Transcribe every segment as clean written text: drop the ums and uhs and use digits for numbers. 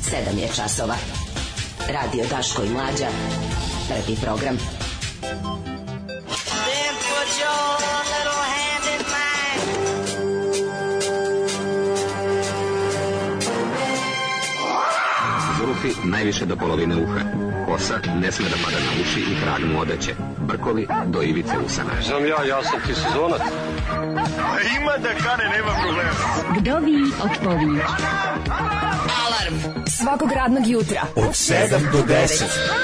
7 je časova. Radio Daško i Mlađa. Prvi program. Then put your little hand in mine. Zulufi najviše do polovine uha. Kosa ne sme da pada na uši i krag mu odeće. Brkovi do ivice usana. Znam ja sam ti sezonac. Ima da kane, nema problema. Vdovi od pović. Alarm svakog radnog jutra Od 7 do 10.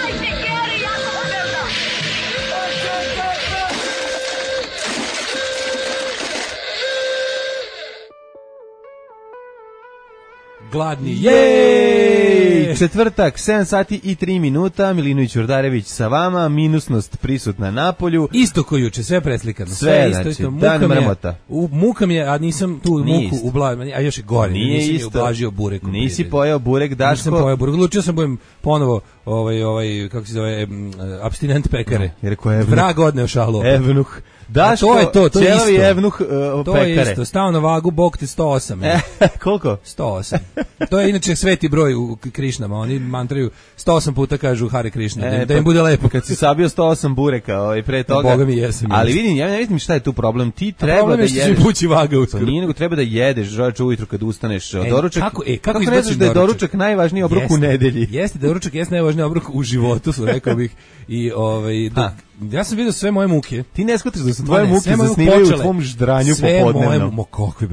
Gladni. Jej! Četvrtak, 7 sati i 3 minuta, Milinović Urdarević sa vama, minusnost prisutna na polju. Isto ko juče, sve preslikano. Sve, isto, znači, isto. dan mrmota. Muka mi je, a nisam tu muku ublažio, a još je gore, Nije nisam isto. je ublažio burek. Nisi pojeo burek, Daško? Nisam pojeo burek, odlučio sam budem ponovo, kako se zove, abstinent pekare. Jer ko je evnuh? Vrag odneo šalu. Evnuh. Daško, to je to ćelavi isto. evnuh To pekare. je isto, stao na vagu, bog te 108. Koliko? 108. To je inače sveti broj u Krišnama, oni mantraju 108 puta kažu Hare Krišna, da im bude lepo. Kad si sabio 108 bureka pre toga. Boga mi jesam. Ali vidim, ja ne vidim šta je tu problem. Ti treba da jedeš. Pući vaga uskoro. Nije nego treba da jedeš, čoveče, ujutru kad ustaneš. Doručak. Kako ne znaš da je doručak najvažniji obrok u nedelji? Jeste, doručak jeste najvažniji obrok u životu, rekao bih. I ja sam vidio sve moje muke. Ti ne shvataš da su tvoje muke zasnivaju u tvom ždranju popodnevno.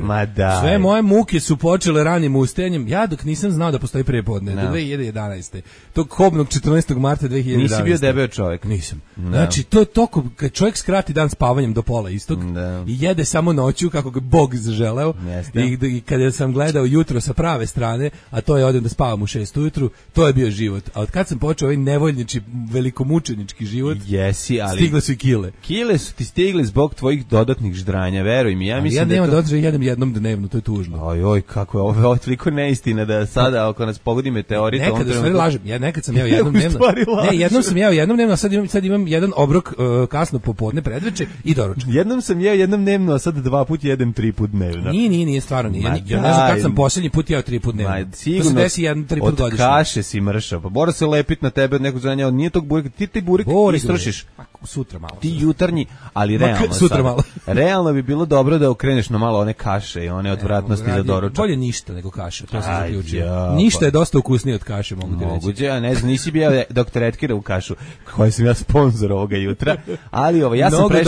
Sve moje muke su počele ranim ustajanjem. Ja dok nisam znao da postoji prepodne, do 2011. Tog kobnog 14. marta 2011. Nisi bio debeo čovjek. Nisam. Znači, to je toko, kad čovjek skrati dan spavanjem do pola istog i jede samo noću kako ga Bog zaželeo. I kada sam gledao jutro sa prave strane, a to je odem da spavam u 6 ujutru, to je bio život. A od kad sam počeo ovaj nevoljnički, velikomučenički život, ali stigle su i kile. Kile su ti stigle zbog tvojih dodatnih ždranja, veruj mi. Ja mislim nemam da jedem jednom dnevno, to je tužno. Oj, kako je ovo toliko neistina da sada ako nas pogodi meteorit, nekad u stvari lažem. Ja nekad sam jeo jednom dnevno. Ne, jednom sam jeo jednom dnevno, a sad imam jedan obrok kasno popodne, predveče i doručak. Jednom sam jeo jednom dnevno, a sad 2 puta jedem 3 puta dnevno. Nije stvarno nije. Ja ne znam kad sam posljednji put jeo 3 puta dnevno. Sigurno. To se desi 1-3 puta godišnje. Od kaše si mršao. Pa mora se lepit na tebe od nekog znanja, nije tog bureka. Ti taj burek istrošiš. Sutra malo. Ti jutarnji, ali realno. Sutra malo. Realno bi bilo dobro da okreneš na malo one kaše i one odvratnosti za doručak. Bolje ništa nego kaše, to sam zaključio. Ništa je dosta ukusnije od kaše, mogu ti reći. Moguće, a ne znam, nisi bio doktor Etkira u kašu, koji sam ja sponsor ovoga jutra, ali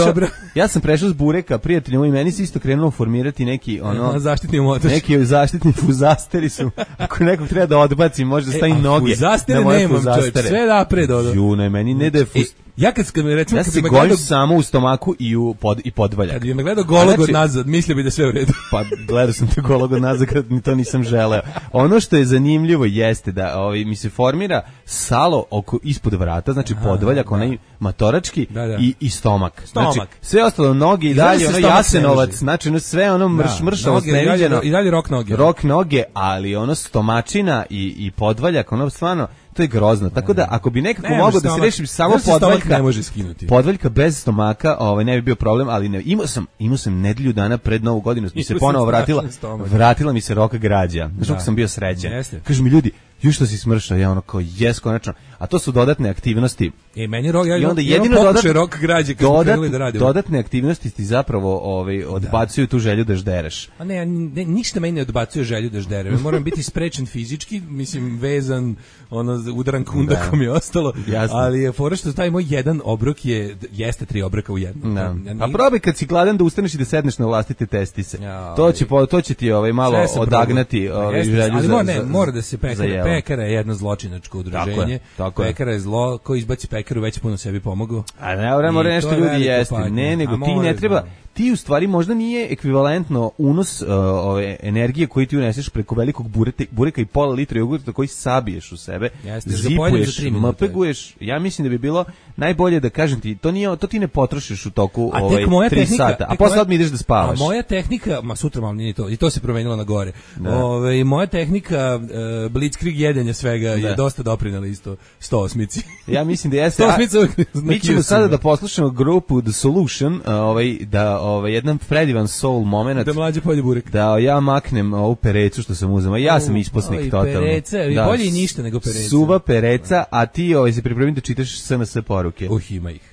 ja sam prešao s bureka, prijatelji moji, meni se isto krenulo formirati neki zaštitni motor. Neki zaštitni fuzasteri su, ako nekog treba da odbaci, može da stavi noge. Fuzastere nemam, čovječ, sve napred. June, meni ne da je ja kad mi recimo ja se gojim samo u stomaku i podvaljak. Kad bi me gledao golog od nazad, mislio bi da sve u redu. Pa gledao sam te golog od nazad kad ni to nisam želeo. Ono što je zanimljivo jeste da mi se formira salo ispod vrata, znači podvaljak, onaj matorački i stomak. Znači sve ostalo noge i dalje, ono jasenovac, znači sve ono mršavo sneviđeno. I dalje rok noge. Rok noge, ali ono stomačina i podvaljak, ono stvarno to je grozno. Tako da ako bi nekako mogao da se rešim samo podvaljka, ne može skinuti. Podvaljka bez stomaka, ne bi bio problem, ali ne. Imao sam nedelju dana pred Novu godinu, mi se ponovo vratila mi se roka građa. Znaš kako sam bio srećan. Kažu mi ljudi, ju što si smršao, ja ono kao konačno. A to su dodatne aktivnosti. Meni rok, ja jedino rok građe kad krenuli da radimo. Dodatne aktivnosti ti zapravo odbacuju tu želju da ždereš. A ne, ništa meni ne odbacuje želju da žderem. Moram biti sprečen fizički, mislim vezan, udaran kundakom je ostalo. Jasno. Ali je fora što taj moj jedan obrok jeste 3 obroka u jednom. Pa probaj kad si gladan da ustaneš i da sedneš na vlastite testise. To će ti malo odagnati želju za. Ali mora da se pekara je jedno zločinačko udruženje. Pekara je zlo, ko izbaci pekaru već puno sebi pomogao. A ne, mora nešto ljudi jesti. Ne, nego ti ne treba. Ti u stvari možda nije ekvivalentno unos ove energije koji ti uneseš preko velikog bureka i pola litra jogurta koji sabiješ u sebe, zipuješ, mpeguješ. Ja mislim da bi bilo najbolje da kažem ti, to ti ne potrošiš u toku 3 sata, a posle odmah ideš da spavaš. A moja tehnika, sutra malo nije to, i to se promenilo na gore. Moja tehnika blitzkrieg jedenja svega je dosta doprinela isto 108-ici. Ja mislim da jeste. Mi ćemo sada da poslušamo grupu The Solution, da jedan predivan soul moment. Da mlađe polje burek. Da ja maknem ovu perecu što sam uzeo. Ja sam isposnik totalno. Pereca, da, bolje i ništa nego pereca. Suva pereca, a ti se pripremi da čitaš SNS poruke. Ima ih.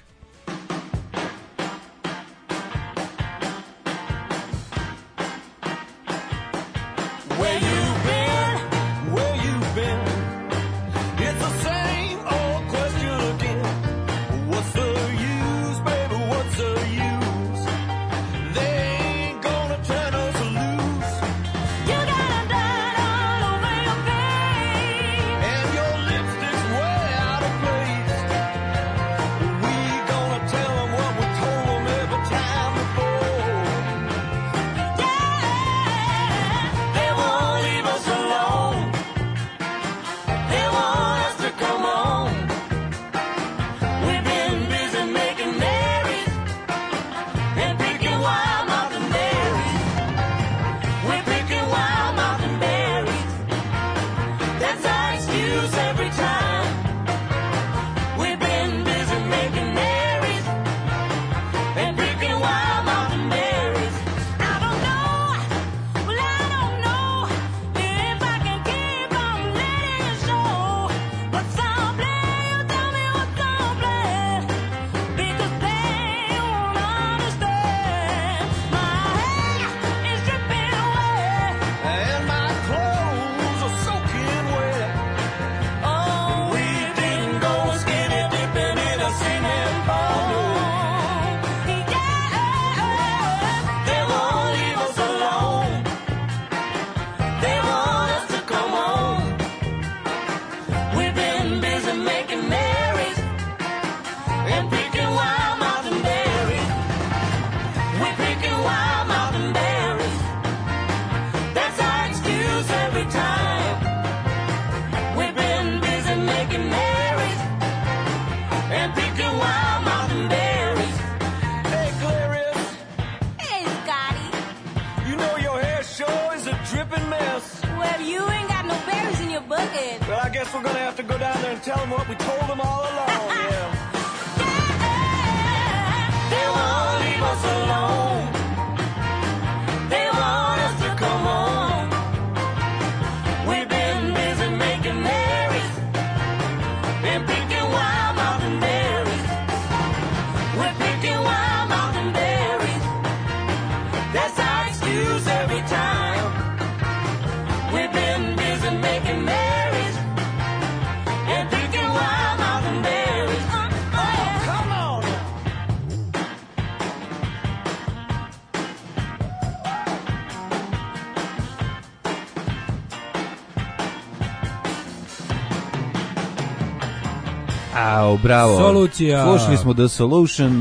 Bravo. Solucija. Slušali smo The Solution,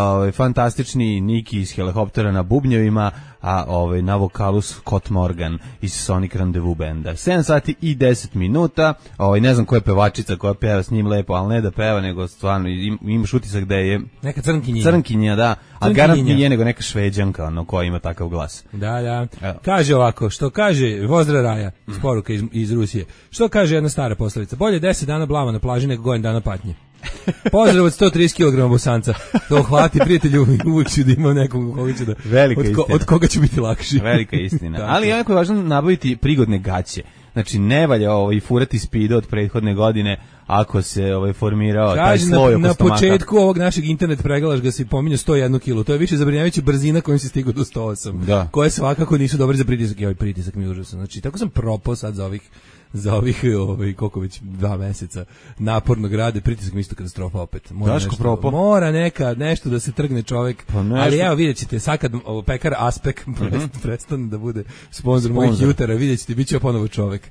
fantastični Niki iz Helikoptera na bubnjevima, a na vokalu Scott Morgan iz Sonic Rendezvous benda. 7 sati i 10 minuta. Ne znam koja je pevačica koja peva s njim lepo, ali ne da peva, nego stvarno imaš utisak da je neka crnkinja. Crnkinja, da. A garant nije nego neka Šveđanka, koja ima takav glas. Da. Evo. Kaže ovako, što kaže Vozdra Raja, poruka iz Rusije. Što kaže jedna stara poslovica? Bolje 10 dana blama na plaži nego godin dana patnje. Pozdrav od 130 kg bosanca. To hvati prijatelju, uvijek ću da imam nekog koga ću da... Od koga ću biti lakši. Velika istina. Ali jako je važno nabaviti prigodne gaće. Znači, ne valja furati spido od prethodne godine ako se formirao taj sloj oko stomaka. Na početku ovog našeg internet pregalaš ga si pominjao 101 kg. To je više zabrinjavajuća brzina kojom si stigao do 108. Da. Koje svakako nisu dobre za pritisak. I ovaj pritisak mi je užasan. Znači, tako sam propao sad za ovih koliko već 2 meseca napornog rada, pritisak mi isto katastrofa opet. Mora nešto da se trgne čovjek. Ali evo vidjet ćete, sad kad pekar Aspek prestane da bude sponzor mojih jutara, vidjet ćete, bit će ponovo čovjek.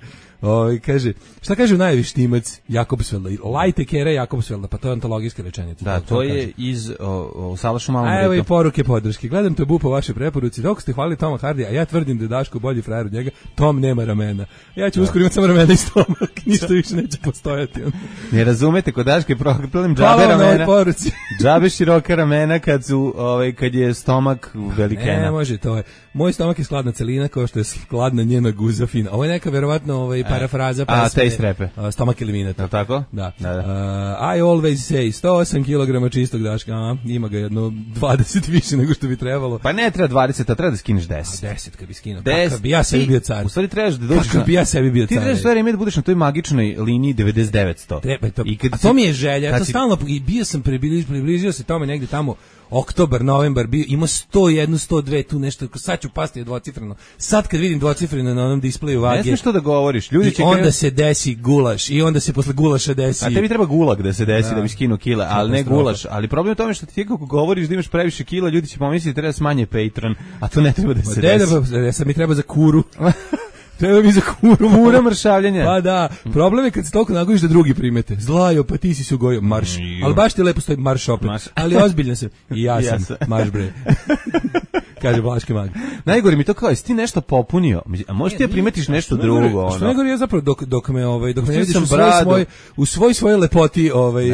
Kaže, šta kaže najviš Štimac Jakobsvelda? Lajte kere Jakobsvelda, pa to je antologijska rečenica. Da, to je iz Salašu malom redu. Evo i poruke podrške. Gledam to po vaše preporuci. Dok ste hvalili Toma Hardija, a ja tvrdim da je Daško bolji frajer od njega, Tom nema ramena. Ja ću uskoro imati samo ramena i stomak, ništa više neće postojati. Ne razumete, kod Daške je problem džabe ramena. Džabe široka ramena kad je stomak velikena. Ne može, to je. Moj stomak je skladna celina kao što je skladna njena guza fina. Ovo je neka verovatno parafraza pesme. Te strepe. Stomak eliminator. Tako? Da. I always say 108 kg čistog daška. Ima ga jedno 20 više nego što bi trebalo. Pa ne treba 20, a treba da skineš 10. 10 kad bi skinuo. Kakav bi ja sebi bio car. U stvari trebaš da dođeš. Kakav bi ja sebi bio car. Ti trebaš stvari da budeš na toj magičnoj liniji 99-100. Treba to. A to mi je želja. To stalno bio sam približio se tome negde tamo oktobar, novembar, ima 101, 102, tu nešto, sad ću pasti dvocifreno. Sad kad vidim dvocifreno na onom displeju vage. Ne smiješ to da govoriš. Ljudi će onda se desi gulaš i onda se posle gulaša desi. A tebi treba gulag da se desi da bi skinuo kila, ali ne gulaš. Ali problem je u tome što ti kako govoriš da imaš previše kila, ljudi će pomisliti da treba smanje Patreon, a to ne treba da se desi. Sad mi treba za kuru. Treba mi za kura mršavljenja. Pa da, problem je kad se toliko nagojiš da drugi primete. Zlajo, pa ti si se ugojio, marš. Ali baš ti lepo stoji marš opet. Ali ozbiljno se. I ja sam, marš bre. Kaže Vlaški mag. Najgore mi to kao, jesi ti nešto popunio? A možeš ti da primetiš nešto drugo? Što najgore je zapravo dok me ne vidiš u svojoj lepoti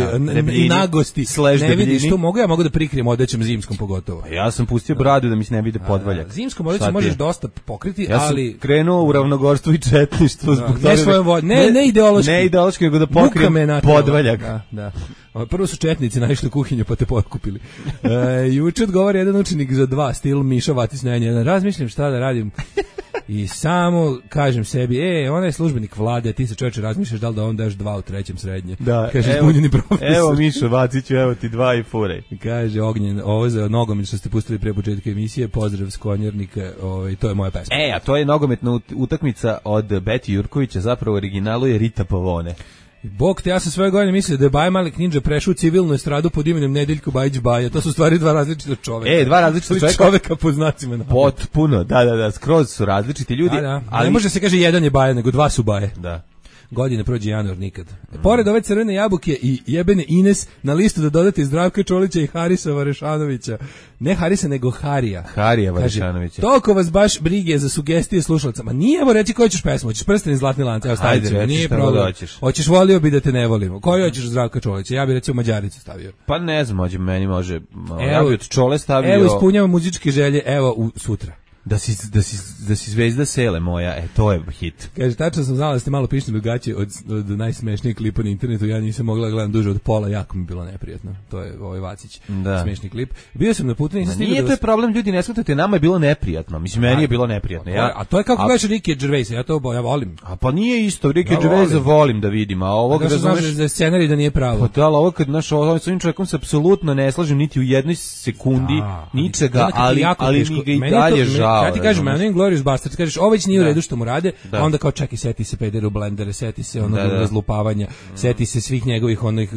i nagosti ne vidiš to, mogu da prikrijem odećem zimskom pogotovo. Ja sam pustio bradu da mi se ne vide podvaljak. Zimskom odećem možeš dosta pokriti, ali... Ja sam krenuo u ravnogorstvo i četništvo zbog toga. Ne ideološki. Ne ideološki, nego da pokrijem podvaljak. Da. Prvo su četnici naišli u kuhinju pa te potkupili. Juče odgovara jedan učenik za 2, stil Miša Vatis na N1. Razmišljam šta da radim i samo kažem sebi, ona je službenik vlade, ti se čoveče razmišljaš da li da on daš 2 u 3. srednje. Da, kaže zbunjeni profesor. Evo Mišo Vaciću, evo ti 2 i furej. Kaže Ognjen, ovo za nogomet što ste pustili pre početka emisije, pozdrav s Konjarnika, to je moja pesma. A to je nogometna utakmica od Beti Jurkovića, zapravo originalu je Rita Pavone. Bog te, ja sam svoje godine mislio da je Baja Malik Ninja prešao u civilnu estradu pod imenom Nedeljko Bajić Baja. To su stvari 2 različita čoveka. 2 različita čoveka pod znacima navoda. Potpuno, da, skroz su različiti ljudi. Da. Ali ne može se kaže jedan je Baja, nego 2 su Baje. Da. Godine prođe januar nikad. Pored ove crvene jabuke i jebene Ines, na listu da dodate Zdravka Čolića i Harisa Varešanovića. Ne Harisa, nego Harija. Harija Varešanovića. Toliko vas baš brige za sugestije slušalca. Ma nije, evo reći koju ćeš pesmu. Hoćeš Prsten i Zlatni lanac? Evo stavit ćemo, nije problem. Hoćeš Volio bi da te ne volimo. Koju hoćeš Zdravka Čolića? Ja bih recimo Mađaricu stavio. Pa ne znam, meni može. Ja bih od Čole stavio. Evo ispunjavam muzičke želje, evo sutra. Da si zvezda sele moja, to je hit. Kaže, tačno sam znala da ste malo pišni drugačije od najsmešnijeg klipa na internetu, ja nisam mogla gledam duže od pola, jako mi bilo neprijatno. To je ovaj Vacić, smešni klip. Bio sam na putu, nisam stigao. Nije to je problem, ljudi, ne shvatate, nama je bilo neprijatno. Mislim, meni je bilo neprijatno. A to je kako gledaš Ricky Gervaisa, ja volim. A pa nije isto, Ricky Gervaisa volim da vidim, a ovog razumeš da je scenarij da nije pravo. Pa da, ovo kad naš ovim čovjekom se apsolutno ne slažem niti u jednoj sekundi ničega, ali mi ga i dalje žao. Ja ti kažem, meni Glorious Bastards, kažeš, ovo već nije u redu što mu rade, a onda kao čekaj, seti se pederu blendere, seti se onog razlupavanja, seti se svih njegovih onih,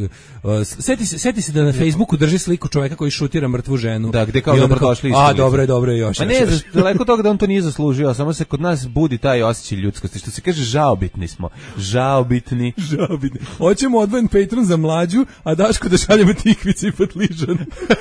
seti se da na Facebooku drži sliku čoveka koji šutira mrtvu ženu. Da, gde kao dobrodošli isto. A, dobro, još. Pa ne, daleko toga da on to nije zaslužio, samo se kod nas budi taj osjećaj ljudskosti, što se kaže žaobitni smo. Žaobitni. Hoćemo odvojen Patreon za Mlađu, a Daško da šaljemo tikvice i patližan.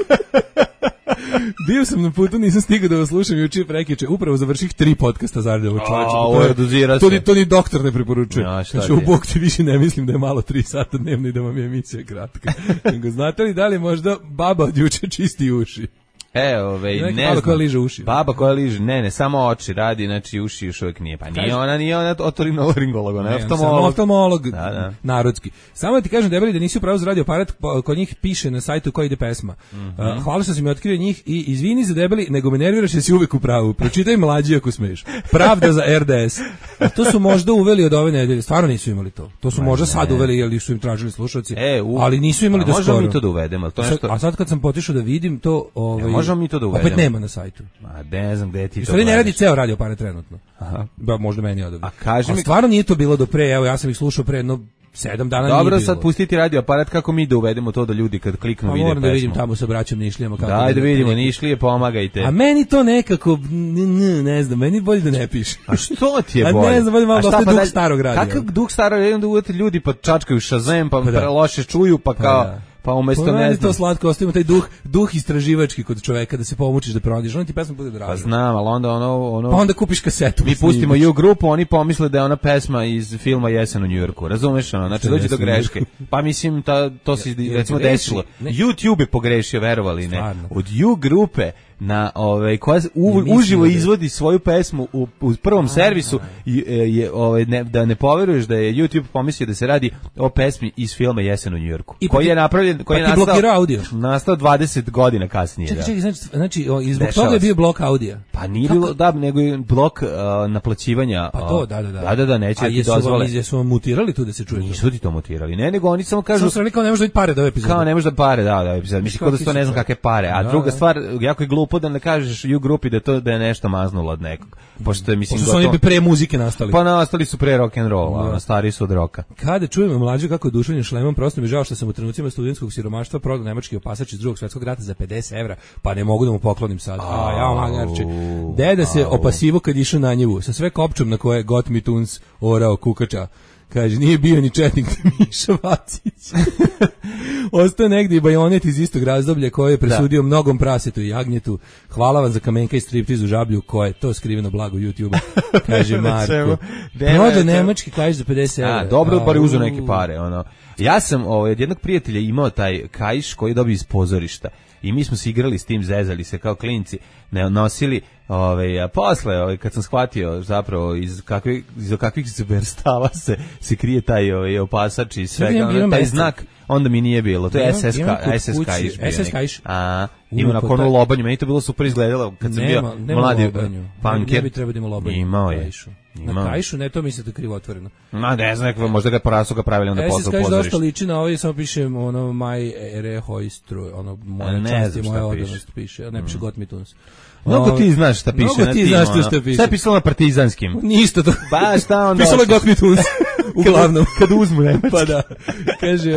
Bio sam na putu, nisam stigao da vas slušam juče prekjuče, upravo završih 3 podcasta Zardevo čoveče. To ni doktor ne preporučuje. Znači, u Bog ti više ne mislim da je malo 3 sata dnevno i da vam je emisija kratka. Nego, znate li da li možda baba od juče čisti uši? Ne znam. Baba koja liže uši. Baba koja liže, ne, samo oči radi, znači uši još uvijek nije. Pa nije ona otorinolaringolog, ona je oftalmolog, narodski. Samo ti kažem, debeli, da nisi upravo za radio aparat, kod njih piše na sajtu koja ide pesma. Hvala što si mi otkrio njih i izvini za debeli, nego me nerviraš jer si uvijek u pravu. Pročitaj Mlađi ako smiješ. Pravda za RDS. To su možda uveli od ove nedelje, stvarno nisu imali to. To su možda sad uveli jer su im tražili slušalci, ali nisu imali do skoro. Možemo mi to da uvedemo. A sad kad sam potišao da vidim to, možemo mi to da uvedemo. Opet nema na sajtu. Ne znam gde ti to. Stvari ne radi ceo radio aparat trenutno. Možda meni odavde. A stvarno nije to bilo do pre, evo ja sam ih slušao pre 7 dana. Dobro, sad pustiti radio aparat, kako mi da uvedemo to da ljudi kad kliknu vide pesmu. Moram da vidim tamo sa braćom Nišlijama. Daj da vidimo, Nišlije, pomagajte. A meni to nekako, ne znam, meni bolje da ne piše. A što ti je bolje? Ne znam, bolje malo dosta duh starog radija. Kakav duh starog radija, da uvete ljudi pa čačkaju Shazam, pa loše čuju, pa kao... Pa umesto ne znam. To slatko, ostavimo taj duh istraživački kod čoveka da se pomučiš da pronađeš, onda ti pesma bude draga. Pa znam, ali onda ono... Pa onda kupiš kasetu. Mi pustimo U grupu, oni pomisle da je ona pesma iz filma Jesen u Njujorku, razumeš ono, znači dođe do greške. Pa mislim, to se recimo desilo. YouTube je pogrešio, verovali ne. Od U grupe koja uživo izvodi svoju pesmu u prvom servisu da ne poveruješ da je YouTube pomislio da se radi o pesmi iz filma Jesen u Njujorku, koji je napravljen, koji je nastao 20 godina kasnije. Čekaj, znači zbog toga je bio blok audija. Pa nije bilo, nego je blok naplaćivanja. Pa to, da, neće ti dozvole. A jesu vam mutirali tu da se čuje? Nisu ti to mutirali, nego oni samo kažu... Samo kao ne može da pare da ove epizode. Kao ne može da pare, da epizode. Mislim, kao da to ne znam kakve pare. A druga stvar, jako je glupo da ne kažeš u grupi da je nešto maznulo od nekog. Pošto su oni bi pre muzike nastali. Pa nastali su pre rock and roll, stari su od roka. Kada čujemo mlađu kako je duševnim šlemom, prosto mi žao što sam u trenucima studentskog siromaštva prodao nemački opasač iz Drugog svjetskog rata za 50 evra, pa ne mogu da mu poklonim sad. Ja magarče. Deda se opasivo kad išao na njivu, sa sve kopčom na koje Got Me Tunes orao kukača. Kaže, nije bio ni četnik Miša Vacić. Ostao negdje i bajonet iz istog razdoblja koji je presudio mnogom prasetu i jagnjetu. Hvala vam za kamenka i striptiz u Žablju, koje je to skriveno blago YouTube-a, kaže Marko. Proda nemački, kaže, za 50 evra. Dobro, bar uzu neke pare. Ja sam od jednog prijatelja imao taj kaiš koji je dobio iz pozorišta. I mi smo se igrali s tim, zezali se kao klinci, ne nosili, a posle, kad sam shvatio zapravo iz kakvih verstava se krije taj opasač i svega, taj znak, onda mi nije bilo. To je SS kaiš. Ima na konu lobanju, meni to bilo super izgledalo kad sam bio mladi punker. Ne bi trebao da ima lobanju. Imao je. Na kaišu, ne, to mislite krivo otvoreno. Ne znam, možda ga su ga pravili onda posle u pozorištu. SS dosta liči na ovo, samo piše My Ere Hoistru, moja čast i moja odanost piše, ne piše Got Me Tunes. Mnogo ti znaš šta piše. Mnogo ti znaš šta piše. Šta je pisalo na partizanskim? Ništa to. Ba, šta onda? Pisalo je Got Me Tunes. Uglavnom. Kad uzmu nemački. Pa da. Kaže,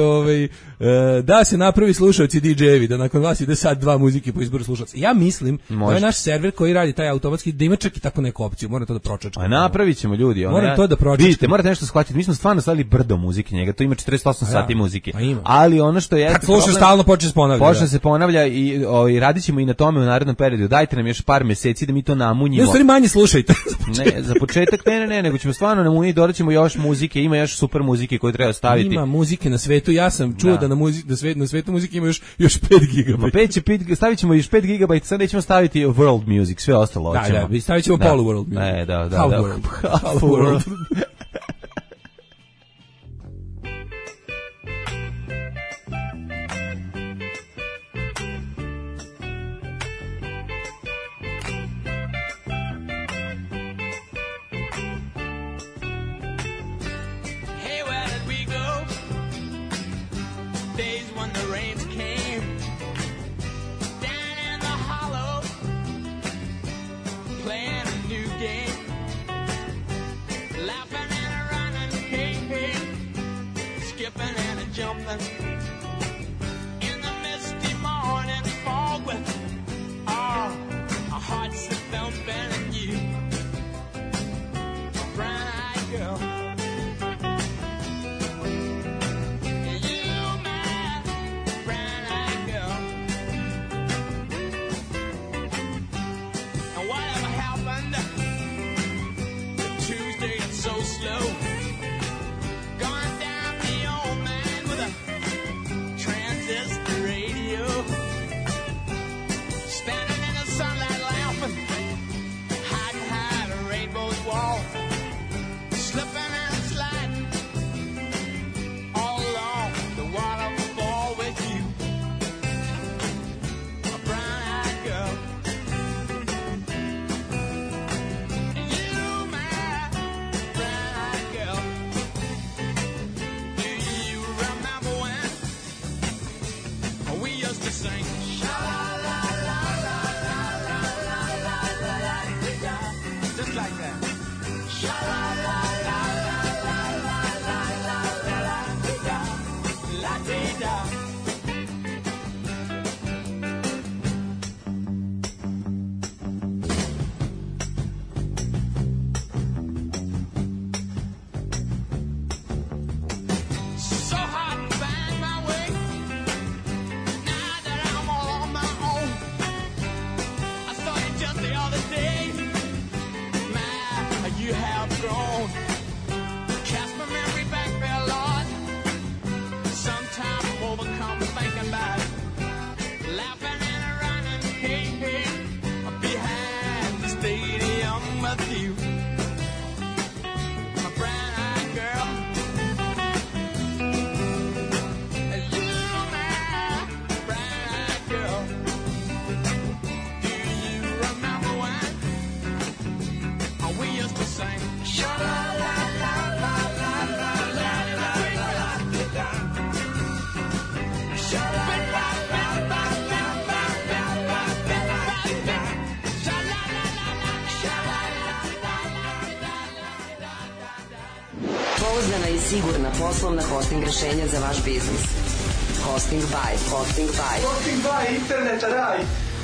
da se napravi slušalci DJ-evi, da nakon vas ide sad 2 muzike po izboru slušalca. Ja mislim, to je naš server koji radi taj automatski, da ima čak i tako neku opciju, moram to da pročačkam. A napravit ćemo ljudi. Moram to da pročačkam. Vidite, morate nešto shvatiti, mi smo stvarno stavili brdo muzike njega, to ima 48 sati muzike. Ima. Ali ono što je... Kad slušaš stalno počne se ponavlja. Počne se ponavlja i radit ćemo i na tome u narednom periodu. Dajte nam još par meseci da mi to namunjimo. Ne, u stvari manje slušajte. Ne, za početak ne, nego ćemo stvarno namuniti, dodaćemo još muzike, ima još super muzike koje treba staviti. Ima muzike na svetu, ja sam čuo da na svetu muzike ima još 5 GB. Stavit ćemo još 5 GB, sad nećemo staviti world music, sve ostalo hoćemo. Da, stavit ćemo polu world music. Half world. Pouzdana i sigurna poslovna hosting rešenja za vaš biznis. Hosting by. Hosting by interneta raj.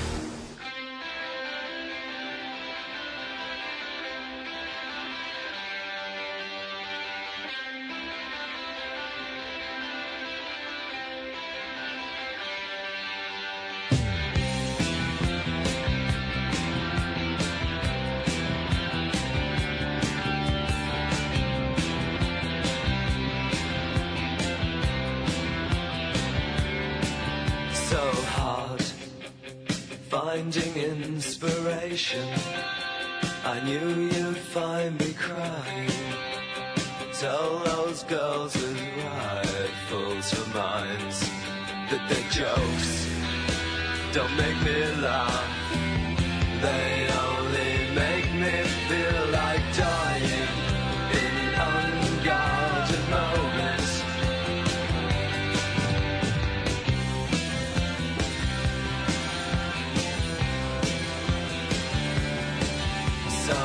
Finding inspiration, I knew you'd find me crying. Tell those girls with rifles for minds that their jokes don't make me laugh. They only make me feel like dying in unguarded moments. So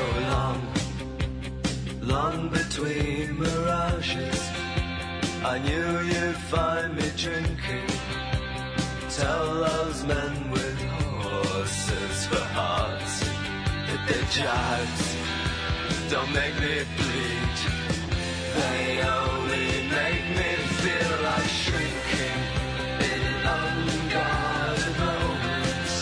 long between mirages, I knew you'd find me drinking. Tell those men with horses for hearts that their jibes don't make me bleed. They only make me feel like shrinking in unguarded moments.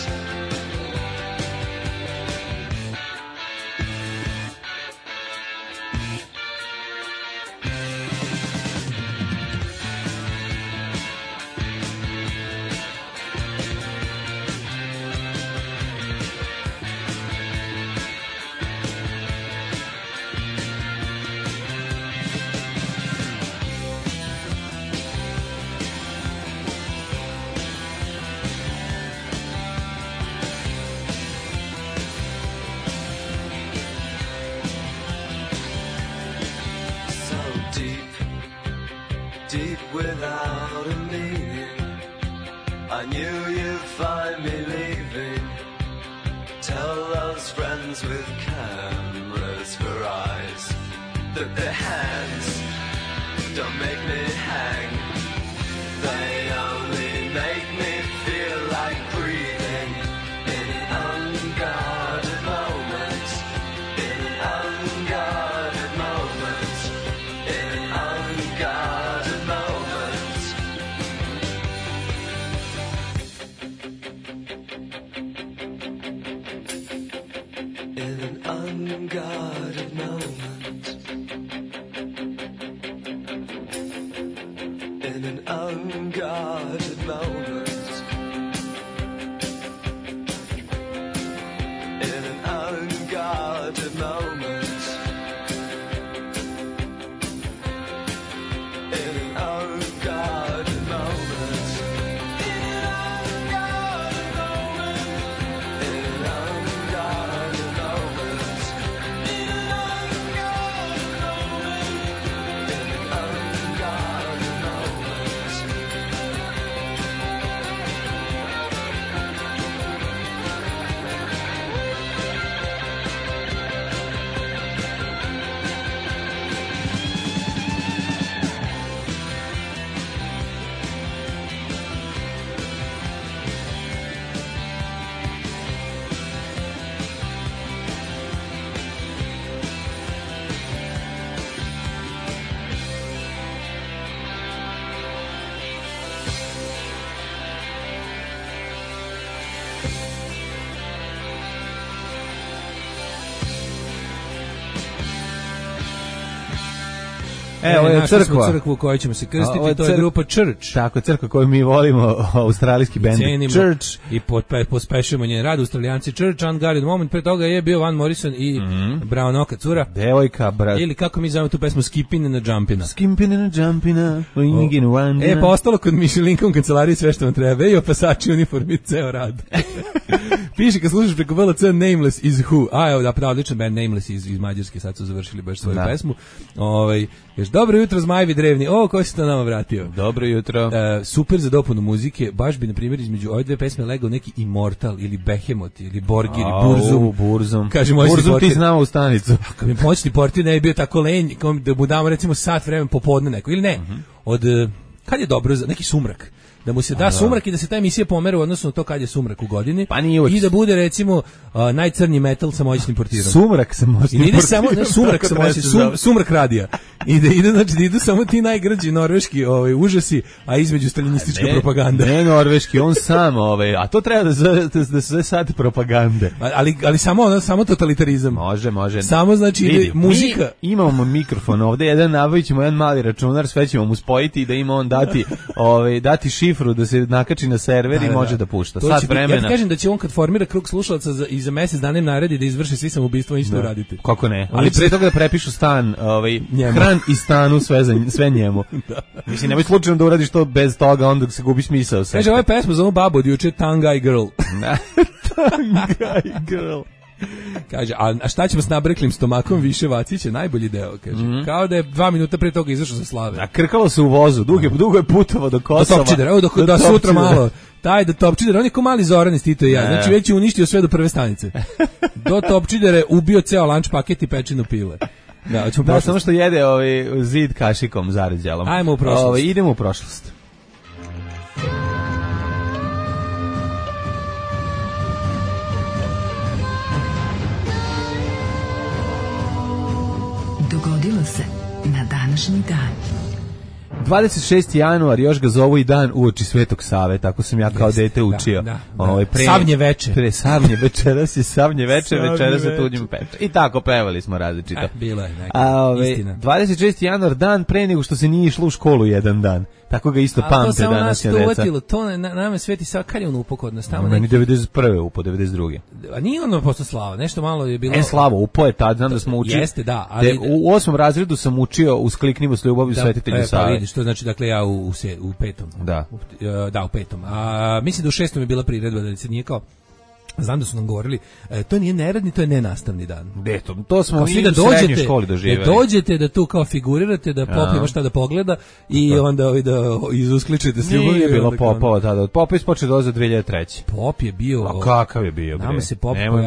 Deep without a meaning, I knew you'd find me leaving. Tell those friends with cameras for eyes that their hands don't make me hang. They only make me feel like breathing in unguarded moments, in unguarded moments, in unguarded moments. In an unguarded moment. In an unguarded moment. In an unguarded moment. In an unguarded moment. In an unguarded moment. In an unguarded moment. In an unguarded moment. In an unguarded moment. Ovo je crkva. Crkvu u kojoj ćemo se krstiti, to je grupa Church. Tako, crkva koju mi volimo, australijski bend Church. I pospešujemo njen rad, Australijanci Church, Unguarded Moment, pre toga je bio Van Morrison i Brown Oka cura. Devojka, brat. Ili kako mi zovemo tu pesmu, Skipping and a Jumpina. Skipping and a Jumpina, Winging Wandina. Pa ostalo kod Michelinkom kancelariji sve što vam treba, i opasači uniformi, ceo rad. Piše kad slušaš preko VLC Nameless is Who. A evo da odličan band Nameless iz Mađarske, sad su završili baš svoju pesmu. Još dobro jutro zmajevi drevni. Ko se to nama vratio? Dobro jutro. Super za dopunu muzike. Baš bi na primjer između ove dve pesme legao neki Immortal ili Behemoth ili Borgir ili Burzum. Burzum. Kaže Burzum ti znamo u stanicu. Kad mi pomoćni portir ne bi bio tako lenj, da mu damo recimo sat vremena popodne neko ili ne. Od kad je dobro za neki sumrak. Da mu se da sumrak i da se ta emisija pomera u odnosu na to kad je sumrak u godini. Pa nije uvijek. I da bude recimo najcrnji metal sa moćnim portirom. Sumrak sa moćnim portirom. Samo sumrak sa moćnim, sumrak radija. I da ide, znači da idu samo ti najgrđi norveški užasi, a između staljinistička propaganda. Ne norveški, on sam, a to treba da se sati propagande. Ali samo totalitarizam. Može. Samo znači vidi, muzika. Mi imamo mikrofon ovde, jedan nabavit ćemo jedan mali računar, sve ćemo mu spojiti i da ima on dati šifru da se nakači na server i može da pušta. Sat vremena. Ja ti kažem da će on kad formira krug slušalaca i za mesec dana naredi da izvrši svi samoubistvo isto uraditi. Kako ne? Ali pre toga da prepišu stan, hran i stanu sve njemu. Mislim, nemoj slučajno da uradiš to bez toga, onda se gubi smisao. Kaže, ovaj pesmu za ovu babu od juče, Tangai Girl. Tangai Girl. Kaže, a šta ćemo s nabrklim stomakom, više vaciće, najbolji deo, kaže. Kao da je 2 minuta pre toga izašao sa slave. A krkalo se u vozu, dugo je putovao do Kosova. Do Topčidera, evo da sutra malo. Taj do Topčidera, on je ko mali Zoran iz Tito i ja, znači već je uništio sve do prve stanice. Do Topčidera ubio ceo lanč paket i pečinu pile. Da, samo što jede zid kašikom zaređalom. Ajmo u prošlost. Idemo u prošlost. Dogodilo se na današnji dan. 26. januar, još ga zovu i dan uoči Svetog Save, tako sam ja kao dete učio. Savnje veče. Pre savnje večeras je savnje veče, večeras se tuđim peče. I tako pevali smo različito. Bilo je istina. 26. januar, dan pre nego što se nije išlo u školu jedan dan. Tako ga isto pamte današnja deca. To nama Sveti Sava, kad je on upao kod nas tamo? Meni 91. upao, 92. A nije ono posto Slava, nešto malo je bilo... Slavo, upao je tad, znam da smo učili. Jeste, da. Ali... U 8. razredu sam učio Uskliknimo s ljubavlju Svetitelju Save. Pa vidiš, to znači, dakle, ja u 5. Da. Da, u 5. A mislim da u 6. je bila priredba, da se nije kao... Znam da su nam govorili, to nije neradni, to je nenastavni dan. To smo i u srednjoj školi doživjeli. Da dođete, da tu kao figurirate, da Pop ima šta da pogleda i onda da izuskličete s ljubavlju. Nije bilo Popova tada. Pop je počeo dolaze 2003. Pop je bio... A kakav je bio? Nama se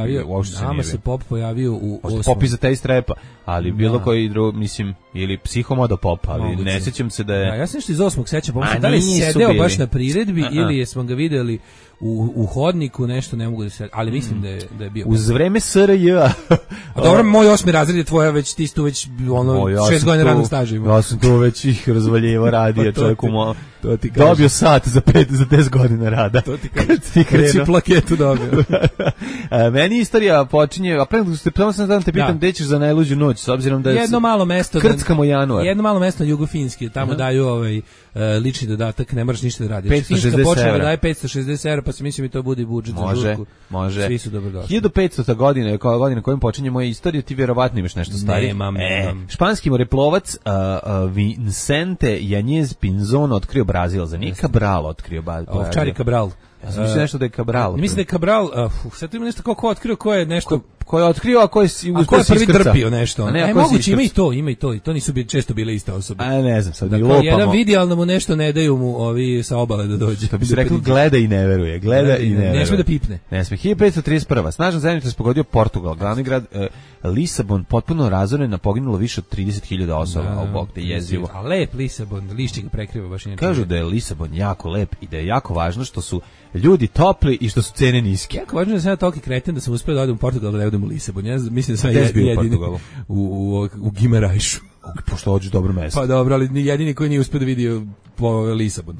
Pop pojavio u 8. Pop iza tej strepa, ali bilo koji drugi, mislim, ili Psihomodo Pop, ali ne sjećam se da je... Ja sam nešto iz 8. sećam, da li je sedeo baš na priredbi ili smo ga vidjeli u hodniku, nešto ne mogu da se, ali mislim da je bio. Uz vreme SRJ. A dobro, moj 8. razred je tvoja, već ti tu već 6 godina radnog staža ima. Ja sam tu već ih razvaljivo radio, čovjeku dobio sat za 10 godina rada. To ti kažeš. Kad si plaketu dobio. Meni istorija počinje, a pre samo sam da te pitam gde ćeš za najluđu noć, s obzirom da je jedno malo mesto, krckamo januar. Jedno malo mesto na Jugofinski, tamo daju lični dodatak, ne moraš ništa da radiš. 560 počela daje 560 € pa se mislim i to bude budžet za žurku. Može. Svi su dobrodošli. 1500. godina, kao godina kojom počinje moja istorija, ti vjerovatno imaš nešto starije. Nemam. Španski moreplovac Vicente Yanez Pinzon otkrio Brazil, za nije Cabral otkrio Brazil. Ovčari Cabral. Ja sam mislio nešto da je Cabral. Mislim da je Cabral, sad tu ima nešto ko otkrio, ko je nešto... Ko je otkrio, a ko je prvi drpio nešto. Moguće, ima i to nisu često bile iste osobe. Ne znam, sad dakle, jedan vidi, ali da mu nešto ne daju mu ovi sa obale da dođe. To bi se reklo, gleda i ne veruje. Ne sme da pipne. Ne sme. 1531. Snažan zemljotres pogodio Portugal, glavni grad Lisabon potpuno razoren, na poginulo više od 30.000 osoba. O bog te jezivo. A lep Lisabon, lišće ga prekriva baš inače. Kažu da je Lisabon jako lep i da je jako važno što su ljudi topli i što su cene niske. Jako važno da sam ja toliki kreten da sam uspio da odem u Portugal, da ne odem u Lisabon. Ja mislim da sam jedini u Gimarajšu. Pošto hoćeš dobro mesto. Pa dobro, ali jedini koji nije uspio da vidi Lisabon.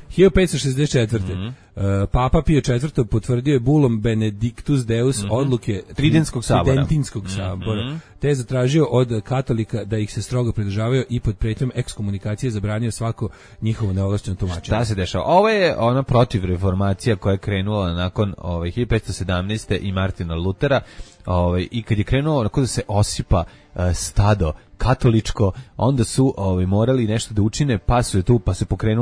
1564. Papa Pio IV. Potvrdio je bulom Benedictus Deus odluke Tridentinskog sabora, te je zatražio od katolika da ih se strogo pridržavaju i pod pretnjom ekskomunikacije zabranio svako njihovo neovlašćeno tumačenje. Šta se dešava? Ovo je ona protivreformacija koja je krenula nakon 1517. i Martina Lutera, i kad je krenuo onako da se osipa stado katoličko, onda su morali nešto da učine, pa se pokrenula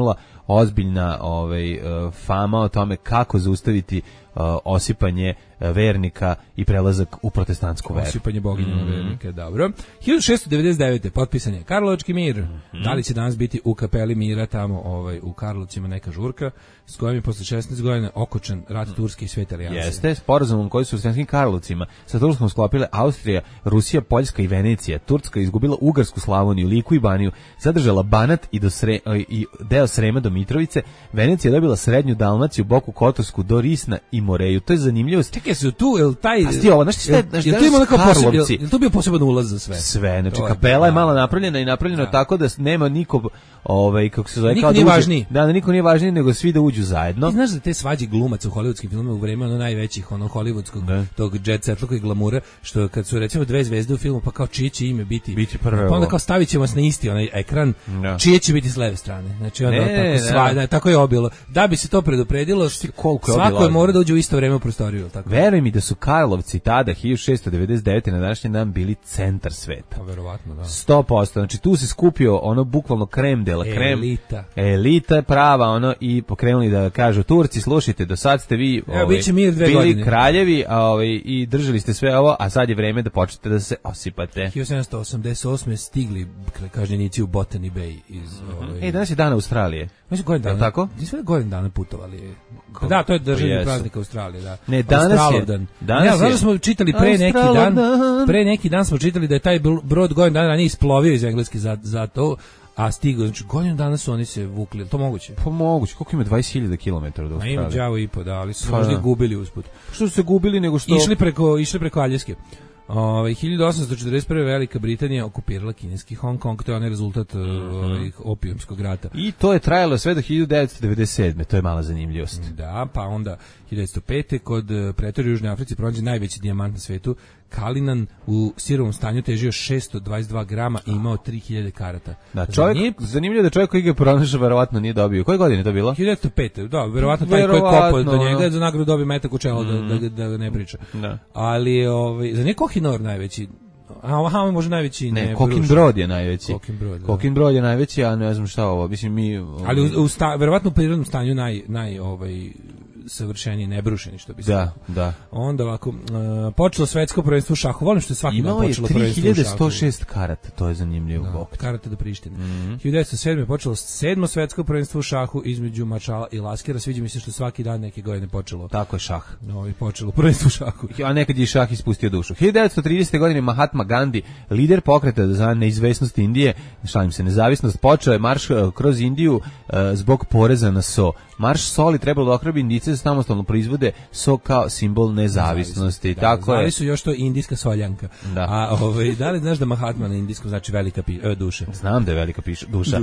ozbiljna fama o tome kako zaustaviti osipanje vernika i prelazak u protestantsku veru. Osipanje boginjama vernika, dobro. 1699. potpisan je Karlovački mir. Da li će danas biti u kapeli mira tamo u Karlovcima neka žurka s kojim je posle 16 godina okočen rat Turske i Svete alijanse. Jeste, sporazumom koji su u Sremskim Karlovcima sa Turskom sklopile Austrija, Rusija, Poljska i Venecija. Turska je izgubila Ugarsku Slavoniju, Liku i Baniju, zadržala Banat i deo Srema do Mitrovice. Venecija je dobila srednju Dalmaciju, Boku Kotorsku do Risna i Moreju. To je zanimljivo. Čekaj, su tu, jel taj... Jel tu bio poseban ulaz za sve? Sve, znači kapela je malo napravljena i napravljena tako da nema niko, kako se zove, niko nije važniji. Da, niko nije važniji, nego svi da uđu zajedno. Ti znaš da te svađe glumaca u hollywoodskim filmovima u vreme najvećih, hollywoodskog, tog jet setlog i glamura, što kad su recimo 2 zvezde u filmu, pa kao čije će ime biti prve. Pa onda kao stavit ćemo se na isti onaj ekran, čije će biti s leve strane. Znači onda tako je obilo. Da bi se to predupredilo, svako je mora da uđe u isto vreme u prostoriju, tako. Veruj mi da su Karlovci tada 1699 na današnji dan bili centar sveta. Pa verovatno, da. 100%. Znači tu se skupio bukovno krem de la krem. Elita prava i pokrenuli da kažu Turci, slušajte, do sad ste vi bili kraljevi, i držali ste sve ovo, a sad je vreme da počnete da se osipate. 1788 stigli kažnjenici u Botany Bay iz danas je dan Australije. Je tako? Sve godin dana putovali. Da, to je državni praznik Australije, da. Ne, danas je. Smo čitali pre neki dan smo čitali da je taj brod godin dana ranije isplovio iz Engleske za to, a stigao, znači godinu dana su oni se vukli, to moguće? Pa moguće, koliko ima 20.000 km do Australije? Ima đavo i po, da, ali su možda gubili usput. Što su se gubili nego što... Išli preko Aljeske. 1841. Velika Britanija okupirala kineski Hong Kong, to je onaj rezultat opijumskog rata. I to je trajalo sve do 1997. To je mala zanimljivost. Da, pa onda 1905. kod pretorija u Južnoj Africi pronađen najveći dijamant na svetu. Kalinan u sirovom stanju težio 622 grama i imao 3000 karata. Da, zanimljivo da čovjek koji ga je pronašao verovatno nije dobio. Koje godine je to bilo? 1905. Da, verovatno taj koji je kopao do njega za nagradu dobio metak u čelo da ne priča. Da. Ali za nije Kohinor najveći. Aha, može najveći ne. Kokin Brod je najveći. Kokin Brod je najveći, a ne znam šta ovo. Mislim mi ali verovatno u prirodnom stanju naj savršeniji, nebrušeni, što bi se. Da. Onda ovako, počelo svetsko prvenstvo u šahu. Volim što je svaki dan počelo prvenstvo u šahu. Imao je 3106 karata, to je zanimljivo. Karata do Prištine. 1907. je počelo 7. svetsko prvenstvo u šahu između Maršala i Laskera. Sviđa mi se što svaki dan neke godine počelo. Tako je šah. Počelo prvenstvo u šahu. A nekad je šah ispustio dušu. 1930. godine Mahatma Gandhi, lider pokreta za neizvesnost Indije, šalim se, nezavisnost, počeo je marš kroz Indiju zbog poreza na so. Marš soli trebalo da ohrabri Indice da samostalno proizvode so kao simbol nezavisnosti. Tako je. Su još to indijska soljanka. Da. A da li znaš da Mahatma na indijskom znači velika duša? Znam da je velika duša.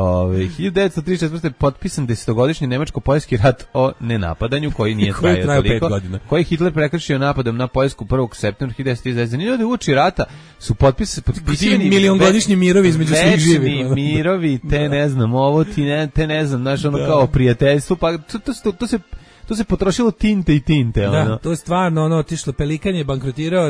1934. potpisan 10-godišnji nemačko-poljski rat o nenapadanju koji nije trajao toliko. Koji Hitler prekršio napadom na Poljsku 1. septembra 1939. Zanimljivo da uoči rata su potpisivani miliongodišnji mirovi između svih živih. Mirovi, te ne znam, ovo te ne znam, znaš, kao prijateljstvo, pa to se potrošilo tinte. Da, to je stvarno otišlo, Pelikan je bankrotirao,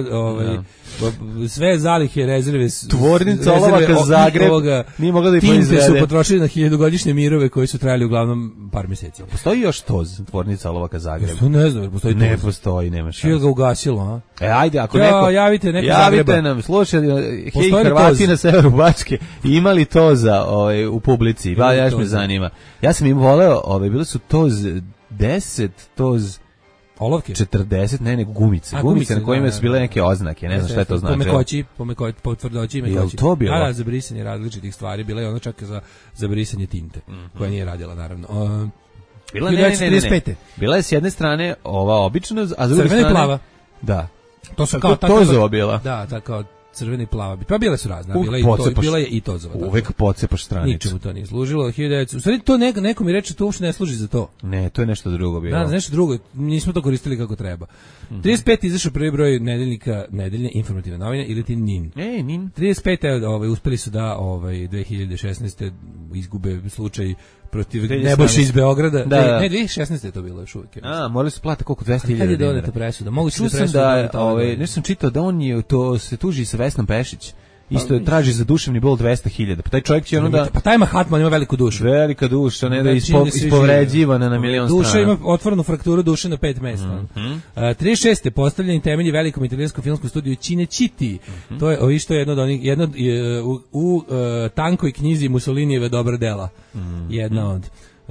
sve zalihe rezerve. Tvornica olovaka Zagreb nije mogla da ih proizvede. Tinte su potrošili na 1000-godišnje mirove koji su trajali uglavnom par mjeseci. Postoji još TOZ, tvornica olovaka Zagreb? Ne znam, postoji TOZ. Ne postoji, nema šanse. Čije ga ugasilo, a? Ajde, ako neko... Javite nam, slušaj, hej, Hrvati na severu Bačke, imali TOZ-a u publici? Još me zanima. Ja sam im voleo, bile su TOZ 10, TOZ olovke 40, ne gumice. Gumice na kojima su bile neke oznake, ne znam šta je to znači. Po tvrdoći i mekoći. To bilo? Za brisanje različitih stvari, bila je ono čak za brisanje tinte, koja nije radila naravno. Bila ne. Bila je s jedne strane ova obična, a s druge strane plava. Da. To su kao TOZ-ova bila. Da, tako crvena i plava. Pa bile su razne, bila je i TOZ-ova. Uvek pocepaš stranicu. Ničemu to nije služilo. 1900. U stvari to neko mi reče, to uopšte ne služi za to. Ne, to je nešto drugo bilo. Da, nešto drugo. Nismo to koristili kako treba. 35. izašao prvi broj nedeljnika, nedeljne informativne novine ili ti NIN. NIN. 35. Uspeli su da 2016. izgube slučaj protiv Nebojše iz Beograda. Ne, 2016. je to bilo još uvijek. Morali su platiti koliko 200.000 dinara. Kad je doneta presuda? Moguće da presuda. Nešto sam čitao da on je to se tuži sa Vesnom Pešić. isto traži za duševni bol 200.000. Pa taj čovjek će ono da... Pa taj Mahatma ima veliku dušu. Velika duša, ne da je ispovređivana na milion strana. Duša ima otvorenu frakturu duše na 5 mesta. 36. postavljeni temelji velikom italijanskom filmskom studiju Cinecittì. To je što je jedno od onih, u tankoj knjizi Mussolinijeve dobra dela. Jedna od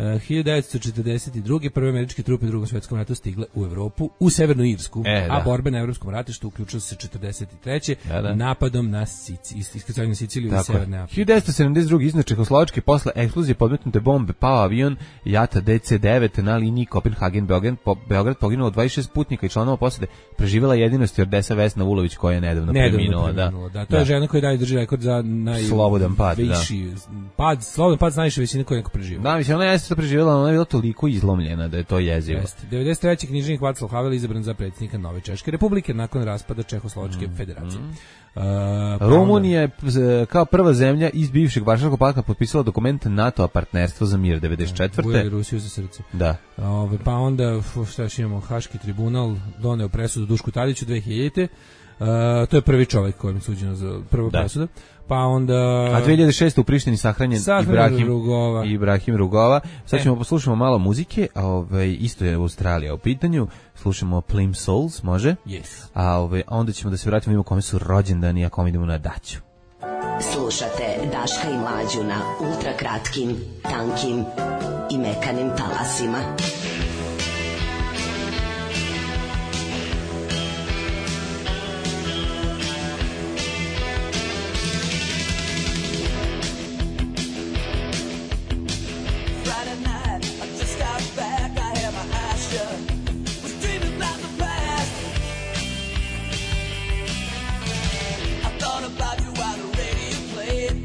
1942. prve američke trupe u Drugom svjetskom ratu stigle u Evropu, u Severnu Irsku, a borbe na evropskom ratištu uključile se 43. napadom na iskrcajanjem na Siciliju i Severne Afrike. 1972. iznad Čehoslovačke posle eksplozije podmetnute bombe pao avion Jata DC-9 na liniji Kopenhagen-Beograd, poginulo 26 putnika i članova posade, preživjela jedino stjordesa Vesna Vulović koja je nedavno preminula. Da. To je žena koja daje drži rekord za slobodan pad. Slobodan pad s najviše visine koje neko preživio. Da, mislim, ona je to preživjela, ona je bila toliko izlomljena da je to jezivo. 93. književnik Václav Havel izabran za predsjednika Nove Češke Republike nakon raspada Čehoslovačke federacije. Rumunija je kao prva zemlja iz bivšeg Varšavskog pakta potpisala dokument NATO-a partnerstvo za mir 94. Ujeli Rusiju za srce. Da. Pa onda, šta još imamo, Haški tribunal doneo presudu Dušku Tadiću 2000. To je prvi čovjek kojem je suđeno za prvu presudu. Pa onda... A 2006. u Prištini sahranjen Ibrahim Rugova. Sad ćemo poslušamo malo muzike, isto je Australija u pitanju. Slušamo Plim Souls, može? Yes. A onda ćemo da se vratimo, imamo kome su rođendani, a kome idemo na daću. Slušate Daška i Mlađu na ultrakratkim, tankim i mekanim talasima.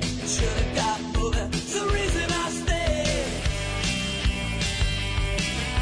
Should've got moving, it's the reason I stayed.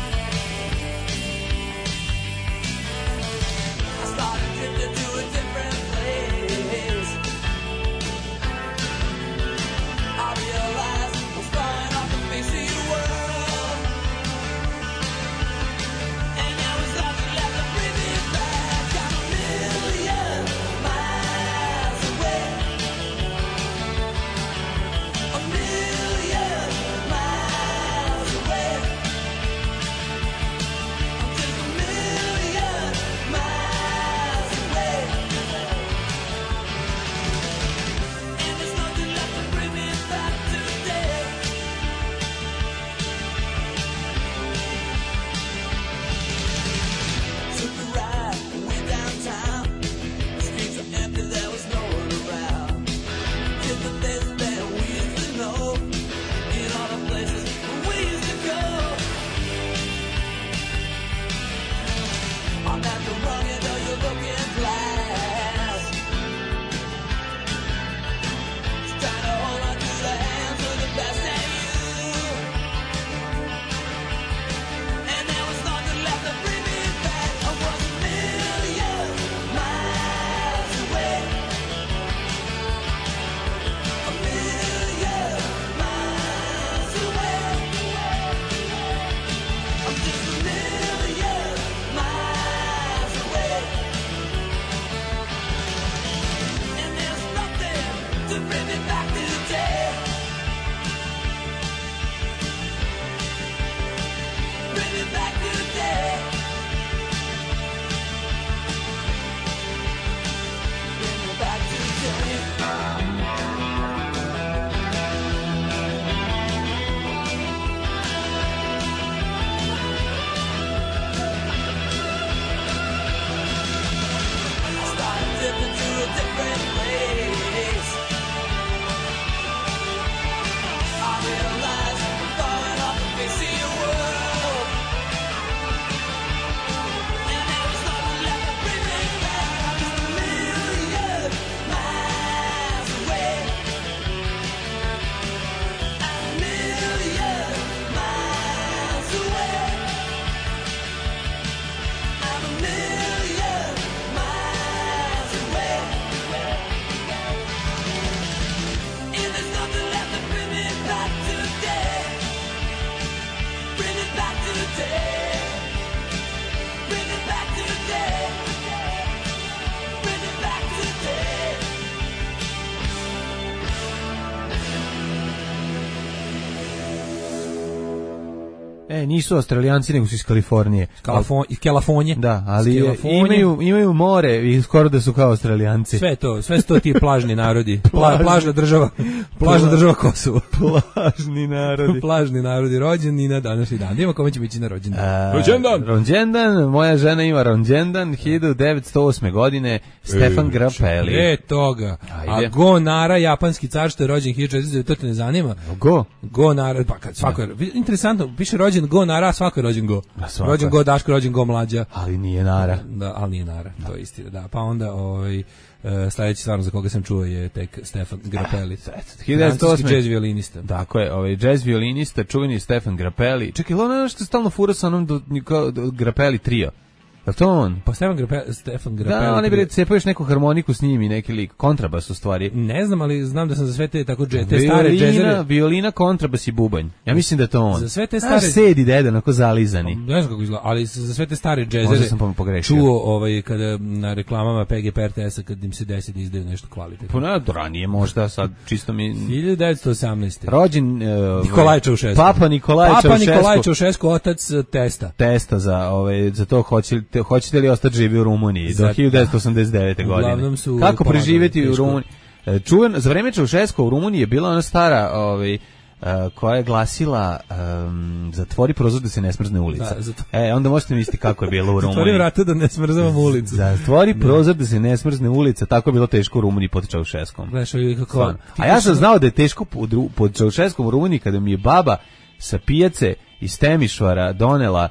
Nisu Australijanci, nego su iz Kalifornije. Iz Kalifornije. Da, ali imaju more i skoro da su kao Australijanci. Sve su to ti plažni narodi. Plažna država Kosovo. Plažni narodi, rođeni na današnji dan. Ima kome će biti na rođendan. Rođendan, moja žena ima rođendan 1908. godine, Stefan Grappelli. Toga. A Go Nara, japanski car što je rođen 1400, to ne zanima? Go Nara, pa kad svako je, interesantno, piše rođen Go Nara, svako je rođen Go. Rođen Go Daško, rođen Go Mlađa. Ali nije Nara. Da, ali nije Nara, to je istina, da. Pa onda sledeći stvarno za koga sam čuo je tek Stefan Grappelli. 1908. jazz violinista. Tako je, jazz violinista, čuveni Stefan Grappelli. Čekaj, ono što stalno fura sa onom Grappelli trio. Je to on? Pa Stefan Grappelli. Da, oni bre cepaju neku harmoniku s njim i neki lik, kontrabas u stvari. Ne znam, ali znam da sam za sve te tako te stare džezere. Violina, kontrabas i bubanj. Ja mislim da je to on. Za sve te stare sedi deda onako zalizani. Ne znam kako izgleda, ali za sve te stare džezere. Sam pogrešio. Čuo kada na reklamama PGP RTS-a kad im se desi da izdaju nešto kvalitetno. Pa ne, ranije možda, sad čisto mi 1918. Rođen Nikolaj Čaušesku. Papa Nikolaj Čaušesku, otac Testa. Testa za to hoćete li ostati živi u Rumuniji do 1989. godine. Kako preživjeti u Rumuniji? Za vreme Čaušesku u Rumuniji je bila ona stara koja je glasila zatvori prozor da se ne smrzne ulica. Onda možete misliti kako je bilo u Rumuniji. Zatvori vrata da ne smrzavamo ulicu. Zatvori prozor da se ne smrzne ulica, tako je bilo teško u Rumuniji pod Čaušeskom. A ja sam znao da je teško pod Čaušeskom u Rumuniji kada mi je baba sa pijace iz Temišvara donela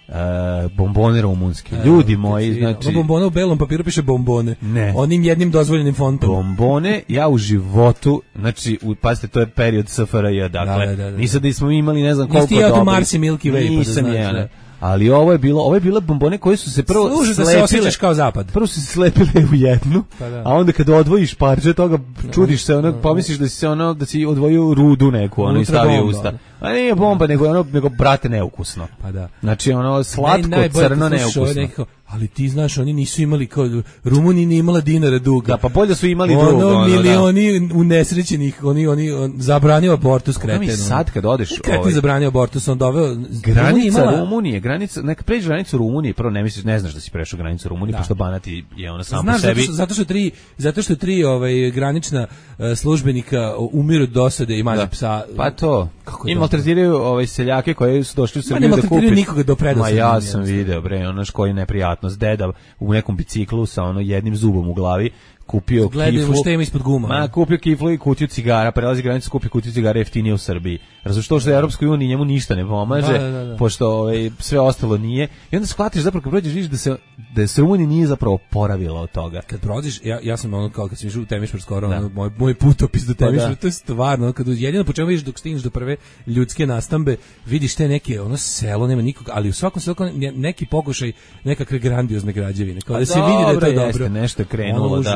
bombone rumunski. Ljudi moji, znači bombone u belom papiru piše bombone. Ne. Onim jednim dozvoljenim fontom. Bombone ja u životu, znači pazite, to je period SFRJ, dakle. Nisam da smo imali ne znam koliko dobri. Nisi ja tu Marsi Milky Way, pa da znaš. Ali ovo je bile bombone koje su se prvo slepile. Da se osjećaš kao zapad. Prvo su se slepile u jednu, a onda kad odvojiš parče toga, čudiš se, pomisliš da si odvojio rudu neku, i stavio u usta. A nije bomba, nego brate neukusno. Pa da. Znači slatko, crno, neukusno. Ali ti znaš, oni nisu imali kao Rumunija nije imala dinara duga. Da, pa bolje su imali drugo. Milioni unesrećenih, oni zabranio abortus kretenu. Mi sad kad odeš, kreten zabranio abortus, on doveo granica Rumunije, neka pređi granicu Rumunije, prvo ne znaš da si prešao granicu Rumunije, pošto Banati je ona sam po sebi. Zato što tri granična službenika umiru od dosade i manje psa. Pa to. I maltretiraju seljake koji su došli u Srbiju da kupi. Ne maltretiraju nikoga do predosade. Ma ja sam video, bre, onaš koji neprijatnost. Deda u nekom biciklu sa jednim zubom u glavi kupio kiflu. Šta ima ispod guma. Kupio kiflu i kutiju cigara, prelazi granicu, kupio kutiju cigara jeftinije u Srbiji. Razumiješ što je Europskoj uniji njemu ništa ne pomaže, pošto sve ostalo nije. I onda shvatiš zapravo kad prođeš vidiš da se Rumunija nije zapravo oporavila od toga. Kad prođeš, ja sam kao kad sam išao u Temišvar skoro, moj putopis do Temišvara, to je stvarno, kad jedino po čemu vidiš dok stigneš do prve ljudske nastambe, vidiš te neke, selo nema nikoga, ali u svakom selu neki pokušaj nekakve grandiozne građevine. Kao da se vidi da je to dobro. Nešto je krenulo, da.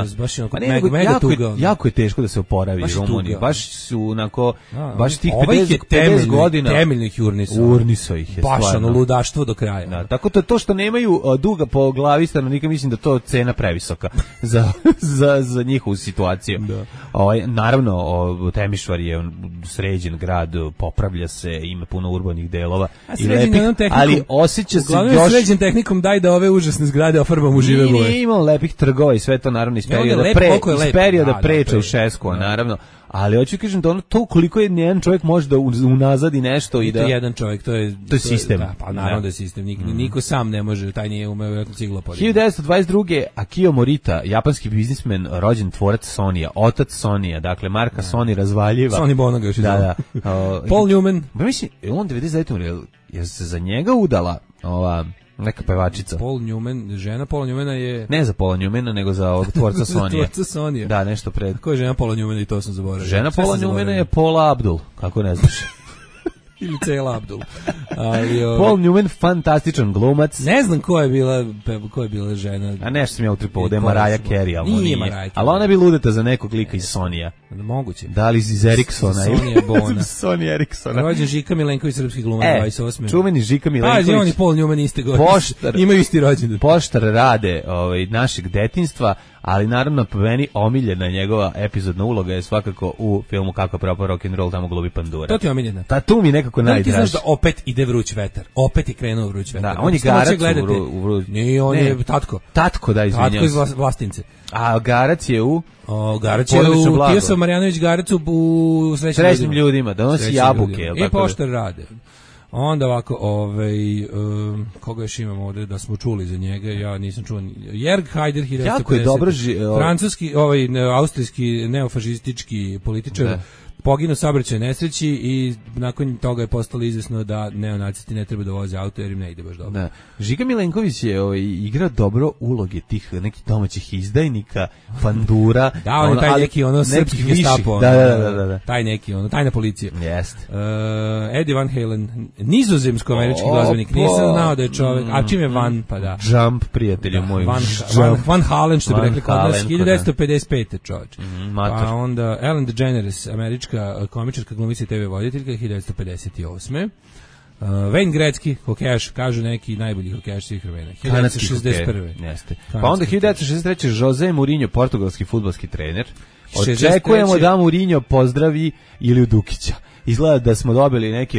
Jako je teško da se oporavi Rumunija. Baš su baš tih 50 godina temeljnih urniso. Urniso ih je stvarno. Baš ludaštvo do kraja. Da, tako to što nemaju duga po glavi stanovnika, mislim da to cena previsoka za njihovu situaciju. Naravno, Temišvar je sređen grad, popravlja se, ima puno urbanih delova i lepih, ali osjeća se još sređen tehnikom daj da ove užasne zgrade ofarbamo u žive boje. Nije imao lepih trgova i sve to naravno iz perioda pre Čaušesku, naravno. Ali hoću kažem da to koliko je jedan čovjek može da unazadi nešto i da to jedan čovjek, to je sistem. Da, pa naravno da je sistem. Niko sam ne može, taj nije umeo vjerojatno cigla podignuti. 1922. Akio Morita, japanski biznismen, rođen tvorac Sonija, otac Sonija, dakle marka Sony razvaljiva. Sony Bonaga još da. Paul Newman. Pa mislim, on 99. je se za njega udala ova neka pevačica. Paul Newman, žena Paula Newmana je... Ne za Paula Newmana, nego za tvorca Sonije. Tvorca Sonije. Da, nešto pred... Ko je žena Paula Newmana i to sam zaboravio. Žena Paula Newmana je Paula Abdul, kako ne znaš. Ili Cela Abdul. Paul Newman, fantastičan glumac. Ne znam ko je bila žena. A nešto sam ja utripao da je Mariah Carey, ali nije. Ali ona bi ludeta za nekog lika iz Sonija. Moguće. Da li iz Ericssona? Sonija Bona. Sonija Ericssona. Rođen Žika Milenković, srpski glumac, 28. Čuveni Žika Milenković. Pa, on i Paul Newman iste godine. Imaju isti rođendan. Poštar rade našeg detinjstva, ali naravno po meni omiljena njegova epizodna uloga je svakako u filmu Kako propao rock and roll, tamo glubi Pandura. To ti je omiljena. Tu mi nekako najdraži. Ti znaš da opet ide vruć vetar. Opet je krenuo vruć vetar. Da, on je Garac u vruć. Nije, on je Tatko. Tatko, da, izvinjam. Tatko iz Vlastince. A Garac je u... Garac je u Tijesov Marjanović Garac u Srećnim ljudima. Donosi jabuke. I poštar rade. Onda ovako, koga još imamo ovdje da smo čuli za njega, ja nisam čuo. Jörg Haider, 1950. Jako je dobro francuski, austrijski neofašistički političar. Poginuo u saobraćajnoj nesreći i nakon toga je postalo izvesno da neonacisti ne treba da voze auto jer im ne ide baš dobro. Da. Žiga Milenković je igrao dobro uloge tih nekih domaćih izdajnika, Pandura. Da, on je taj neki srpski gestapo. Da. Taj neki, tajna policija. Jest. Eddie Van Halen, nizozemsko-američki glazbenik. Nisam znao da je čovjek, a čim je Van, pa da. Jump, prijatelju moj. Van Halen, što bi rekli kod nas, 1955. čovječ. Pa onda Ellen DeGeneres, američka komičarka, glumica i TV voditeljka, 1958. Wayne Gretzky, hokejaš, kažu neki najbolji hokejaš svih vremena. 1961. Jeste. Pa onda 1963. Jose Mourinho, portugalski fudbalski trener. Očekujemo da Mourinho pozdravi Iliju Dukića. Izgleda da smo dobili neke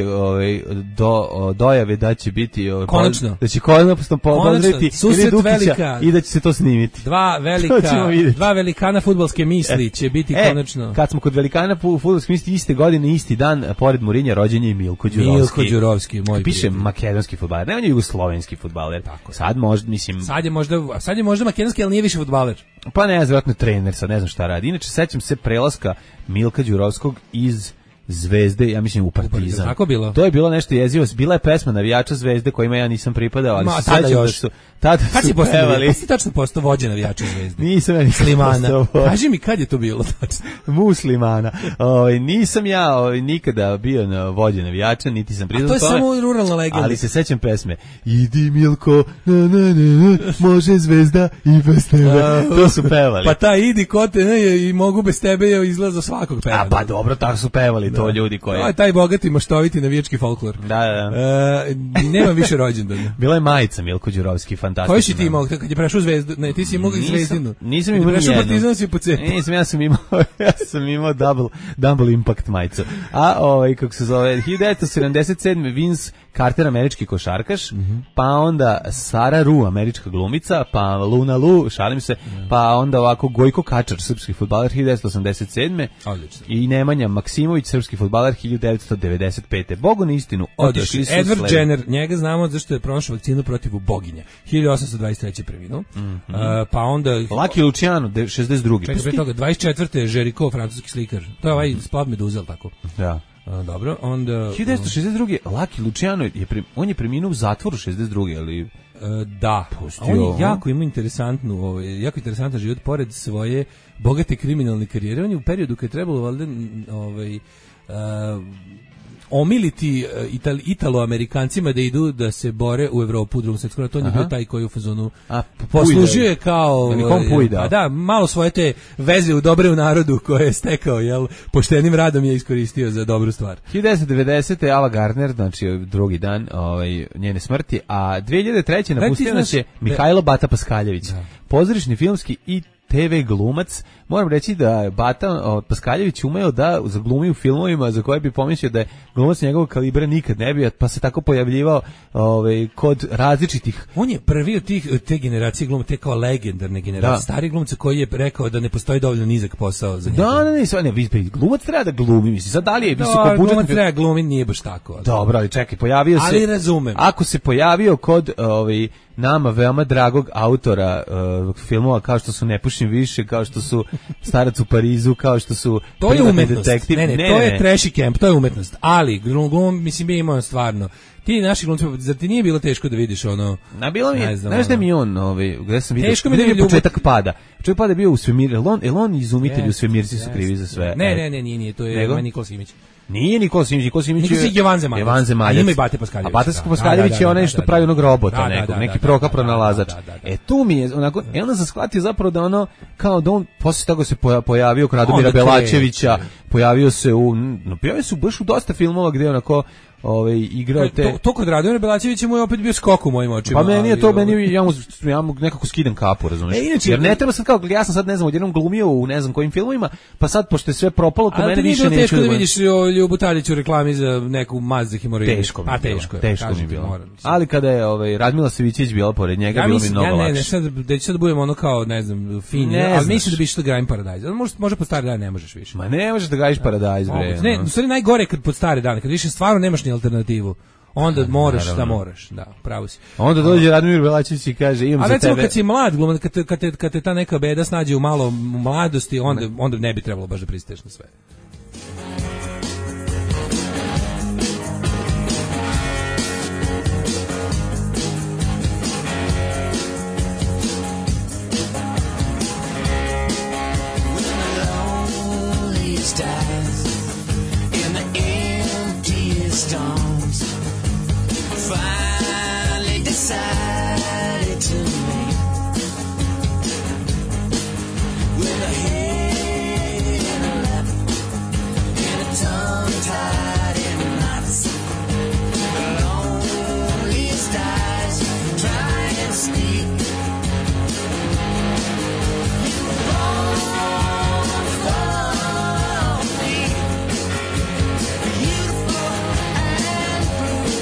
dojave da će biti konačno da će konačno pozdraviti Iliju Dukića i da će se to snimiti. Dva velikana fudbalske misli će biti konačno. Kad smo kod velikana fudbalske misli, iste godine, isti dan, pored Mourinha rođen je Milko Đurovski, moj piše makedonski fudbaler, ne, on je jugoslovenski fudbaler. Sad možda, mislim, sad je možda makedonski, ali nije više fudbaler. Pa ne, vjerojatno trener, sad ne znam šta radi. Inače sećam se prelaska Milka Đurovskog iz Zvezde, ja mislim u Partizan. Tako bilo. To je bilo nešto jezivo. Bila je pesma navijača Zvezde kojima ja nisam pripadao, ali se sećam da su tada su pevali. Kad si tačno postao vođa navijača Zvezde? Nisam ja Muslimana. Kaži mi kad je to bilo tačno? Muslimana. Nisam ja nikada bio na vođa navijača, niti sam priznao tome. A to je samo ruralna legenda. Ali se sećam pesme. Idi Milko, može Zvezda i bez tebe. To su pevali. Pa ta idi ko te i mogu bez tebe je izlaza svakog peva. A pa dobro, tako su pevali to ljudi koji. To je taj bogati maštoviti navijački folklor. Da. Nema više rođendana. Bila je majica Milko Đurovski, fantastična. Koji si ti imao kad je prešao Zvezdu? Ne, ti si imao Zvezdinu. Nisam imao nijednu. Prešao Partizan si po cepu. Nisam, ja sam imao double impact majicu. A kako se zove, 1977. Vince Carter, američki košarkaš, pa onda Sara Ru, američka glumica, pa Luna Lu, šalim se, pa onda ovako Gojko Kačar, srpski fudbaler, 1987. Odlično. I Nemanja Maksimović, srpski fudbaler, 1995. Bogu na istinu, otišli su Edward Jenner, njega znamo zašto je pronašao vakcinu protiv boginja. 1823. preminuo. Pa onda Lucky Luciano, 62. Čekaj, pre toga, 24. Jericho, francuski slikar. To je ovaj Splav Meduzel, tako. Da. Dobro, onda 1962. Lucky Luciano on je preminuo u zatvoru 62. ali da. On je jako ima jako interesantan život pored svoje bogate kriminalne karijere. On je u periodu kad je trebalo valjda omiliti Italo-Amerikancima da idu da se bore u Evropu u Drugom svjetskom ratu. On je bio taj koji u fazonu poslužio je kao malo svoje te veze u dobre u narodu koje je stekao, poštenim radom je iskoristio za dobru stvar. 1990. Ava Gardner, znači drugi dan njene smrti, a 2003. napustio nas je Mihajlo Bata Paskaljević, pozorišni, filmski i TV glumac. Moram reći da je Bata Paskaljević umeo da zaglumi u filmovima za koje bi pomislio da je glumac njegovog kalibra nikad ne bio, pa se tako pojavljivao kod različitih. On je prvi od te generacije glumaca, te kao legendarne generacije, stari glumca koji je rekao da ne postoji dovoljno nizak posao za njega. Glumac treba da glumi, mislim, sad da li je visoko budžetni. Glumac treba glumi, nije baš tako. Ali. Dobro, ali čekaj, pojavio se. Ali razumem. Ako se pojavio kod nama veoma dragog autora filmova kao što su Ne pušim više, kao što su Starac u Parizu, kao što su to je umetnost. Detektiv. Ne, to je trashy camp, to je umetnost. Ali mislim bi imao stvarno. Ti naši glumci, zar ti nije bilo teško da vidiš ono? Bilo mi, znaš da mi on, gde sam vidio? Teško mi je početak pada. Početak pada bio u svemir, on izumitelj u svemirci su krivi za sve. Ne, nije, to je Nikola Simić. Nije Nikola Simić je Jovan Zemaljac. Ima i Bate Paskaljević. A Bate Paskaljević je onaj što pravi onog robota nekog, neki proka pronalazač. Tu mi je onako, onda sam shvatio zapravo da kao da on posle toga se pojavio kod Radomira Belačevića, pojavio se baš u dosta filmova gde onako igrao te... To kod Radovana Belačevića mu je opet bio skok u mojim očima. Pa meni je to, ja mu nekako skidam kapu, razumiješ? Jer ne treba sad kao, ja sam sad, ne znam, odjednom glumio u ne znam kojim filmovima, pa sad, pošto je sve propalo, kod mene više neću... Ali ti nije bilo teško da vidiš Ljubu Tadiću u reklami za neku maz za hemoroide? Teško mi je bilo. Ali kada je Radmila Savićević bila pored njega, bilo mi mnogo lakše. Sad da budemo ono kao, ne znam, fini, ali mislim da bi što Grajim Paradajz. Može pod stare dane, ne možeš više. Ma ne možeš da gajiš Paradajz, bre. Ne, u stvari najgore kad pod stare dane, kad više stvarno nemaš ni alternativu. Onda moraš šta moraš, da, pravo si. Onda dođe Radmir Belačević i kaže imam za tebe. A recimo kad si mlad, kad te ta neka beda snađe u mladosti, onda ne bi trebalo baš da pristaješ na sve. Finally decided to leave with a head in a lap and a tongue tied in knots. The loneliest eyes try and speak. You were born for me, beautiful and blue.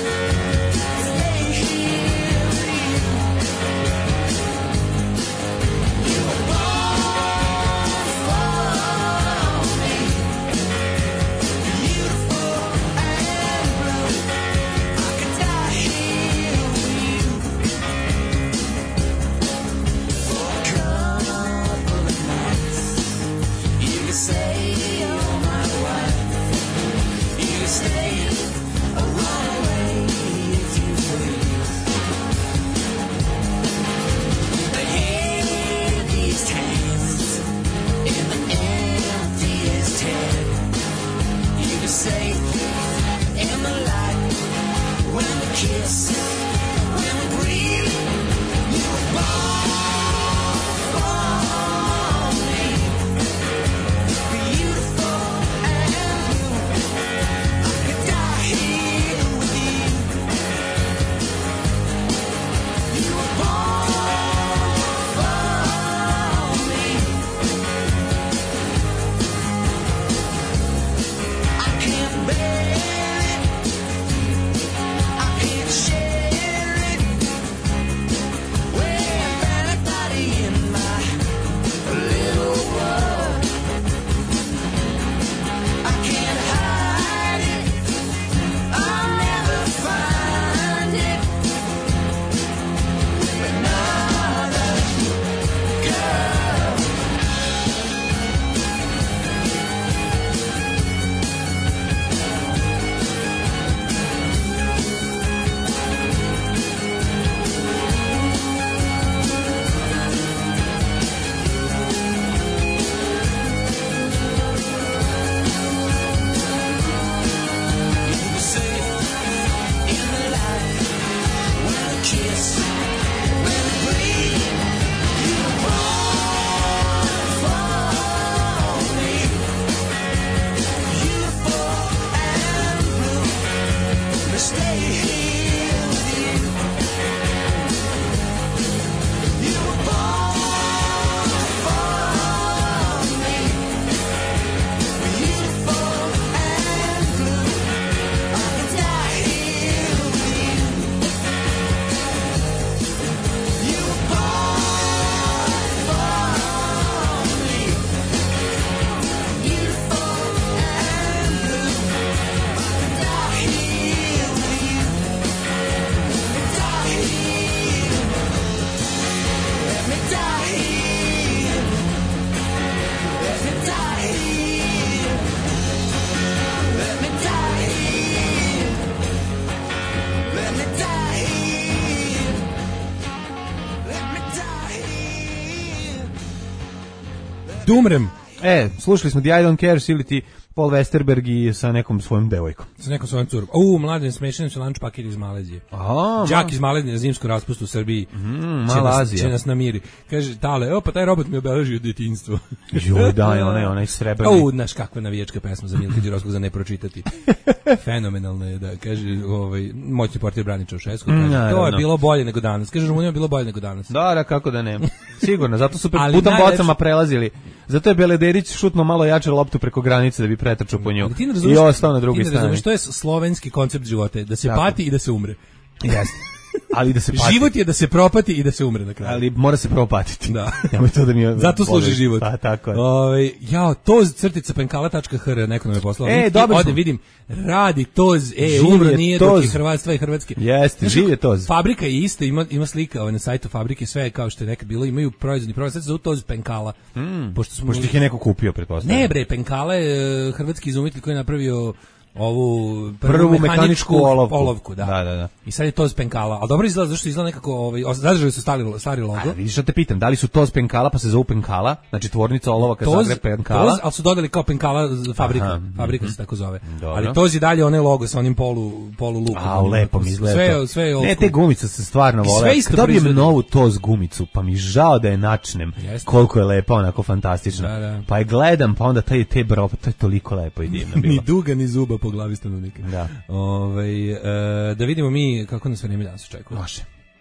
Umrem. Slušali smo The I Don't Care ili ti Paul Westerberg i sa nekom svojom devojkom. Sa nekom svojom curom. Mladen smešan se lunch paket iz Malezije. Đak iz Malezije na zimsku raspustu u Srbiji. Će nas namiri. Kaže, Tale, pa taj robot mi obeležio djetinjstvo. Joj, daj, onaj srebrni. Znaš kakva navijačka pesma za Milka Đirovskog za ne pročitati. Fenomenalno je da, kaže, moćni portir Brani Čaušesku. To je bilo bolje nego danas. Kaže, Rumunija je bilo bolje nego danas. Da, kako da ne. Sigurno, zato su putom bocama prelazili. Zato je Belederić šutno malo jače loptu preko granice da bi pretrčao po nju. I ostao na drugoj strani. Ti ne razumeš, to je slovenski koncept života, da se pati i da se umre. Jeste. Ali da se pati. Život je da se propati i da se umre na kraju. Ali mora se propatiti. Da. To da mi zato služi život. Pa tako je. toz-penkala.hr neko nam je poslao. Dobro. Ovdje vidim, radi toz, umro nije dok je Hrvatstva i Hrvatske. Jeste, živ je toz. Fabrika je ista, ima slika na sajtu fabrike, sve je kao što je nekad bilo, imaju proizvodni proizvod, sad se zove toz penkala. Pošto ih je neko kupio, pretpostavljam. Ne bre, penkala je hrvatski izumitelj koji je napravio ovu prvu mehaničku olovku, da. I sad je to penkala. Al dobro izgleda, zašto izgleda nekako zadržali su stari logo. Vidiš šta te pitam, da li su to penkala pa se zove penkala, znači tvornica olovaka Zagreb penkala. Toz, al su dodali kao penkala fabrika se tako zove. Dobro. Ali toz je dalje onaj logo sa onim polu lukom. Lepo mi izgleda. Sve je ne, te gumice se stvarno vole. Kad dobijem novu toz gumicu, pa mi žao da je načnem. Koliko je lepa, onako fantastična. Da. Pa je gledam, pa onda te bro, to je toliko lepo i divno bilo. Ni duga ni zuba po glavi stanovnika. Da. Da vidimo mi kako nas vreme danas očekuje. Može.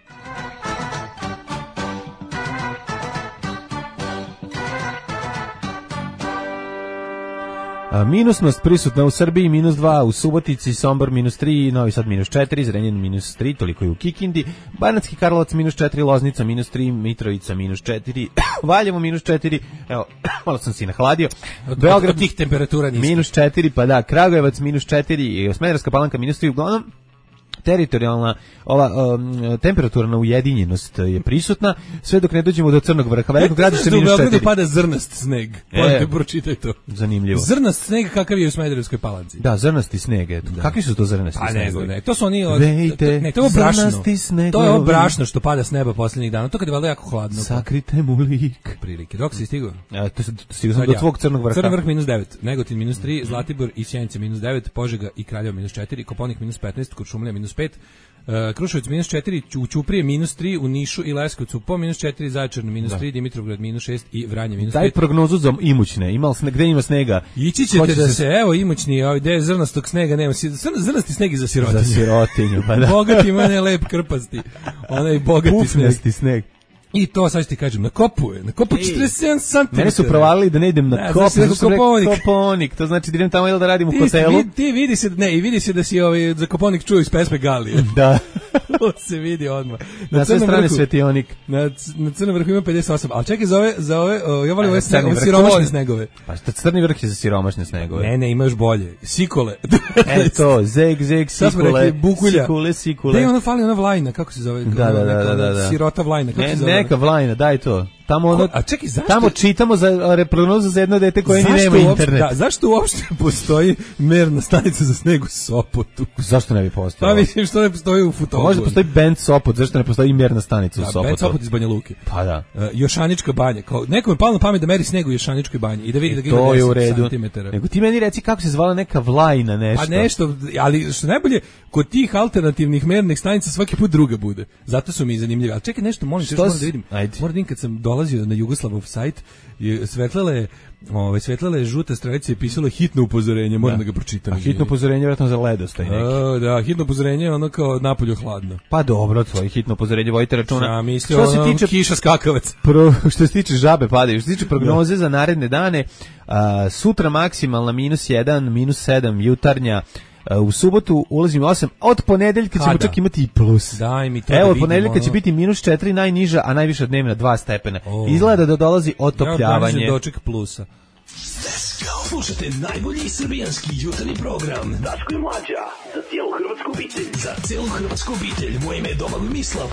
Minusnost prisutna u Srbiji, -2, u Subotici, Sombor -3, Novi Sad -4, Zrenjanin -3, toliko je u Kikindi, Banatski Karlovac -4, Loznica -3, Mitrovica -4, Valjevo -4, evo, malo sam si nahladio, Beograd tih temperatura niska. -4, pa da, Kragujevac -4, Smederevska Palanka -3, uglavnom teritorijalna temperaturna ujedinjenost je prisutna, sve dok ne dođemo do Crnog vrha. Veliko gradište -4. U Beogradu pada zrnast sneg. Pročitaj to. Zanimljivo. Zrnast sneg kakav je u Smederevskoj Palanci. Da, zrnasti sneg. Kakvi su to zrnasti snegovi? Ne, to su oni to je brašno. To je ovo brašno što pada s neba posljednjih dana. To kad je valjda jako hladno. Sakrite mu lik. Prilike. Dok si stigao? Stigao sam do tvog Crnog vrha. Crni vrh -9, Negotin -3, Zlatibor i Sjenica -9, Požega i Kraljevo -4, Koponik -15, Kuršumlija -5, Kruševac -4, u Ćuprije -3, u Nišu i Leskovcu po -4, Zaječar -3, Dimitrovgrad -6 i Vranje -5. Daj prognozu za imućne, gde ima snega? Ići ćete da se, evo imućni, gde je zrnastog snega, nema, zrnasti sneg i za sirotinju. Za sirotinju, pa da. Bogati ima ne lep krpasti, onaj bogati sneg. I to sad ti kažem, na kopu 47 cm. Mene su provalili da ne idem na Koponik. To znači da idem tamo ili da radim u hotelu. Ti vidi se da si za Koponik čuo iz pesme Galije. Da. To se vidi odmah. Na sve strane svetionik. Na Crnom vrhu ima 58. Ali čekaj, za ove, ja volim ove siromašne snegove. Pa što Crni vrh je za siromašne snegove? Ne, ima još bolje. Sikole. Eto, zeg, sikule. Bukulja. Sikule. Da je ono fali ona Vlajna, kako se zove? Da. Sirota Vlajna, kako se zove? Neka Vlajna, daj to. A čekaj, zašto? Tamo čitamo za prognozu za jedno dete koje ni nema internet. Zašto uopšte postoji merna stanica za sneg u Sopotu? Zašto ne bi postojala? Pa mislim što ne postoji u Futogu. Možda postoji band Sopot, zašto ne postoji merna stanica u Sopotu? Band Sopot iz Banja Luke. Pa da. Jošanička banja. Nekom je palo na pamet da meri sneg u Jošaničkoj banji i da vidi da ga ima 10 cm. Nego ti meni reci kako se zvala neka Vlajna nešto. A nešto, ali što najbolje, kod tih alternativnih mernih stanica svaki put druga bude. Zato su mi zanimljivi. Ali čekaj nešto, moram da vidim. Moram kad sam dolazio na Jugoslavov sajt, svetlele žuta stranica i pisalo hitno upozorenje, moram da ga pročitam. A hitno upozorenje vjerojatno za ledostaj neki. Da, hitno upozorenje je ono kao napolju hladno. Pa dobro, tvoje hitno upozorenje, vojite računa. Ja mislim, kiša skakavac. Što se tiče žabe padaju, što se tiče prognoze za naredne dane, sutra maksimalna -1, -7, jutarnja, u subotu ulazim 8, od ponedeljka ćemo čak imati i plus. Daj mi to. Evo, od ponedeljka će biti -4 najniža, a najviša dnevna 2 stepena. Izgleda da dolazi otopljavanje. Ja doček plusa. Slušajte najbolji srbijanski jutarnji program Daško i Mlađa, za cijelu hrvatsku obitelj. Za cijelu hrvatsku obitelj, moje ime je Domagoj Mislav.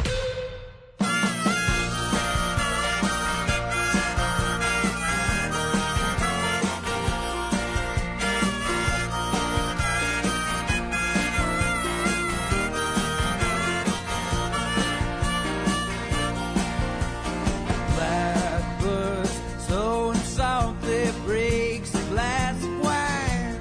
Blackbirds so and south, they breaks a glass of wine.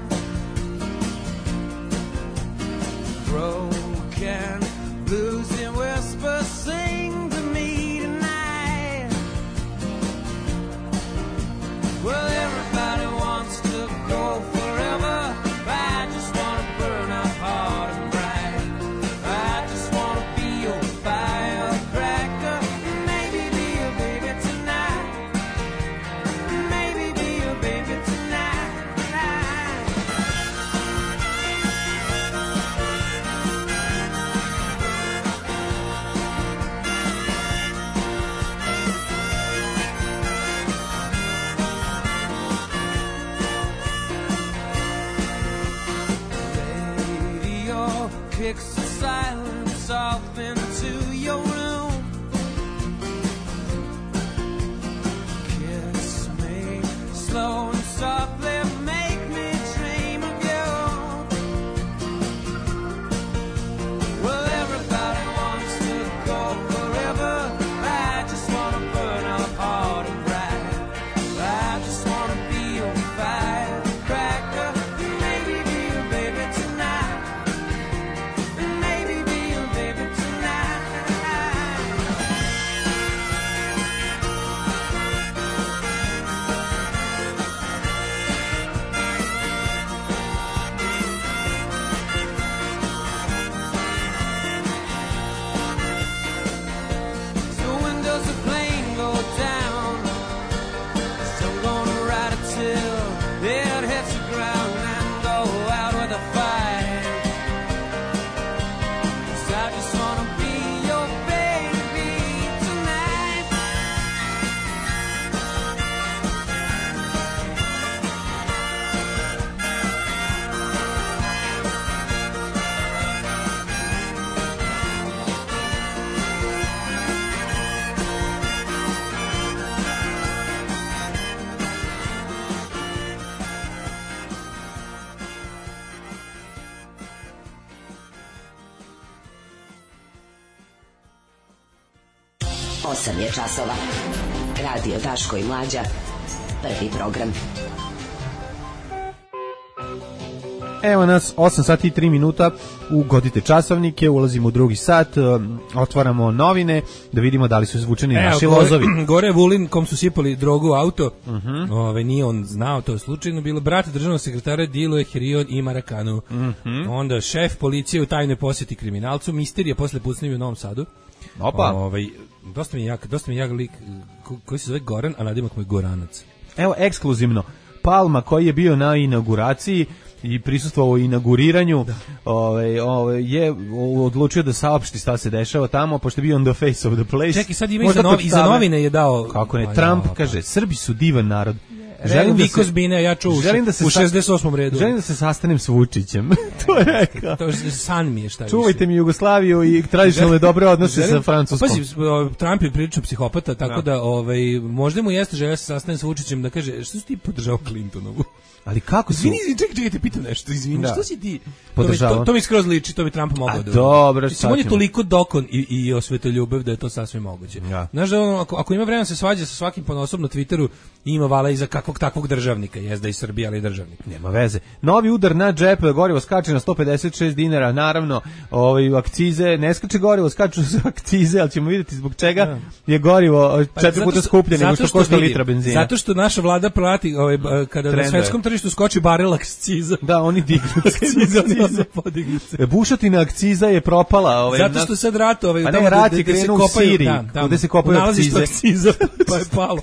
kicks the silence off into your room. Kiss me slow and softly, make me dream of you. Well, everybody wants to go forever. I just wanna burn up hard and bright. I just wanna be your firecracker. Maybe be your baby tonight. Maybe be your baby tonight. So when does the plane go down? So I'm gonna ride it till it hits the ground and go out with a fight. 'Cause I just wanna be your baby tonight. Osam je časova. Radio Daško i Mlađa. Prvi program. Evo nas, 8 sati i 3 minuta, ugodite časovnike, ulazimo u drugi sat, otvaramo novine, da vidimo da li su izvučeni naši lozovi. Gore je Vulin, kom su sipali drogu u auto, nije on znao, to je slučajno bilo, brat državnog sekretara diluje heroin i marakanu. Onda šef policije u tajnoj posjeti kriminalcu, misterija posle pucnjeva u Novom Sadu. Opa. Dosta mi je jak lik koji se zove Goran, a nadimak mu je Goranac. Evo, ekskluzivno, Palma koji je bio na inauguraciji i prisustvovao inauguriranju, je odlučio da saopšti šta se dešava tamo, pošto je bio on the face of the place. Čekaj, sad ima i za novine je dao... Kako ne, Trump kaže, Srbi su divan narod. Želim da se Bine, ja čuo u 68. redu. Želim da se sastanem s Vučićem. To je rekao. To je san mi je šta. Čuvajte mi Jugoslaviju i tradicionalne dobre odnose sa Francuskom. Pazi, Trump je prilično psihopata, tako da možda mu jeste želja se sastanem s Vučićem da kaže što si ti podržao Clintonovu? Ali kako su... Čekaj, te pitam nešto, izvini, što si ti... Podržavao? To mi skroz liči, to bi Trump mogao da... Dobro, on je toliko dokon i osvetoljubav da je to sasvim moguće. Znaš da ako ima vremena se svađa sa svakim ponosom na Twitteru, ima vala iza kakvog takvog državnika, jezda iz Srbije, ali državnik. Nema veze. Novi udar na džep, gorivo skače na 156 dinara, naravno, akcize, ne skače gorivo, skaču akcize, ali ćemo vidjeti zbog čega je gorivo 4 puta skuplje nego što košta litra benzina. Zato što naša vlada prati, kada na svetskom tržištu skoči barel akciza. Da, oni dignu akciza. Bušotina akciza je propala. Zato što sad rat, a ne, rat je krenuo u Siriji, gde se kopaju akcize. Akciza, pa je palo.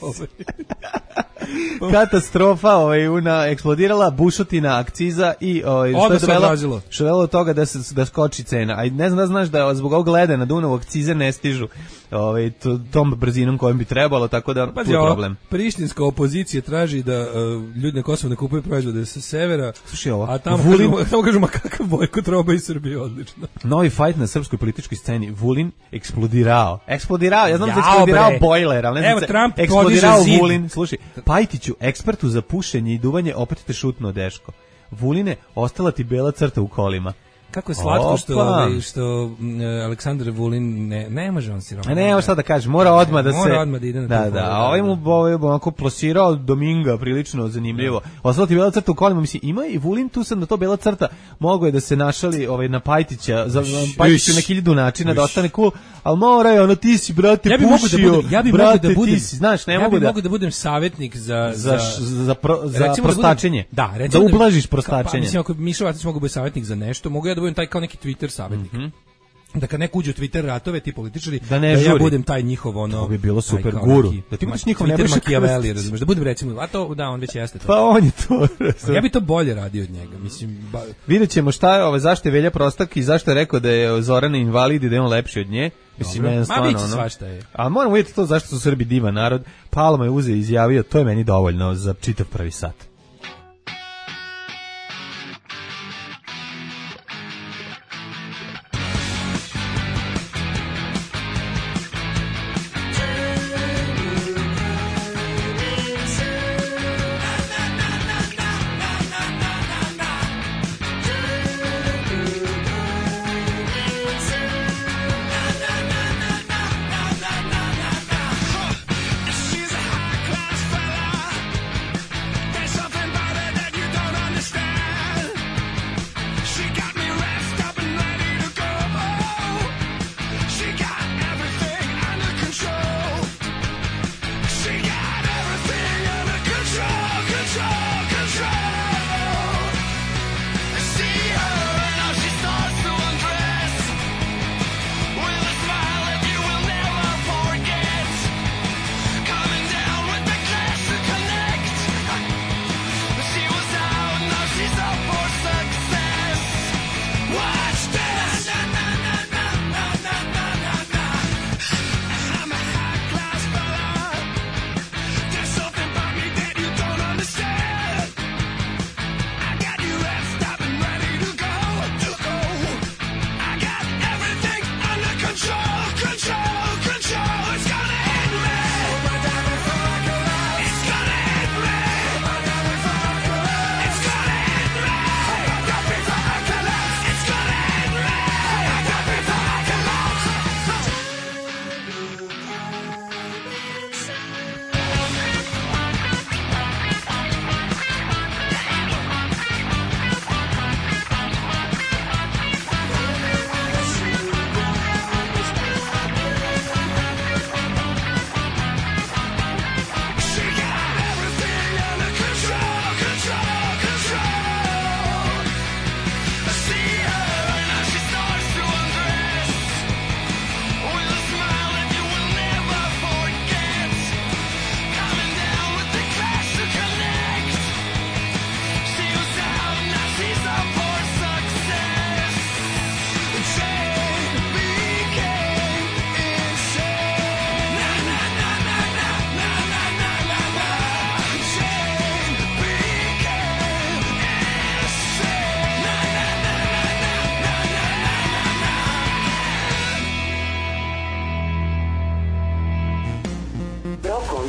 Katastrofa, eksplodirala bušotina akciza i što je dovelo do toga da skoči cena. A ne znam da znaš da zbog ovog leda na Dunavu akcize ne stižu tom brzinom kojom bi trebalo, tako da tu je problem. Prištinska opozicija traži da ljudi na Kosovu ne kupuju proizvode sa severa. Slušaj ovo. A tamo kažu, ma kakav bojkot roba iz Srbije, odlično. Novi fajt na srpskoj političkoj sceni. Vulin eksplodirao. Ja znam da je eksplodirao bojler, ali ne znam da je eksplodirao Vulin. Slušaj, Pajtiću, ekspertu za pušenje i duvanje, opet te šutno deško. Vuline, ostala ti bela crta u kolima. Kako je slatko što Aleksandar Vulin ne može on siroman. Ne, evo šta da kažem, mora odmah da ide na da, a ovaj mu onako plasirao Dominga, prilično zanimljivo. Ostala ti bela crta u kolima, mislim, ima i Vulin tu sad na to bela crta, mogo je da se našali na Pajtića, za Pajtiću na 1000 načina da ostane cool, ali mora ti si, brate, pušio, brate, ti si, znaš, ne mogu da... Ja bih mogu da budem savjetnik za prostačenje, da ublažiš prostačenje. Mislim, ako Miša Vatić mogu biti savjetnik za nešto, mogu ja da budem taj kao neki Twitter savjetnik. Da kad neko uđe u Twitter ratove, ti političari, da ja budem taj njihov to bi bilo super guru. Da ti budeš njihov Twitter Machiavelli, razumeš, da budem recimo, a to, da, on već jeste to. Pa on je to. Ja bi to bolje radio od njega, mislim. Vidjet ćemo zašto je Velja Prostak i zašto je rekao da je Zorana invalid i da je on lepši od nje. Mislim, ne, stvarno, svašta je. A moramo vidjeti to zašto su Srbi divan narod. Palma je uzeo i izjavio, to je meni dovoljno za čitav prvi sat.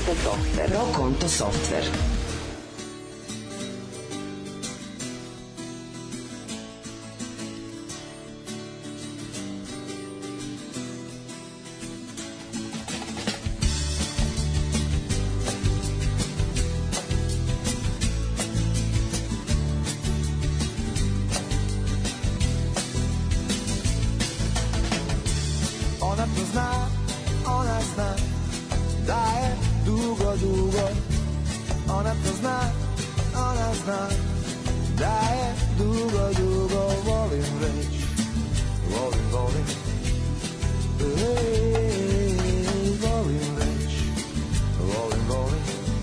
software. Pro konto software. Ona zna da je dugo, dugo. Ona to zna, ona zna da je dugo, dugo. Volim već, volim, volim. Volim već, volim, volim.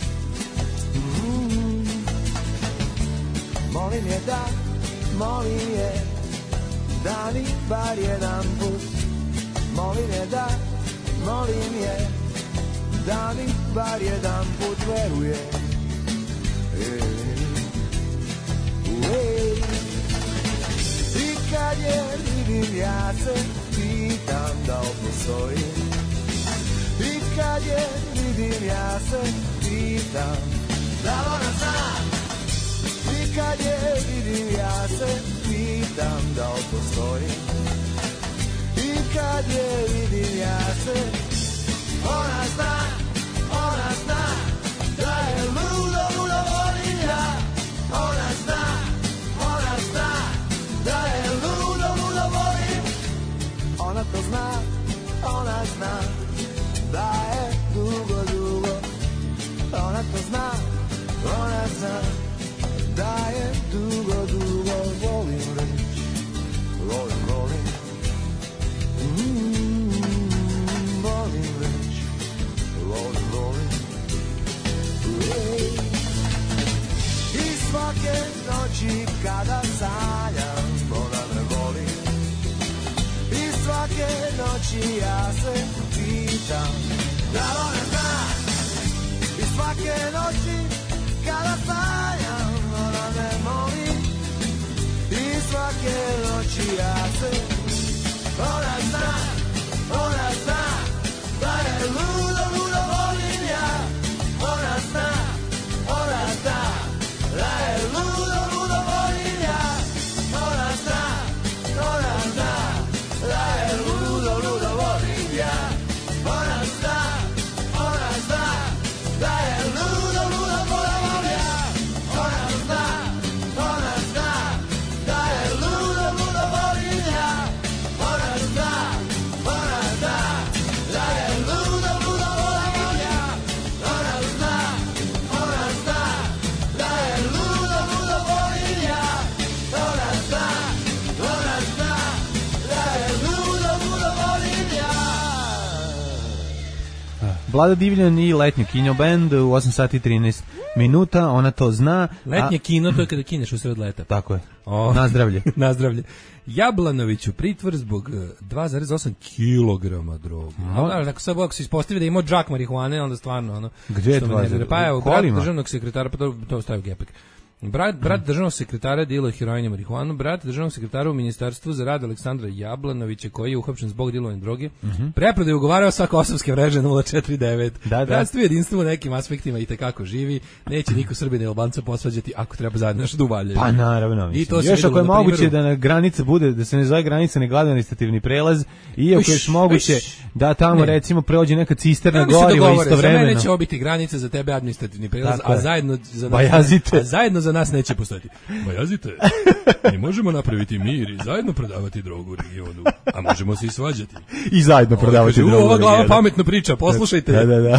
Molim je da, molim je da mi bar jedan put. Molim je da, molim je da mi bar jedan put veruje. I kad je vidim ja se pitam da li postoji. I kad je vidim ja se pitam da li ona zna. I kad je vidim ja se pitam da li postoji. I kad je vidim ja se, ona zna da je ludo, ludo volim ja. Ona zna da je ludo, ludo volim. Ona to zna da je dugo, dugo. Ona to zna da je dugo, dugo. Volim reći, volim, volim. Volim već, volim, volim. I svake noći kada sanjam, ona me voli. I svake noći ja se pitam da li ona zna. I svake noći kada sanjam, ona me moli. I svake noći ja se, ona zna da je ludo, ludo volim ja. Ona zna da je ludo, ludo volim ja. Ona zna da je ludo, ludo volim ja. Ona zna da je ludo, ludo volim ja. Ona zna da je ludo, ludo volim ja. Ona zna da je ludo, ludo volim ja. Ona zna da je ludo, ludo volim ja. Ona zna da je ludo, ludo volim ja. Vlada Divljan i Letnje Kino Band u 8 sati 13 minuta, ona to zna. Letnje kino, to je kada kineš u sred leta. Tako je. Nazdravlje. Nazdravlje. Jablanović u pritvor zbog 2,8 kilograma droge. Ako sad ako se ispostavi da je imao džak marihuane, onda stvarno ono. Gdje je 2,8? Pa evo, brat državnog sekretara, pa to stavio gepek. Brat državnog sekretara diluje heroin i marihuanu, brat državnog sekretara u Ministarstvu za rad Aleksandra Jablanovića, koji je uhapšen zbog dilovanja droge, preprodaju ugovarao sa kosovske mreže 049. Bratstvo jedinstvo u nekim aspektima i tekako živi, neće niko Srbina i Albanca posvađati ako treba zajedno nešto da uvaljaju. Pa naravno, mislim. Još ako je moguće da na granica bude, da se ne zove granica, nego administrativni prelaz, i ako je moguće da tamo recimo prođe neka cisterna goriva istovremeno. Za mene će obiti granica, za tebe administrativni prelaz, a zajedno za nas neće postojati. Bajazite, mi možemo napraviti mir i zajedno prodavati drogu u regionu, a možemo se i svađati. I zajedno prodavati drogu u regionu. Ova glava pametno priča, poslušajte. Da.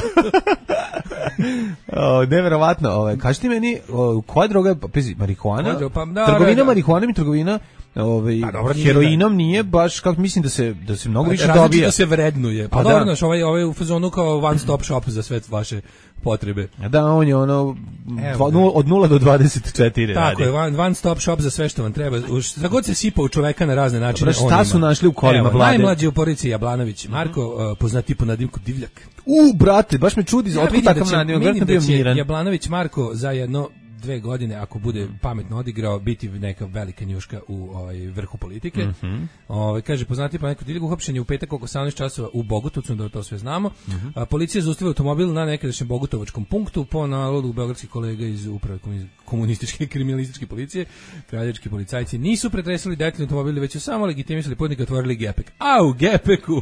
Neverovatno, kaži ti meni, koja droga je, marihuana? Trgovina marihuanom i trgovina heroinom nije baš, kako mislim da se mnogo više dobija. Različito se vrednuje. Pa dobro, znaš, ovaj u fazonu kao one stop shop za sve vaše potrebe. Da, on je ono od 0 do 24 tako radi. Je, one stop shop za sve što vam treba. Za god se sipa u čoveka na razne načine. Dobro, šta su našli u kolima Vlade? Najmlađi u porodici Jablanović, Marko, poznati po nadimku Divljak. Brate, baš me čudi, otkud takav nadimak, vjerojatno bio miran. Jablanović Marko za jedno 2 godine, ako bude pametno odigrao, biti neka velika njuška u vrhu politike. Kaže, poznati pa neko Diljeg uhapšen je u petak oko 18 časova u Bogutovcu, da to sve znamo. Policija zaustavila automobil na nekadašnjem Bogutovačkom punktu po nalogu beogradskih kolega iz uprave komunističke i kriminalističke policije. Kraljevački policajci nisu pretresali detaljni automobili, već su samo legitimisali putnika, otvorili gepek. A u gepeku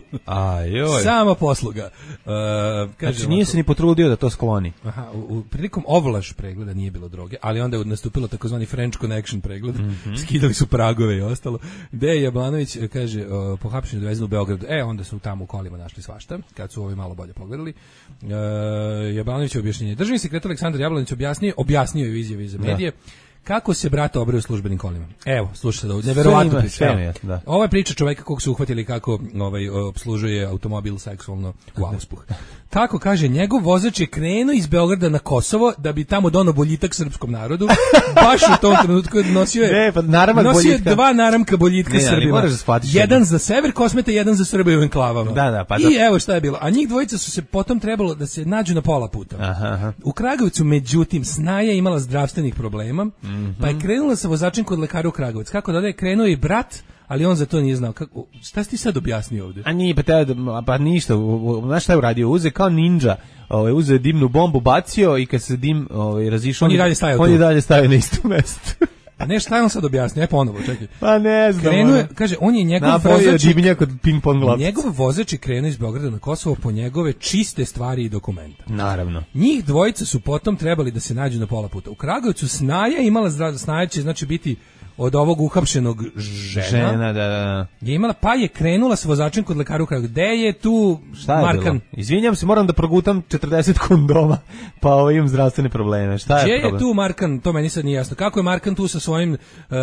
sama posluga. Kaže, znači nije se ni potrudio da to skloni. Prilikom ovlaš pregleda nije bilo droge, ali onda je nastupilo takozvani French Connection pregled. Skidali su pragove i ostalo. Gde je Jablanović, kaže, pohapšen dovezen u Beogradu. Onda su tamo u kolima našli svašta, kad su ovi malo bolje pogledali. Jablanović je objašnjenje. Državni sekretar Aleksandar Jablanović objasnio je u izjavi za medije kako se brat obreo službenim kolima. Evo, slušajte da neverovatno priča. Ova je priča čoveka kog su uhvatili kako opslužuje automobil seksualno u auspuh. Tako kaže, njegov vozač je krenuo iz Beograda na Kosovo da bi tamo donao boljitak srpskom narodu. Baš u tom trenutku nosio je dva naramka boljitka Srbima. Jedan za sever Kosmeta, jedan za Srbe u enklavama. I evo šta je bilo. A njih dvojica su se potom trebalo da se nađu na pola puta. U Kragujevcu, međutim, Snaja je imala zdravstvenih problema, pa je krenula sa vozačem kod lekara u Kragujevac. Kako da je krenuo i brat, ali on za to nije znao. Šta si ti sad objasnio ovde? A nije, pa ništa. Znaš šta je uradio? Uze kao ninja. Uze dimnu bombu, bacio i kad se dim razišao, on je dalje stavio na isto mesto. A ne, šta je on sad objasnio? Ponovo, čekaj. Pa ne znam. Krenuo je, kaže, on je njegov vozač. Ping-pong njegov vozač je krenuo iz Beograda na Kosovo po njegove čiste stvari i dokumenta. Naravno. Njih dvojica su potom trebali da se nađu na pola puta. U Kragujevcu Snaja imala Snaja će znači biti od ovog uhapšenog žena je imala, pa je krenula s vozačem kod lekara u Kragujevcu. Gde je tu Markan? Izvinjam se, moram da progutam 40 kondoma, pa imam zdravstvene probleme. Šta je problem? Gdje je tu Markan? To meni sad nije jasno. Kako je Markan tu sa svojim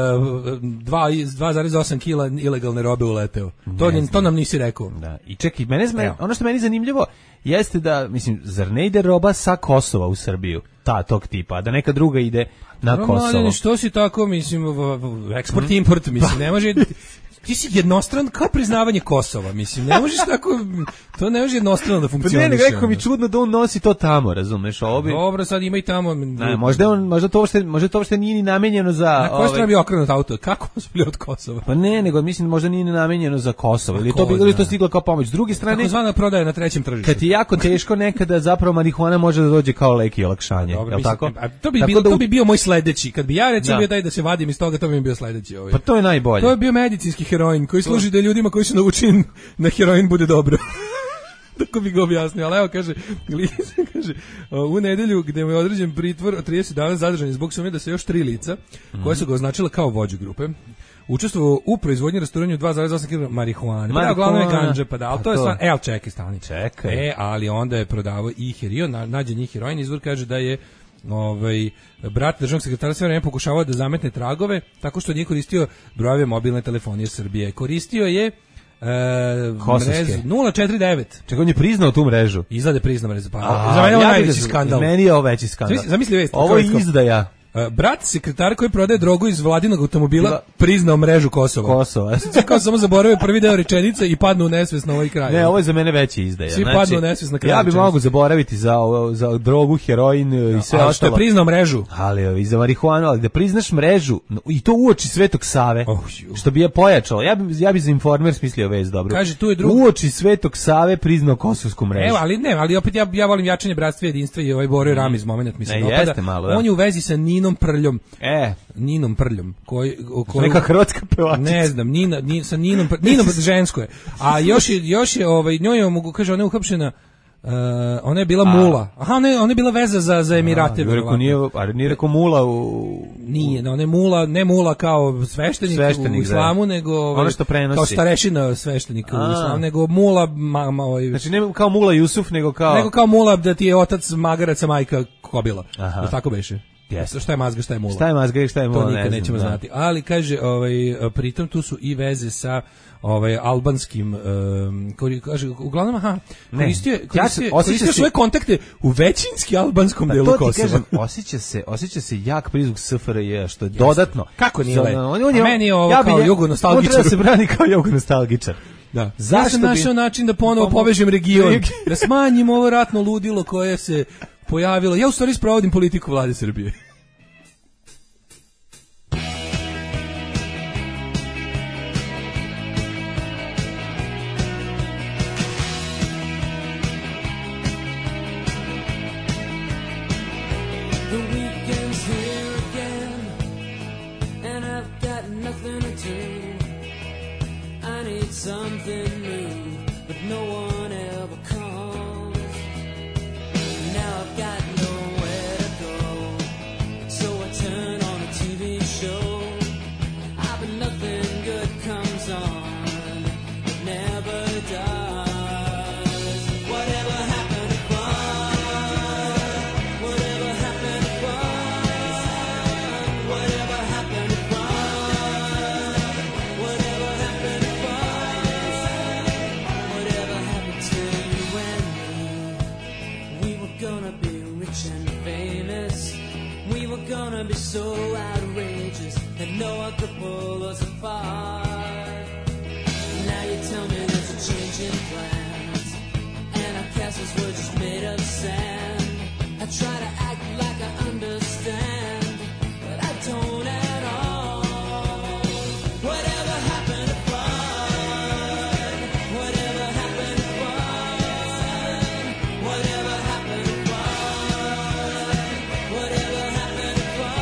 2,8 kila ilegalne robe uleteo? To nam nisi rekao. Da. I čekaj, ono što meni zanimljivo jeste da, mislim, zar ne ide roba sa Kosova u Srbiju? Tog tipa, da neka druga ide na Kosovo. Što si tako, mislim, eksport, import, mislim, ne može... Ti si jednostran kao priznavanje Kosova, mislim, ne možeš tako, to ne može jednostrano da funkcioniše. Pa ne, rekao mi čudno da on nosi to tamo, razumeš, Dobro, sad ima i tamo. Ne, možda to uopšte nije ni namenjeno za... Na kojoj strani bi okrenut auto? Kako su bili od Kosova? Pa ne, nego mislim možda nije ni namenjeno za Kosovo, ili to stiglo kao pomoć. S druge strane... Takozvana prodaja na trećem tržištu. Kad je jako teško nekada zapravo marihuana može da dođe kao lek i olakšanje, je li tako? To bi bio moj sledeći, kad bi ja recimo bio daj da se vadim iz toga, to bi bio sledeći. Pa to je najbolje. To je bio medicinski heroin koji služi da ljudima koji su naučeni na heroin bude dobro. Tako bi ga objasnio, ali evo kaže, u nedelju gde mu je određen pritvor od 30 dana zadržan zbog sumnje da se još 3 lica koja su ga označila kao vođu grupe učestvovao u proizvodnji i rasturanju 2,8 kg marihuane. Pa uglavnom je gandže, pa da, ali to je stvarno, čekaj. Ali onda je prodavao i heroin, nađen i heroin, izvor kaže da je brat državnog sekretara sve vreme pokušavao da zametne tragove tako što nije koristio brojeve mobilne telefonije Srbije. Koristio je mrežu 049. Čekaj, on je priznao tu mrežu. Izgleda priznao mrežu. Za mene je ovo najveći skandal. Meni je ovo veći skandal. Zamisli vest. Ovo je izdaja. Brat sekretara koji prodaje drogu iz vladinog automobila priznao mrežu Kosova. Kao samo zaboravio prvi deo rečenice i padnu u nesvest na ovaj kraj. Ne, ovo je za mene veći izdaja. Svi padnu u nesvest na kraj. Ja bih mogu zaboraviti za drogu, heroin i sve ostalo. Što je priznao mrežu. Ali i za marihuanu, ali da priznaš mrežu i to uoči Svetog Save, što bi je pojačalo. Ja bi za Informer smislio vez dobro. Kaže, tu je drugo. Uoči Svetog Save priznao kosovsku mrežu. Evo, ali opet ja volim jačanje bratstva i jedinstva i ovaj Boro Ramiz moment mi se dopada. On je u vezi sa Ninom Prljom. Ninom Prljom. Neka hrvatska pevačica. Ne znam, sa Ninom žensko je. A još je njoj je kaže, ona je uhapšena. Ona je bila mula. Aha, ona je bila veza za Emirate. Nije rekao mula Nije, ona je mula, ne mula kao sveštenik u islamu, nego ono što prenosi. Kao starešina sveštenika u islamu, nego mula znači ne kao mula Jusuf, nego kao mula da ti je otac magarac, a majka kobila. Tako beše. Šta je mazga, šta je mula? Šta je mazga i šta je mula? To nikad nećemo znati. Ali kaže, pritom tu su i veze sa albanskim, kaže, uglavnom, koristio svoje kontakte u većinski albanskom delu Kosova. To ti kažem, osjeća se jak prizvuk SFRJ, što je dodatno. Kako nije le? Meni je ovo kao jugonostalgičar. On treba se brani kao jugonostalgičar. Da. Ja sam našao način da ponovo povežem region, da smanjim ovo ratno ludilo koje se pojavilo. Ja u stvari sprovodim politiku vlade Srbije. need something new, but no one ever comes. Now I've got nowhere to go, so I turn on a TV show. But nothing good comes on, it never does. Whatever happened to fun? Whatever happened to fun? Whatever happened to fun? Whatever happened to fun? Whatever happened to you and me? We were gonna be rich and famous. We were gonna be so outrageous that no one could pull us apart. Now you tell me there's a change in plans, and our castles were just made of sand. I try to act like I understand, but I don't at all. Whatever happened to fun? Whatever happened to fun? Whatever happened to fun? Whatever happened to fun?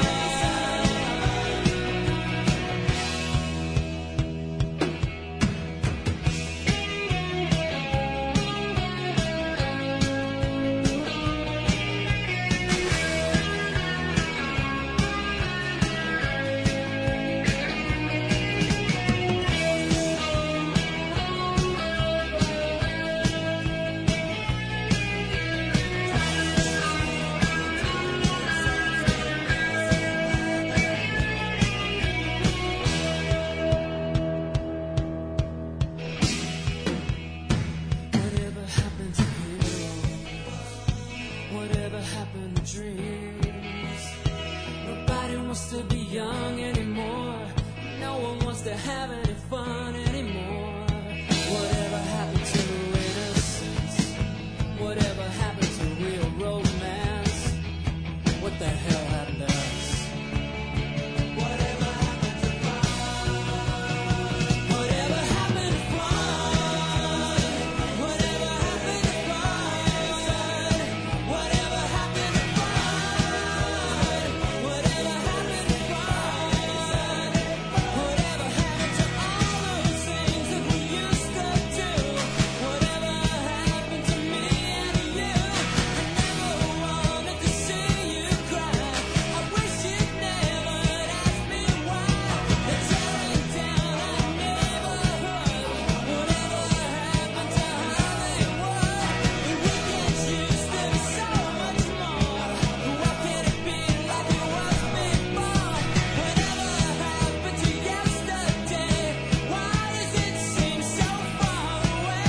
Whatever happened to heroes? Whatever happened to dreams? Nobody wants to be young anymore. No one wants to have any fun anymore. Whatever happened to innocence? Whatever happened to real romance? What the hell happened to us? Whatever happened to fun? Whatever happened to fun? Whatever happened to fun? Whatever happened to fun? Whatever happened to fun? Whatever happened to all those things that we used to do? Whatever happened to me and you? I never wanted to see you cry. I wish you'd never ask me why. They're tearing down our neighborhood. Whatever happened to Hollywood? The weekends used to be so much more. Why can't it be like it was before? Whatever happened to yesterday? Why does it seem so far away?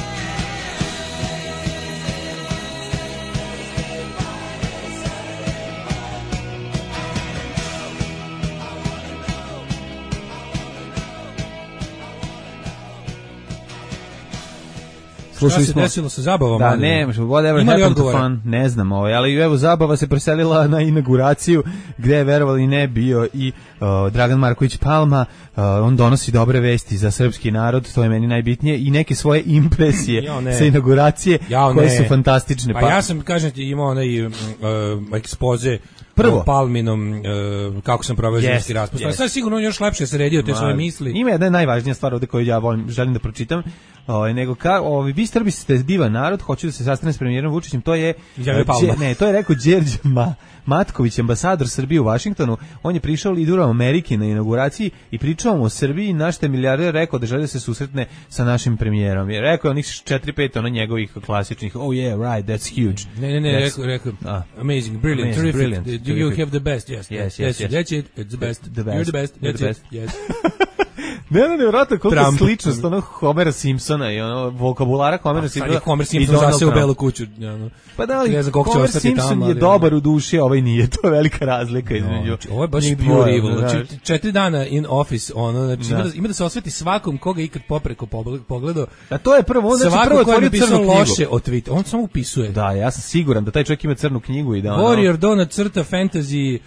Šta se desilo sa zabavom? Da, ali? ne, whatever Ima li happened to odgovora? fun, ne znam, ali evo zabava se preselila na inauguraciju gde je verovali ne bio i Dragan Marković Palma, on donosi dobre vesti za srpski narod, to je meni najbitnije, i neke svoje impresije sa inauguracije koje su fantastične. Pa ja sam, kažem ti, imao onaj ekspoze prvo Palminom, kako sam proveo zimski raspust. Yes. Sad sigurno on još lepše sredio te svoje misli. Ima jedna najvažnija stvar ovde koju ja želim da pročitam, nego vi Srbi ste divan narod, hoću da se sastane s premijerom Vučićem, to je to je rekao Đerđe Matković, ambasador Srbije u Vašingtonu. On je prišao liderom Amerike na inauguraciji i pričao mu o Srbiji, naš te milijarder rekao da želi da se susretne sa našim premijerom. Je rekao onih 4-5 ono njegovih klasičnih oh yeah, right, that's huge. Ne, rekao amazing, brilliant, terrific. Do you have the best? Yes. That's it. It's the best. You're the best. That's it. Yes. Ne, vratno koliko sličnost onog Homera Simpsona i ono vokabulara Homera Simpsona. Homer Simpson zaseo u Belu kuću. Pa da li, Homer Simpson je dobar u duši, ovaj nije. To je velika razlika između. Ovo je baš pure evil. Znači, 4 dana in office, ima da se osveti svakom koga ikad popreko pogledao. A to je prvo, on znači prvo otvorio crnu knjigu. Loše od tweeta, on samo upisuje. Da, ja sam siguran da taj čovjek ima crnu knjigu i da Warrior Donut crta fantasy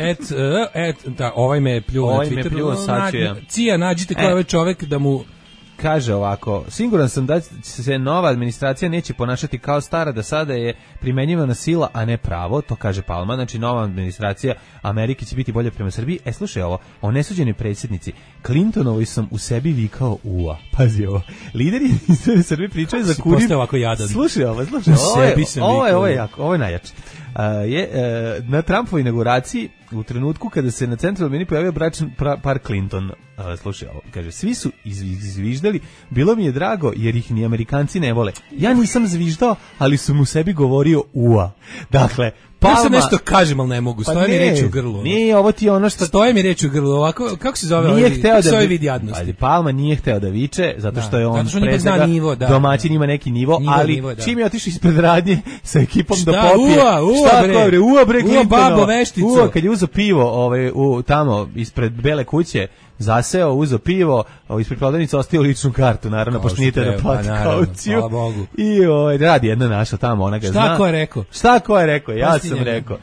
66 da, ovaj me pljuo na Twitteru. Cija, nađite ko je ovaj čovek da mu kaže ovako, siguran sam da se nova administracija neće ponašati kao stara, da sada je primenjivana sila, a ne pravo, to kaže Palma, znači nova administracija Amerike će biti bolje prema Srbiji. Slušaj ovo, o nesuđenoj predsjednici, Clintonovoj sam u sebi vikao ua. Pazi ovo, lideri jedinstvene Srbije pričaju za kurir. Postaje ovako jadan. Slušaj ovo, ovo je najjače. Na Trumpovoj inauguraciji u trenutku kada se na centralnom meni pojavio bračan par Clinton, slušaj ovo, kaže, svi su izviždali, bilo mi je drago jer ih ni Amerikanci ne vole. Ja nisam zviždao, ali sam u sebi govorio ua. Dakle, Palma, ja sam nešto kažem, ali ne mogu. Stoje mi reći u grlu. Nije, ovo ti je ono što... Stoje mi reći u grlu. Ovako, kako se zove? Nije hteo da vid jadnosti. Ali Palma nije hteo da viče, zato što je on prezada, domaćin ima neki nivo, ali čim je otišao ispred radnje sa ekipom da popije... Ua bre, babo veštico. Kad je uzo pivo tamo ispred Bele kuće, zaseo, uzo pivo, ispred prodavnice ostavio ličnu kartu, naravno, pošto nije te da plati kauciju. I radi jedna naša tamo, ona ga zna. Šta ko je rekao? Ja sam rekao.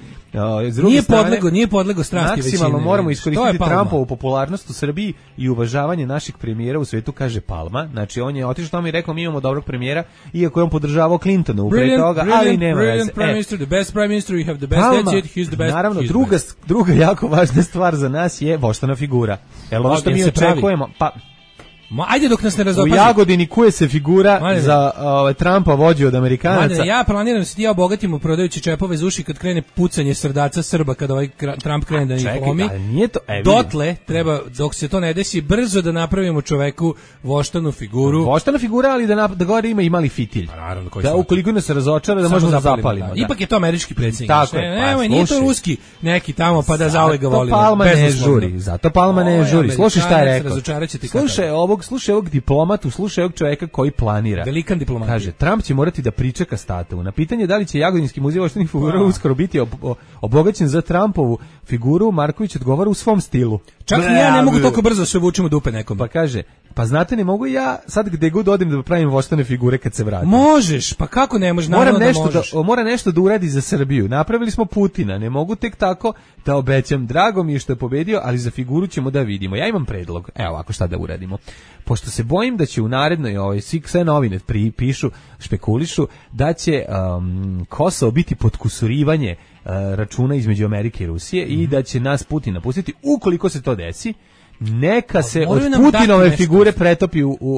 Nije podlego strasti većine. Maksimalno moramo iskoristiti Trumpovu popularnost u Srbiji i uvažavanje naših premijera u svetu, kaže Palma. Znači, on je otišao tamo i rekao, mi imamo dobrog premijera, iako je on podržavao Clintona pre toga, ali nema veze. The best prime minister, you have the best, that's it, he's the best. Naravno, druga jako važna stvar za nas je voštana figura. Jel ono što mi očekujemo? Ajde dok nas ne razopazi. U Jagodini kuje se figura za Trumpa vođu od Amerikanaca. Ja planiram da se ja obogatimo prodajući čepove za uši kad krene pucanje srdaca Srba, kada ovaj Trump krene da njih lomi. Dotle treba, dok se to ne desi, brzo da napravimo čoveku voštanu figuru. Voštana figura, ali da gore ima i mali fitilj. Naravno, da ukoliko ne se razočara da možemo da zapalimo. Ipak je to američki predsjednik. Tako je. Nije to ruski neki tamo pa da zauvek ga volimo. Zato Palma ne žuri. Slušaj šta je rekao. Slušaj ovog diplomatu, slušaj ovog čovjeka koji planira. Velikan diplomat. Kaže, Trump će morati da pričeka statavu. Na pitanje da li će Jagodinski muzej voštanih figura uskoro biti obogaćen za Trumpovu figuru, Marković odgovara u svom stilu. Čak ni ja ne mogu toliko brzo se vučemo dupe nekom. Pa kaže, pa znate, ne mogu ja sad gde god odem da pravim voštane figure kad se vratim. Možeš, pa kako ne možeš? Mora nešto da uradi za Srbiju. Napravili smo Putina, ne mogu tek tako da obećam. Drago mi je što je pobedio, ali za figuru ćemo da vidimo. Ja imam predlog. Evo ovako šta da uradimo. Pošto se bojim da će u narednoj sve novine pišu, špekulišu da će Kosovo biti potkusurivanje računa između Amerike i Rusije i da će nas Putin napustiti. Ukoliko se to desi, neka se od Putinove figure pretopi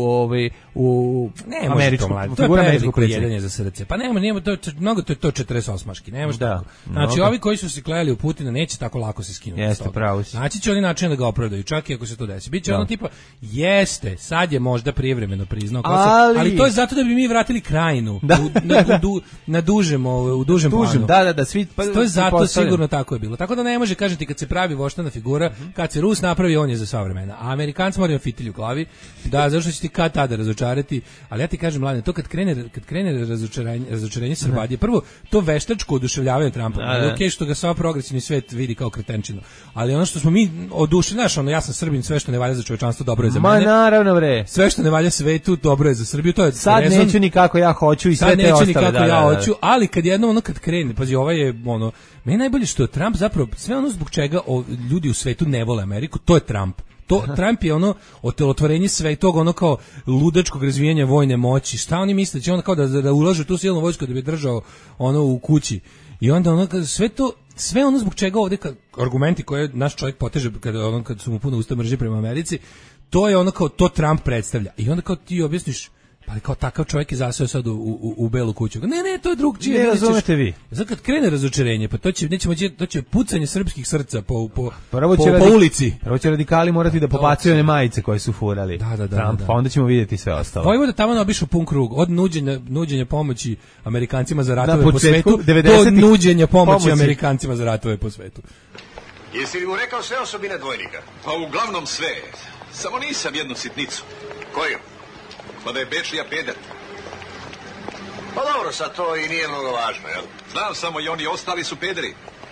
u američku figuru, američku jedanje za srce. Pa nema to mnogo, to je to 48-maški, ne može tako. Znači ovi koji su se klejali u Putina neće tako lako se skinuti. Jeste, pravo si. Znači će oni način da ga opravdaju, čak i ako se to desi. Biće ono tipa, jeste, sad je možda privremeno priznao Kosovo, ali to je zato da bi mi vratili Krajinu na dužem planu. Da, svi. To je zato sigurno tako je bilo. Tako da ne može kažete kad se pravi voštana figura, kad se Rus napravi, on je za sva vremena. A Amerikanci moraju fitilj u glavi, zašto će ti kad tada razočarati, ali ja ti kažem, Mladen, to kad krene razočarenje Srbadije, prvo, to veštačko oduševljavanje Trumpa, ok, što ga sva progresivni svet vidi kao kretenčinu, ali ono što smo mi oduševljeni, znaš, ja sam Srbin, sve što ne valja za čovečanstvo, dobro je za mene. Naravno, bre. Sve što ne valja svetu, dobro je za Srbiju, to je sad rezon, neću ni kako ja hoću i sve te ostale. Sad neću ni kako ja hoću, ali kad jedno kad krene, pazi, ovaj je, meni najbolje što je Trump zapravo, sve ono zbog čega ljudi u svetu ne vole Ameriku, to je Trump. Trump je otelotvorenje sve toga, kao ludačkog razvijanja vojne moći. Šta oni misle? Će on kao da ulažu tu silnu vojsku da bi držao u kući. I onda sve ono zbog čega ovdje argumenti koje naš čovjek poteže kad su mu puno usta mržnje prema Americi, to je kao to Trump predstavlja. I onda kao ti objasniš, pa kao takav čovjek je zaseo sad u Belu kuću. Ne, to je drugčije. Ne razumete vi. Sad kad krene razočarenje, pa to će pucanje srpskih srca po ulici. Prvo će radikali morati da pobacuju one majice koje su furali. Da. Pa onda ćemo vidjeti sve ostalo. Vojvoda tamo obišao pun krug, od nuđenja pomoći Amerikancima za ratove po svetu, do nuđenja pomoći Amerikancima za ratove po svetu. Jesi li mu rekao sve osobine dvojnika? Pa uglavnom sve. Samo nisam jednu sitnicu. Koju? Pa da je Bečlija peder. Pa dobro, sad to i nije mnogo važno, jel? Znam samo i oni ostali su pederi.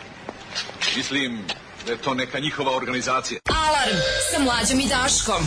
Mislim da je to neka njihova organizacija. Alarm sa Mlađom i Daškom.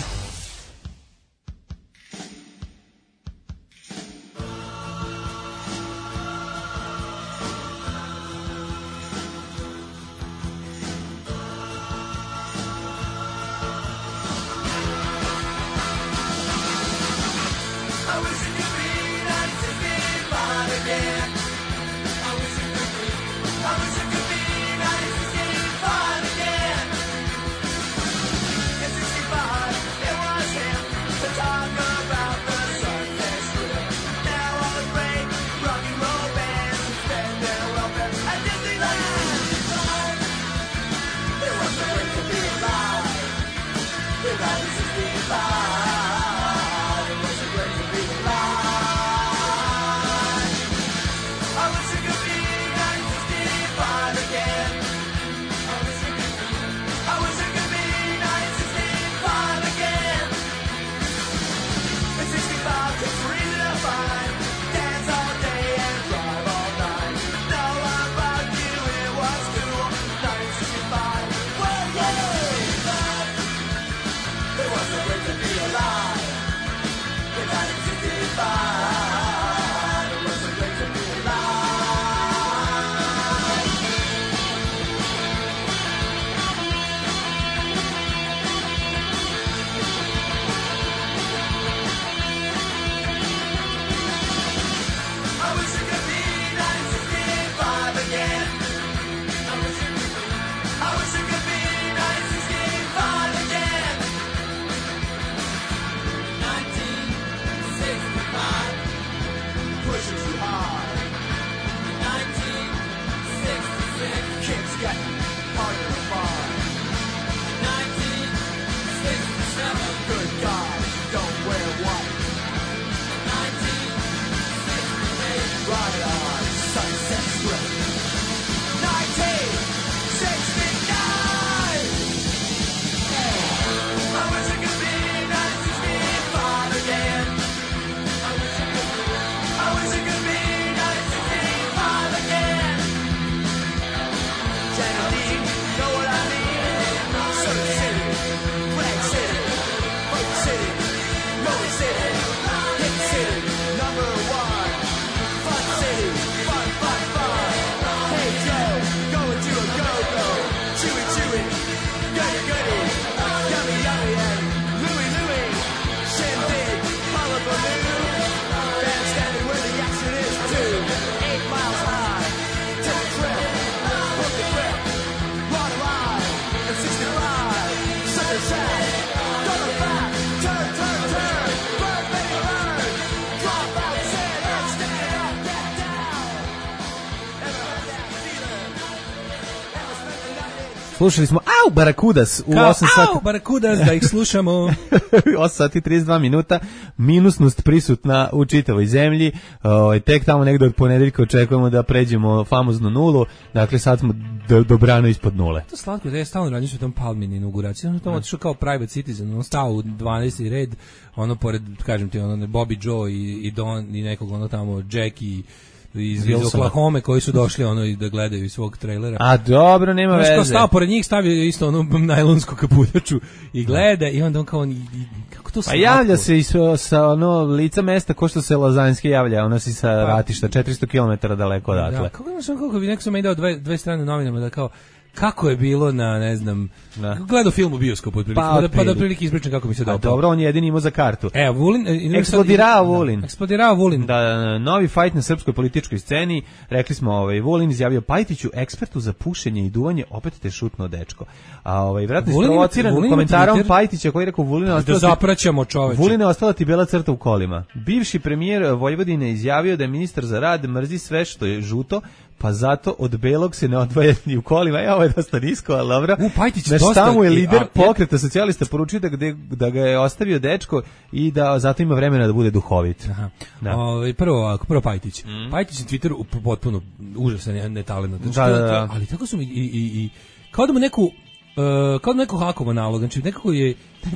Slušali smo Barakudas u 8 sati. Barakudas, da ih slušamo. 8 sati 32 minuta, minusnost prisutna u čitavoj zemlji. Tek tamo negde od ponedeljka očekujemo da pređemo famoznu nulu. Dakle, sad smo dobrano ispod nule. To slatko, da je stalno radim u tom Palmini inauguraciji. On tamo otišao kao private citizen, on stao u 12. red, ono pored, kažem ti, ono Bobby Joe i Don i nekog ono tamo Jackie iz Oklahoma koji su došli ono i da gledaju iz svog trailera. A dobro, nema veze. Znaš, stao pored njih, stavio isto onu najlonsku kaputaču i gleda i onda on kao kako to slatko. Pa javlja se i sa ono lica mesta ko što se Lazanjski javlja, ono si sa ratišta 400 km daleko odatle. Da, kako bi neko sam dao dve strane novinama da kao kako je bilo na, ne znam, gledao film u bioskopu otprilike, pa da otprilike ispričam kako mi se dopao. Dobro, on je jedini imao za kartu. Vulin, eksplodirao Vulin. Da, novi fajt na srpskoj političkoj sceni, rekli smo, Vulin izjavio Pajtiću, ekspertu za pušenje i duvanje, opet te šutno dečko. A vratno isprovociran komentarom Pajtića koji je rekao Vulin je ostala ti bela crta u kolima. Bivši premijer Vojvodine izjavio da je ministar za rad mrzi sve što je žuto, pa zato od belog se ne odvaja ni u kolima. Ovo je dosta nisko, ali dobro. Tamo je lider pokreta socijalista poručio da ga je ostavio dečko i da zato ima vremena da bude duhovit. Da. Prvo Pajtić. Pajtić na Twitteru potpuno užasan, netalentan. Da. Ali tako su mi i kao da mu neko hakovo nalog, znači nekako je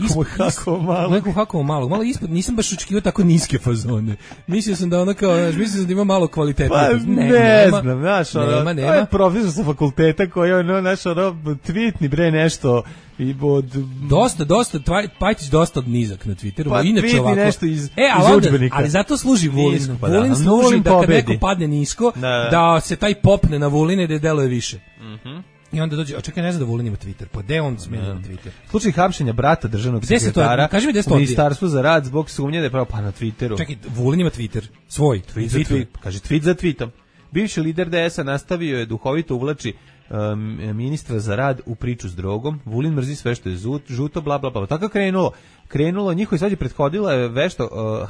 neko hakovo malog, malo ispod, nisam baš očekivao tako niske fazone. Mislio sam da ono kao, mislio sam da ima malo kvalitete. Pa ne znam, znaš, ono, to je profesor sa fakulteta koji ono, znaš, ono, tweetni bre nešto i od... Dosta, Pajtić dosta nizak na Twitteru. Pa inače ovako, nešto iz udžbenika. Ali zato služi Vulin. Vulin služi da kad neko padne nisko, da se taj popne na Vuline da deluje više. I onda dođe, čekaj, ne znam da Vulin ima Twitter, pa gde on smije na Twitter? Slučaj hapšenja brata državnog sekretara u Ministarstvu za rad zbog sumnje da je pravo pa na Twitteru. Čekaj, Vulin ima Twitter, svoj tweet. Kaže, tweet za tweetom. Bivši lider DS-a nastavio je duhovito uvlači ministra za rad u priču s drogom. Vulin mrzi sve što je žuto, bla, bla, bla. Tako krenulo, njihovi sad je prethodila vest o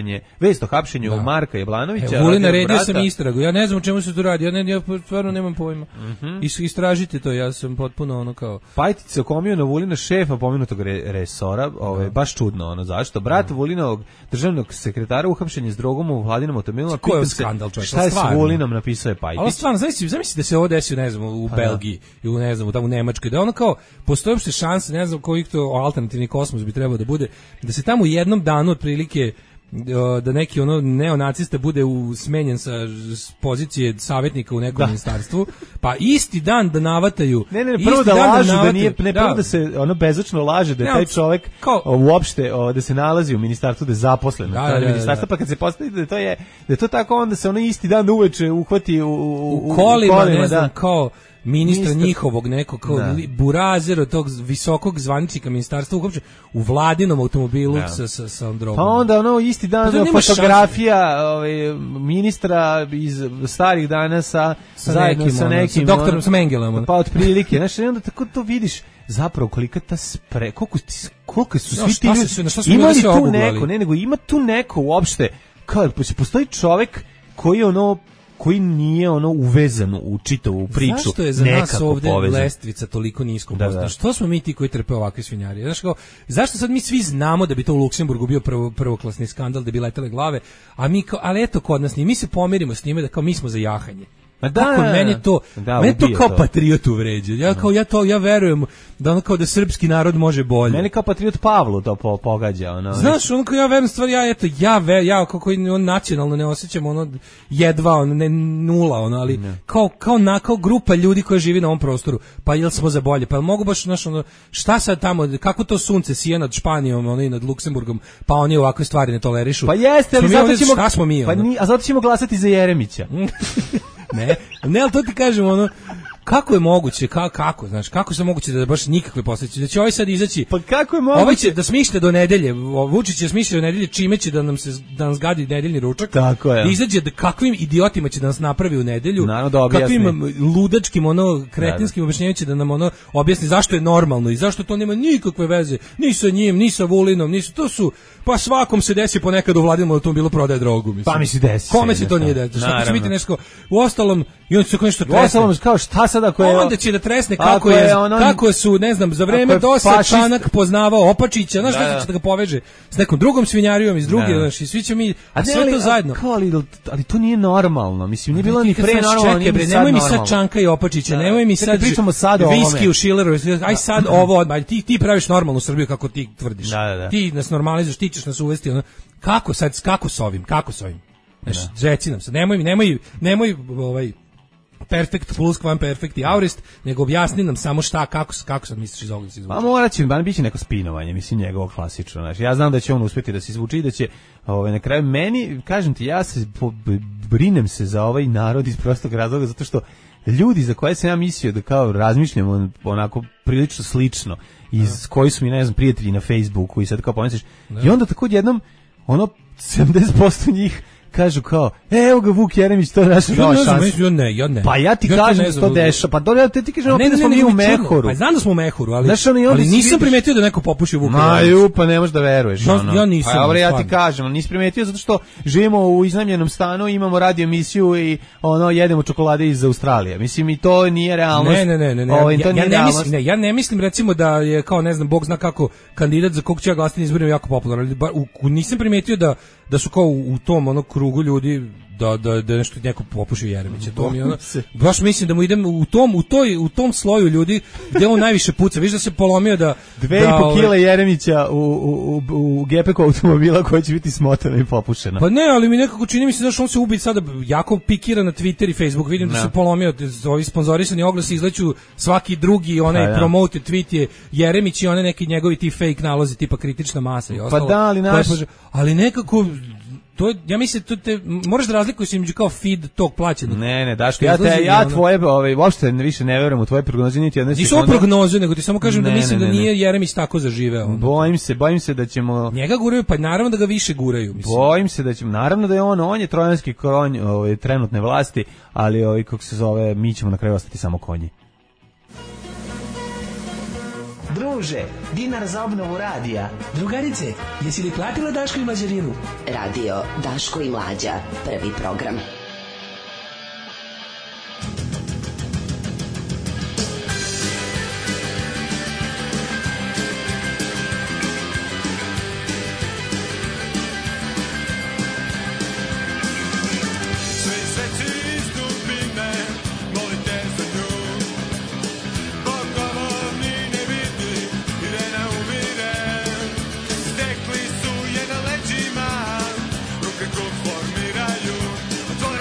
hapšenju Marka Jablanovića. Vulin naredio sam istragu. Ja ne znam o čemu se tu radi. Ja stvarno nemam pojma. Istražite to, ja sam potpuno ono kao... Pajtić se okomio na Vulina, šefa pomenutog resora. Baš čudno, ono, zašto? Brat Vulinovog državnog sekretara uhapšen je s drogom u Vladinom automobilu. Ko je skandal, čovjek? Šta je s Vulinom, napisao je Pajtić. Ali stvarno, zamisli da se ovo desio, ne znam, u Belgiji ili ne znam, tamo u Nemačkoj, da ono kao postoji uopšte šanse, ne znam koji to alternativni kosmos bi trebao da bude, da se tamo u jednom danu otprilike da neki ono neonacista bude smenjen sa pozicije savjetnika u nekom ministarstvu, pa isti dan da navataju. Prvo da lažu da nije, prvo da se ono bezočno laže da je taj čovjek uopšte da se nalazi u ministarstvu, da je zaposlen u ministarstvu, pa kad se postavi da je to tako, onda se ono isti dan uveče uhvati u kolima, ne znam, kao ministra njihovog nekog burazera tog visokog zvaničnika ministarstva uopće u Vladinom automobilu sa drogom. Pa onda ono isti dan fotografija ministra iz starih dana zajedno sa nekim doktorom sa Mengelom. Pa otprilike, znači onda tako to vidiš zapravo kolika ta koliko su svi ti ljudi imali tu neko, nego ima tu neko uopšte, kao postoji čovjek koji nije ono uvezan u čitavu priču. Zašto je za nas ovdje lestvica toliko nisko postavljena? Što smo mi ti koji trpe ovakve svinjarije? Znaš kao, zašto sad mi svi znamo da bi to u Luksemburgu bio prvoklasni skandal, da bi letele glave, a mi kao, ali eto kod nas, mi se pomirimo s njime da kao mi smo za jahanje. Meni to kao patriot uvređe. Ja verujem da ono kao da srpski narod može bolje. Meni kao patriot Pavlu to pogađa. Ono. Znaš, ono kao ja verujem stvari, ja kako on nacionalno ne osjećam ono jedva, ono, ne nula, ono, ali kao grupa ljudi koja živi na ovom prostoru, pa jel smo za bolje, pa jel mogu baš, znaš, ono, šta sad tamo, kako to sunce sije nad Španijom, ono, i nad Luksemburgom, pa oni ovakve stvari ne tolerišu. Pa jeste, ali zato ćemo glasati za Jeremića. Ne, ali to ti kažem, ono, kako je moguće, kako, znaš, kako se moguće da baš nikakve posljedice, da će ovaj sad izaći, pa kako je moguće, ovaj će da smišlja do nedelje, Vučić će smišlja do nedelje, čime će da nas gadi nedeljni ručak, tako je, da izađe da kakvim idiotima će da nas napravi u nedelju, kakvim ludačkim, ono, kretinskim objašnjenjem će da nam ono objasni zašto je normalno i zašto to nema nikakve veze, ni sa njim, ni sa Vulinom, to su, pa svakom se desi ponekad u Vladinom automobilu prodaje drogu, mislim. Pa mi se desi. Kome se to nije desilo? Što će biti nešto, uostalom, i on se nešto trese. Uostalom, kao šta sad sad ako je... Onda će da tresne kako su, ne znam, za vreme DOS-a Čanak poznavao Opačića, znaš kako će da ga poveže s nekom drugom svinjarijom iz druge, znaš, i svi će mi, a sve to zajedno. Ali to nije normalno, mislim, nije bilo ni pre normalno, nije sad nemoj mi sad Čanka i Opačića, nemoj mi sad viski u Šileru, aj sad ovo odmah, ti praviš normalnu Srbiju kako ti tvrdiš. Ti nas normalizuješ, ti ćeš nas uvesti, kako s ovim? Znaš, reci nam sad, nemoj perfect plus kvan perfect i aurist, nego objasni nam samo šta, kako sad misliš iz ovoga se izvuči. Pa morat će, biće neko spinovanje, mislim, njegovo klasično, znaš. Ja znam da će on uspjeti da se izvuči i da će, na kraju, meni, kažem ti, ja se brinem se za ovaj narod iz prostog razloga, zato što ljudi za koje sam ja mislio da kao razmišljamo onako prilično slično, iz koji su mi, ne znam, prijatelji na Facebooku i sad kao pomisliš, i onda tako jednom, 70% njih kažu kao, evo ga Vuk Jeremić, to je naša nova šansa. Ja ne. Pa ja ti kažem da se to dešava. Pa dobro, ti kažeš opet da smo mi u mehoru. Pa znam da smo u mehoru, ali nisam primetio da neko popuši Vuka Jeremića. Pa ne možeš da veruješ. Ja nisam. Pa dobro, ja ti kažem, nisi primetio zato što živimo u iznajmljenom stanu, imamo radio emisiju i jedemo čokolade iz Australije. Mislim, i to nije realnost. Ne. Ja ne mislim recimo da je kao, ne znam, Bog zna kako kandidat za kog će ja glasati na izborima jako popularan. Nisam primetio da su kao u tom krugu ljudi da nešto neko popuši Jeremića. To mi baš mislim da mu idem u tom sloju ljudi gde on najviše puca. Viš da se polomio da 2,5 kile Jeremića u gepeku automobila koja će biti smotana i popušena. Pa ne, ali mi nekako čini mi se da on se ubi sada jako pikira na Twitter i Facebook. Vidim da se polomio, ovi sponzorisani oglasi izleću svaki drugi promoted tweet je Jeremić i one neki njegovi ti fake nalozi tipa kritična masa i ostalo. Pa da, ali nekako to je, ja mislim, moraš da razlikuješ između kao feed tog plaćenog. Ne, Daško, ja tvoje, uopšte više ne verujem u tvoje prognoze, niti jedne sekunde. Nisu prognoze, nego ti samo kažem da mislim da nije Jeremić tako zaživeo. Bojim se da ćemo... Njega guraju, pa naravno da ga više guraju. Mislim. Bojim se da ćemo, naravno da je on je trojanski konj trenutne vlasti, ali kako se zove, mi ćemo na kraju ostati samo konji. Druže, dinar za obnovu radija. Drugarice, jesi li platila Daško i Mlađarinu? Radio Daško i Mlađa, prvi program. Stekli su je na leđima, ruke kod formiraju,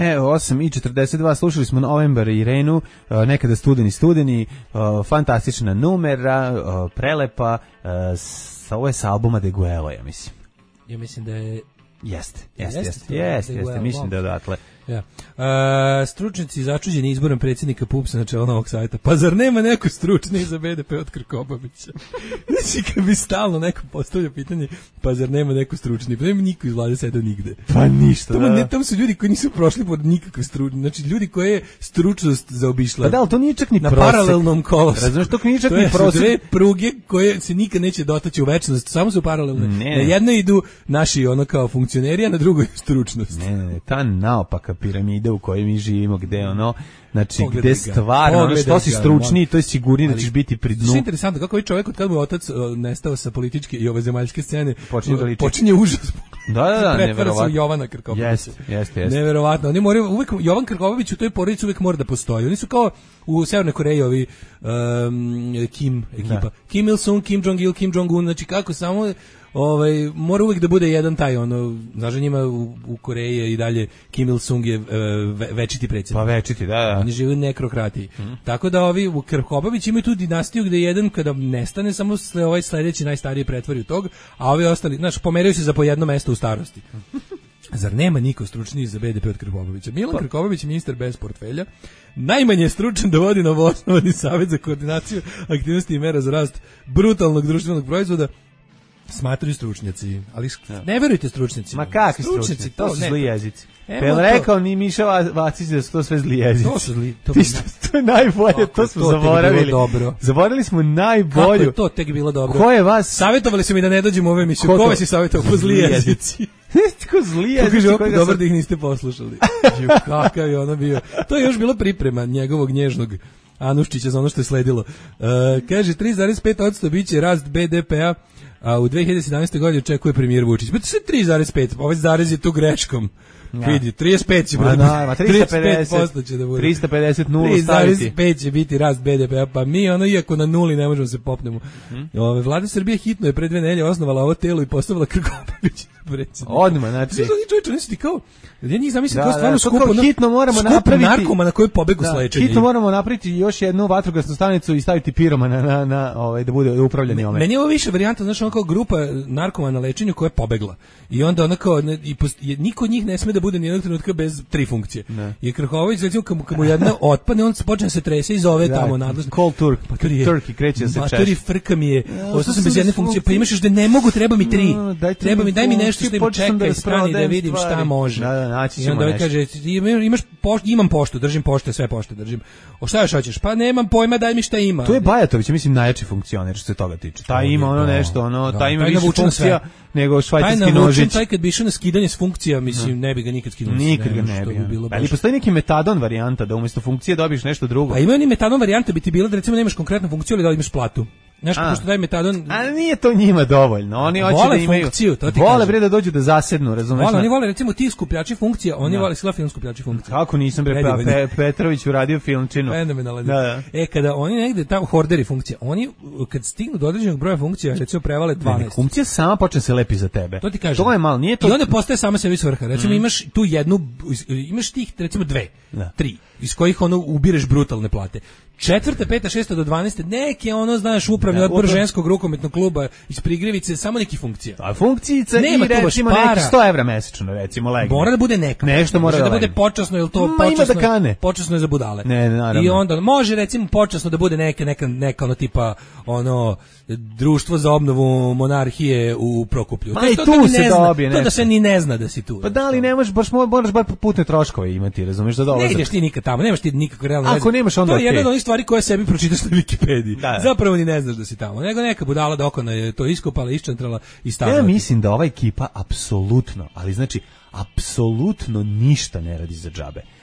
Evo, 8:42, slušali smo Novembar i Irenu, nekada studeni, fantastična numera, prelepa, ovo je sa albuma De Guelo, ja mislim. Ja mislim da je... Jeste, mislim da je odatle. Ja. Stručnjaci začuđeni izborom predsjednika PUPS-a na čelo novog savjeta. Pa zar nema neko stručniji za BDP od Krkobabića? Znači, kad bi stalno neko postavlja pitanje, pa zar nema neko stručniji? Pa nema niko iz vlade sedao nigde. Pa ništa, Tamo su ljudi koji nisu prošli pod nikakve stručnosti. Znači, ljudi koje je stručnost zaobišla. Pa da, ali to nije čak ni na prosek. Paralelnom kolosu. Razumiješ, to nije čak ni prosek. To su dve pruge koje se nikad neće dotaći u večnost, samo su paralelne. Na jednoj idu naši ono kao funkcioneri, a na drugoj stručnost. Ne, ta naopaka piramida u kojoj mi živimo, gde ono, znači gde stvarno, ono što si stručniji, to je sigurnije da ćeš biti pri dnu. Što je interesantno, kako ovaj čovjek od kada mu je otac nestao sa političke i ove zemaljske scene, počinje užas. Da, pretvara se u Jovana Krkobabića. Jeste. Neverovatno. Oni moraju uvek, Jovan Krkobabić u toj porodici uvek mora da postoji. Oni su kao u Severnoj Koreji ovi Kim ekipa. Da. Kim Il-sung, Kim Jong-il, Kim Jong-un, znači kako samo mora uvijek da bude jedan taj znaš, njima u Koreji je i dalje Kim Il-sung je večiti predsjednik. Pa večiti, da. Oni žive u nekrokrati. Tako da ovi u Krkobabić imaju tu dinastiju gde jedan kada nestane samo ovaj sledeći najstariji pretvori u tog, a ovi ostali, znaš, pomeraju se za po jedno mesto u starosti. Zar nema niko stručniji za BDP od Krkobabića? Milan Krkobabić je ministar bez portfelja, najmanje stručan da vodi novoosnovani savjet za koordinaciju aktivnosti i mera za rast brutalnog društvenog proizvoda. Smatruju stručnjaci, ali ne verujte stručnjacima. Ma kakvi stručnjaci? To su zli jezici. Pel rekao ni Miša Vacić da su to sve zli jezici. To su zli. To je najbolje, to smo zaboravili. Zaboravili smo najbolju. Kako je to tek bilo dobro? Ko je vas? Savjetovali su mi da ne dođem u ove emisiju. Ko vas je savjetovao? Ko zli jezici? Ko zli jezici? Dobro da ih niste poslušali. Kakav je ono bio. To je još bilo priprema njegovog nježnog Anuščića za ono što je sledilo. Kaže, 3,5% biće rast BDP-a, a u 2017. godini očekuje premijer Vučić. Pa to je 3,5, ovaj zarez je tu greškom. Ja. Vidi, 35 će biti. 35% će da bude. 350 nulu staviti. 3,5 će biti rast BDP-a, pa mi iako na nuli ne možemo se popnemo. Vlada Srbije hitno je pre 2 nedelje osnovala ovo telo i postavila Krkobabića predsjednik. Odmah, znači. Oni su ti kao, ja njih zamislim kao stvarno skupo hitno moramo napraviti narkoma na koji pobegu s lečenja. Hitno moramo napraviti još jednu vatrogasnu stanicu i staviti piromana na da bude upravljanje ome. Meni je ovo više varijanta, znači ono kao grupa narkoma na lečenju koja je pobegla. I onda ona kao niko od njih ne sme da bude ni jednog trenutka bez 3 funkcije. I Krkobabić recimo kad mu jedna otpadne, on počne se trese i zove tamo nadležno. Cold Turkey kreće se češće. Maturi frka mi je. Ostao sam bez jedne funkcije, pa imaš još da ne mogu, treba mi 3. Treba mi, daj mi nešto što čekaj, stani da vidim šta može. I onda ovaj kaže, imam poštu, držim pošte, sve pošte držim. O šta još hoćeš? Pa nemam pojma, daj mi šta ima. To je Bajatović, mislim, najjači funkcioner što se toga tiče. Taj ima ono nešto, taj ima više funkcija nego švajcarski nožić. Taj kad bi išao na skidanje s funkcija, mislim, ne bi ga nikad skinuo. Nikad ga ne bi. Ali postoji neki metadon varijanta da umjesto funkcije dobiješ nešto drugo. Pa ima ni metadon varijanta, bi ti bilo da recimo nemaš konkretnu funkciju, ali da imaš platu. Znaš, pošto taj metadon... A nije to njima dovoljno. Oni hoće da imaju... Funkciju, to ti vole bre da dođu da zasednu, razumeš? Oni vole, recimo, ti skupljači funkcija, oni vole sila film skupljači funkcija. Kako nisam bre, Petrović uradio filmčinu. Fenomenalan. Kada oni negde tamo horderi funkcija, oni kad stignu do određenog broja funkcija, recimo prevale 12. Funkcija sama počne se lepi za tebe. To ti kažem. To je malo, nije to... I onda postaje sama sebi svrha. Recimo imaš tu jednu, imaš tih recimo 2, 3, iz kojih ubireš brutalne plate. 4., 5., 6. do 12. neke znaš, upravni odbor ženskog rukometnog kluba iz Prigrevice, samo neki funkcija. A funkcijica i recimo neki 100 evra mesečno, recimo legne. Mora da bude neka. Nešto mora da bude počasno, ili to počasno je za budale. Ne, naravno. I onda može recimo počasno da bude neka tipa društvo za obnovu monarhije u Prokuplju. Ma i tu se dobije nešto. To da se ni ne zna da si tu. Pa da li ne možeš, moraš bar putne troškove imati, razumiješ, za dolazak. Ne ideš ti nikad tamo, nemaš ti nikakve realne veze. Ako nemaš onda to je jedna od onih stvari koje sebi pročitaš na Wikipediji. Zapravo ni ne znaš da si tamo. Nego neka budala da okona je to iskopala, iščantrala i stavila. Ja mislim da ova ekipa apsolutno, ali znači apsolutno ništa ne radi za džabe.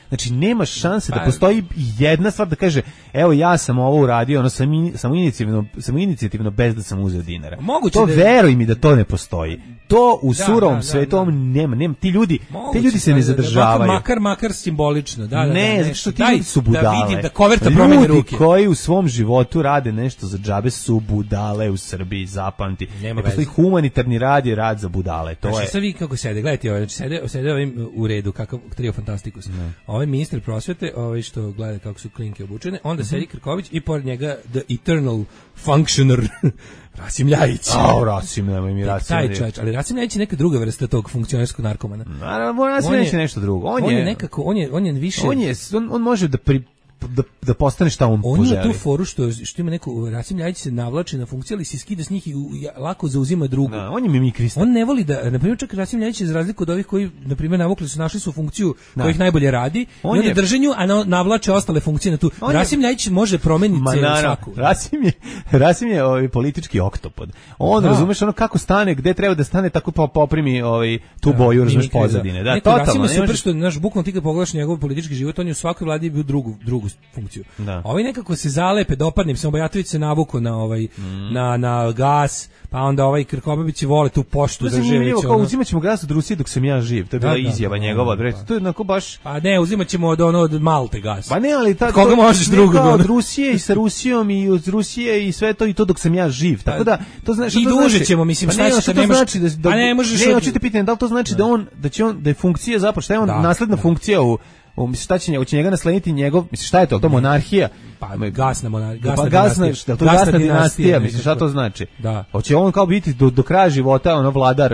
Znači, nema šanse da postoji jedna stvar da kaže, evo ja sam ovo uradio, ono samo inicijativno bez da sam uzeo dinara. To veruj mi da to ne postoji. To u surovom svetu nema. Ti ljudi se ne zadržavaju. Makar simbolično. Ne, zato što ti ljudi su budale. Da vidim da koverta promeni ruke. Ljudi koji u svom životu rade nešto za džabe su budale u Srbiji, zapamti. Nema postoji humanitarni rad je rad za budale. To je. Sad vi kako sede, gledajte, sede ovim u redu, kakav trio fantastikus. Ovaj ministar prosvete, ovaj što gleda kako su klinke obučene, onda sedi Krković i pored njega the eternal functioner Rasim Ljajić. Rasim, nemoj mi Rasim. Taj čovjek, ali Rasim Ljajić je neka druga vrsta tog funkcionerskog narkomana. Rasim Ljajić je nešto drugo. On je više... On može da postane šta on poželi. On je tu foru što ima neku, Rasim Ljajić se navlači na funkciju, ali se skida s njih i lako zauzima drugu. On je mimikrista. On ne voli da, na primjer, čak Rasim Ljajić je za razliku od ovih koji, na primjer, našli su funkciju koja ih najbolje radi, i onda drže nju, a navlače ostale funkcije na tu. Rasim Ljajić može promeniti svaku. Rasim je politički oktopod. On, razumeš, ono kako stane, gde treba da stane, tako poprimi tu boju, razumeš, pozadine. Da, totalno. Rasim je super što, naš bukvalno ti kad pogledaš njegov politički život, on je u svakoj vladi bio drugu funkciju. Ovi nekako se zalepe, dopadne, samo Bajatović se navuko na na gas, pa onda ovaj Krkobabić vole tu poštu da živi. Kao uzimaćemo gas od Rusije dok sam ja živ. To je bila izjava njegova, to je onako baš. Pa ne, uzimaćemo od Malte gas. Pa ne, ali tako koga možeš drugo od Rusije i sa Rusijom i od Rusije i sve to i to dok sam ja živ. Tako da to znači i duže ćemo, mislim, šta će, ne znači da ne možeš. Ne, hoćete pitati da li to znači da je funkcija zapravo šta je on nasledna funkcija u šta će njega naslediti njegov, mislim, šta je to monarhija? Pa gasna monarhija, gasna dinastija, mislim, šta to znači? Da. Hoće on kao biti do kraja života ono vladar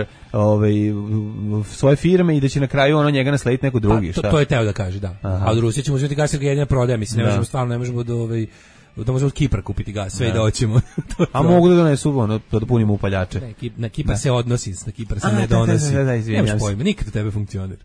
svoje firme i da će na kraju ono njega naslediti neko drugi, šta? To je teo da kaže, da. A od Rusije ćemo uzeti gas jer ga jedina prodaja, mislim, ne možemo da možemo od Kipra kupiti gas, sve i da hoćemo. A mogu da donesu da punimo upaljače. Na Kipar se odnosi, na Kipar se ne donosi. Nemaš pojma, nikad u tebe funkcionira.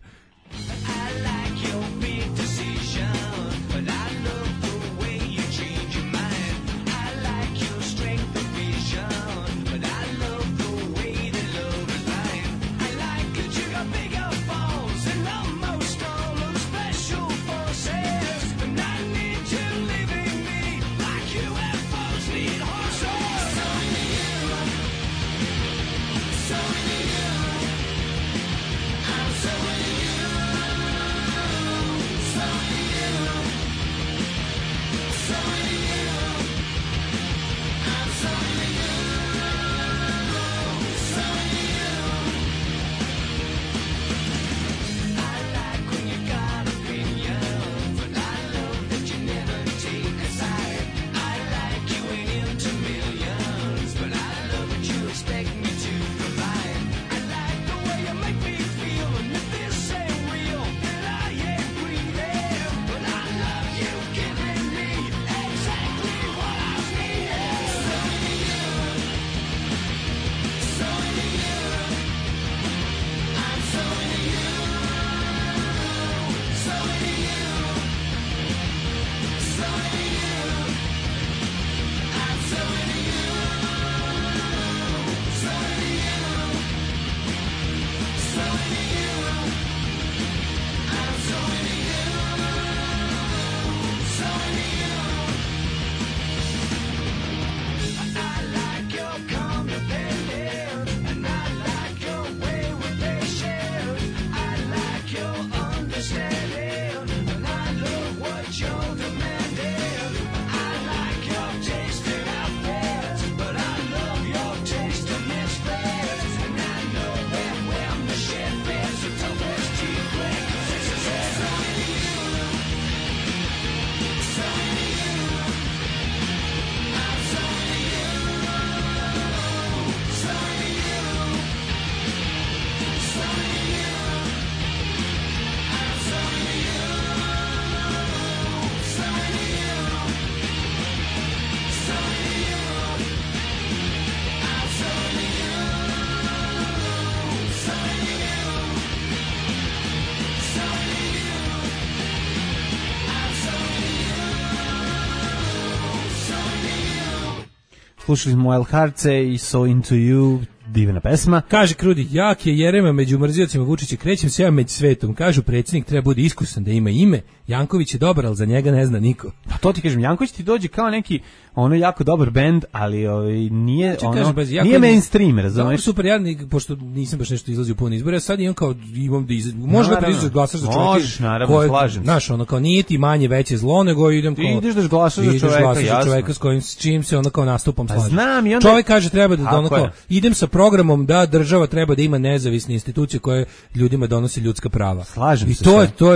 Slušali smo Wild Hearts i So Into You, Divna pesma. Kaže Krudi, jak je Jerema među mrziocima Vučića, krećem se ja među svetom. Kažu, predsjednik treba bude iskusan, da ima ime. Janković je dobar, ali za njega ne zna niko. Pa to ti kažem, Janković ti dođe kao neki ono jako dobar bend, ali nije nije mainstream, razumeš? Super, ja pošto nisam baš nešto izlazio puno izbora, sad imam kao možda da izađeš glasaš za čovjeka. Možeš, naravno, slažem se. Znaš, ono kao nije ti manje veće zlo, nego idem kao ideš da glasaš za čovjeka, s čim se ono kao nastupom slažem. Znam, i onda čovjek kaže treba da ono kao idem sa programom da država treba da ima nezavisne institucije koje ljudima donose ljudska prava. Slažem se. I to je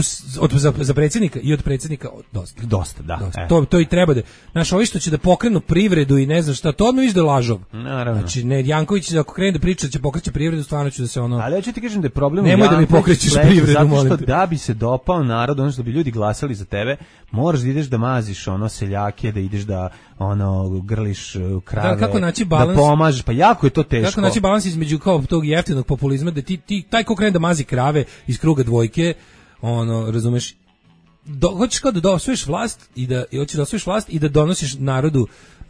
za predsjednika i od predsjednika dosta. To i treba da. Znaš, ovi što će da pokrenu privredu i ne znam šta, to odmah viš da je lažov. Naravno. Znači, Janković ako krene da priča da će pokreće privredu, stvarno ću da se ono. Ali ja ću ti kažem da je problem. Nemoj da mi pokrećeš privredu, molim te. Zato što da bi se dopao narod, ono što bi ljudi glasali za tebe, moraš da ideš da maziš ono seljake, da ideš da ono grliš krave, kako naći balans, da pomažeš, pa jako je to teško. Kako naći balans između kao tog jeftinog populizma, da ti taj ko krene da mazi krave iz kruga dvojke, ono, razumeš, hoćeš kao da osvojiš vlast i da donosiš narodu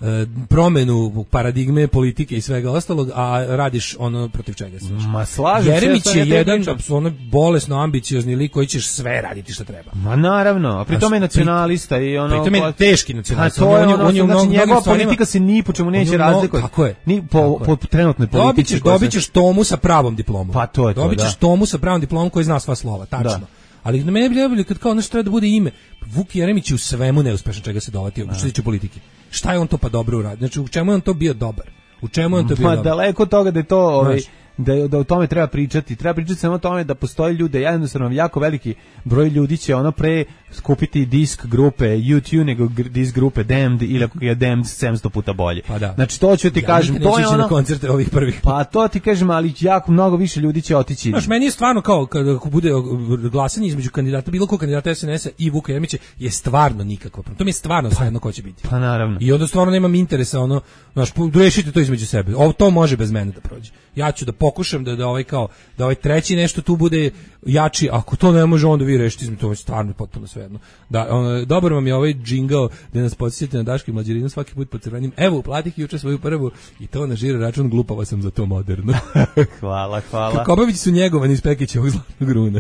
promenu paradigme politike i svega ostalog, a radiš ono protiv čega se. Ma slažem se. Jeremić je jedan ono bolesno ambiciozni lik koji ćeš sve raditi što treba. Ma naravno, a pri tome je nacionalista i ono. Pri tome je teški nacionalista. On je znači njegova politika se ni po čemu neće razlikovati. Kako je? Ni po trenutnoj politici. Dobićeš tomu sa pravom diplomom. Pa to je to. Dobićeš tomu sa pravom diplomom koji zna sva slova, tačno. Ali na mene bi ljubili kad kao nešto treba da bude ime. Vuk Jeremić je u svemu neuspešan čega se dovatio, što se tiče politike. Šta je on to pa dobro uradio? Znači, u čemu je on to bio dobar? U čemu je on to bio dobar? Daleko od toga da je to da o tome treba pričati. Treba pričati samo o tome da postoje ljude, jednostavno jako veliki broj ljudi će ono pre skupiti disk grupe YouTube nego disk grupe Damned, ili ako je Damned 700 puta bolje. Pa da. Znači to ću ti kažem, to je ono na koncerte ovih prvih. Pa to ti kažem, ali jako mnogo više ljudi će otići. Znaš, meni je stvarno kao kada bude glasanje između kandidata, bilo kog kandidata SNS-a i Vuka Jeremića je stvarno nikakvo. To mi je stvarno svejedno ko će biti. Pa naravno. I onda stvarno nemam interesa, ono, znaš, rešite to između sebe. Ovo to može bez mene da prođe. Ja ću da pokušam da ovaj treći nešto tu bude jači, ako to ne može onda vi rešite između, to je stvarno potpuno svejedno. Da, dobar vam je ovaj džingao da nas podsjetite na Daško i Mlađarinu svaki put pod crvenim. Evo, uplatih juče svoju prvu i to na žiro račun, glupava sam za to moderno. Hvala. Kobavići su njegovani iz Pekićevog zlatnog runa.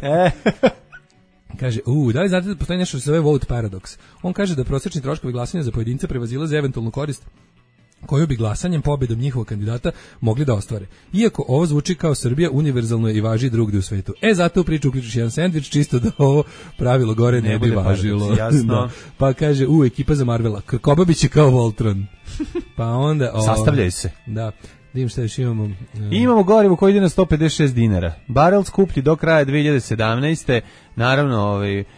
Kaže, da li znate da postoji nešto što se zove vote paradox? On kaže da prosječni troškovi glasanja za pojedince prevazilaze eventualnu korist koju bi glasanjem pobedom njihovog kandidata mogli da ostvare. Iako ovo zvuči kao Srbija, univerzalno je i važi drugdje u svetu. Zato u priču uključiš jedan sendvič, čisto da ovo pravilo gore ne bi važilo. Jasno. Pa kaže, ekipa za Marvela, Kobabić je kao Voltron. Pa onda... Sastavljaju se. Da. Dim šta još imamo. Imamo gorivo koji ide na 156 dinara. Barel skuplji do kraja 2017. Naravno,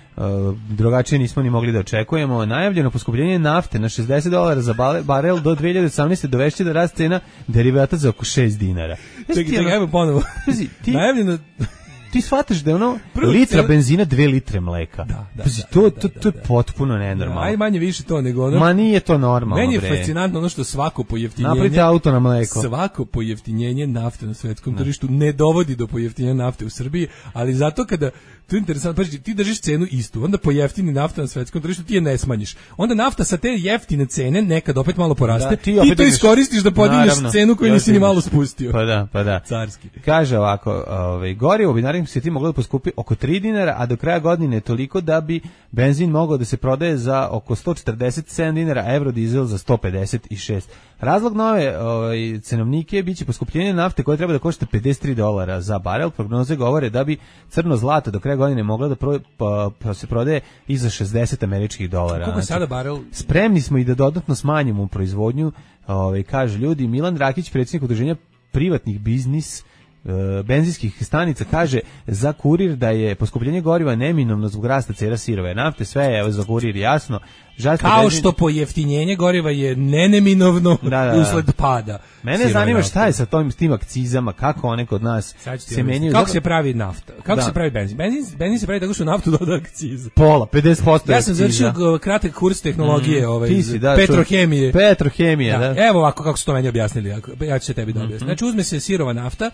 drugačije nismo ni mogli da očekujemo. Najavljeno poskupljenje nafte na $60 za barel do 2018. dovešće da raste cena derivata za oko 6 dinara. Čekaj, evo ponovo. Najavljeno... Ti shvataš da je ono litra benzina 2 litre mleka. To je potpuno nenormalno. Aj manje više to nego ono. Ma nije to normalno. Meni je fascinantno ono što svako pojeftinjenje. Napravite auto na mleko. Svako pojeftinjenje nafte na svetskom tržištu ne dovodi do pojeftinjenja nafte u Srbiji, ali zato kada to je interesantno, pa ti držiš cenu istu, onda pojeftini nafta na svetskom tržištu, ti je ne smanjiš. Onda nafta sa te jeftine cene nekad opet malo poraste, ti to iskoristiš da podigneš cenu koju nisi ni malo spustio. Pa da. Carski. Kaže ovako, gorivo bi naravno se ti moglo da poskupi oko 3 dinara, a do kraja godine toliko da bi benzin mogao da se prodaje za oko 147 dinara, eurodizel za 156. Razlog nove cenovnike biće poskupljenje nafte koje treba da košta $53 za barel. Prognoze govore da bi crno zlato do kraja godine moglo da se prodaje i za $60. Koliko je sada barel? Spremni smo i da dodatno smanjimo proizvodnju, kaže ljudi. Milan Rakić, predsjednik udruženja privatnih biznis benzinskih stanica, kaže za Kurir da je poskupljenje goriva neminovno zbog rasta cena sirove nafte. Sve je za Kurir jasno. Kao što pojeftinjenje goriva je neminovno usled pada. Mene zanima šta je sa tim akcizama, kako one kod nas se menjaju. Kako se pravi nafta? Kako se pravi benzin? Benzin se pravi tako što naftu doda akciza. Pola, 50%. Ja sam završio kratak kurs tehnologije petrohemije. Petrohemija, da. Evo ovako kako su to meni objasnili. Ja ću se tebi da objasniti. Znači uzme se sirova nafta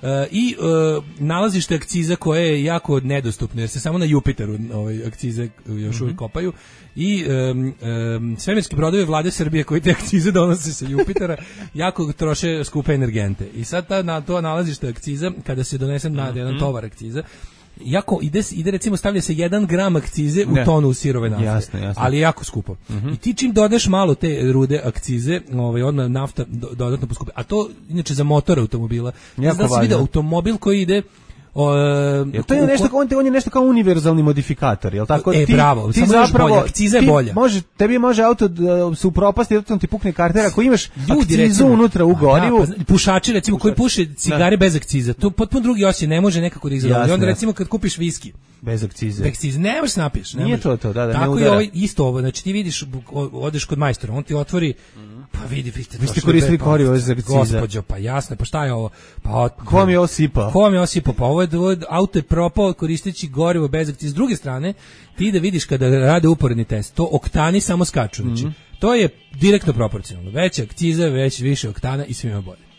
i nalazište akciza koje je jako nedostupno jer se samo na Jupiteru akcize još uvijek kopaju i svemirski brodovi vlade Srbije koji te akcize donose sa Jupitera jako troše skupe energente. I sad na to nalazište akciza, kada se donese na jedan tovar akciza, jako ide recimo stavlja se 1 gram akcize u tonu sirove nafte. Jasno. Ali je jako skupo. I ti čim dodeš malo te rude akcize, odmah nafta dodatno poskupi. A to inače za motor automobila. Znači se vidi automobil koji ide to je nešto, on je nešto kao univerzalni modifikator, je l' tako? Bravo, ti zapravo bolja, akciza je bolja. Tebi može auto se upropasti, ti pukne kartera, ako imaš akcizu unutra u gorivu. Pušači recimo koji puše cigare bez akciza, to potpuno drugi osjećaj, ne može nekako da izgleda. Onda recimo kad kupiš viski bez akcize. Bez akcize ne možeš napiješ. Nije to, da, tako je ovo, isto ovo, znači ti vidiš, odeš kod majstora, on ti otvori. Pa vidi, vi ste koristili gorivo bez akciza. Gospođo, pa jasno, pa šta je ovo? Pa ko vam je osipao? Pa ovo je auto je propao koristeći gorivo bez akciza. S druge strane, ti da vidiš kada rade uporedni test, to oktani samo skaču. Znači, to je direktno proporcionalno. Veća akciza, više oktana i svima bolje.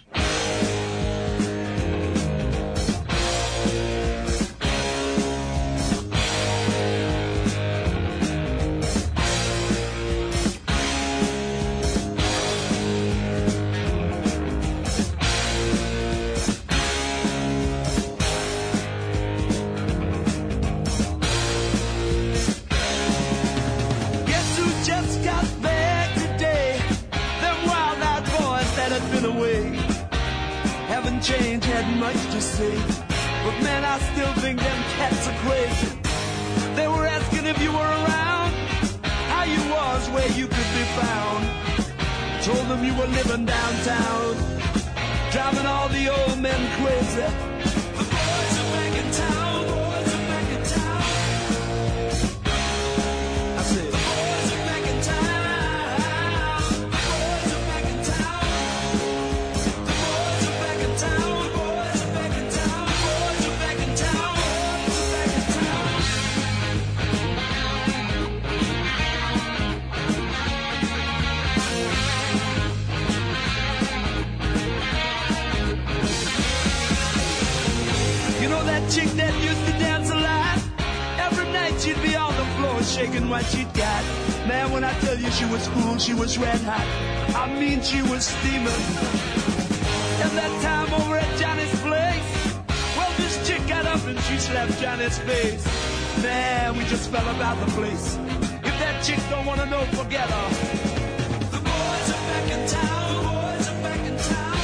shaking what she'd got. Man, when I tell you she was cool, she was red hot. I mean, she was steaming. And that time over at Johnny's place, well, this chick got up and she slapped Johnny's face. Man, we just fell about the place. If that chick don't want to know, forget her. The boys are back in town. The boys are back in town.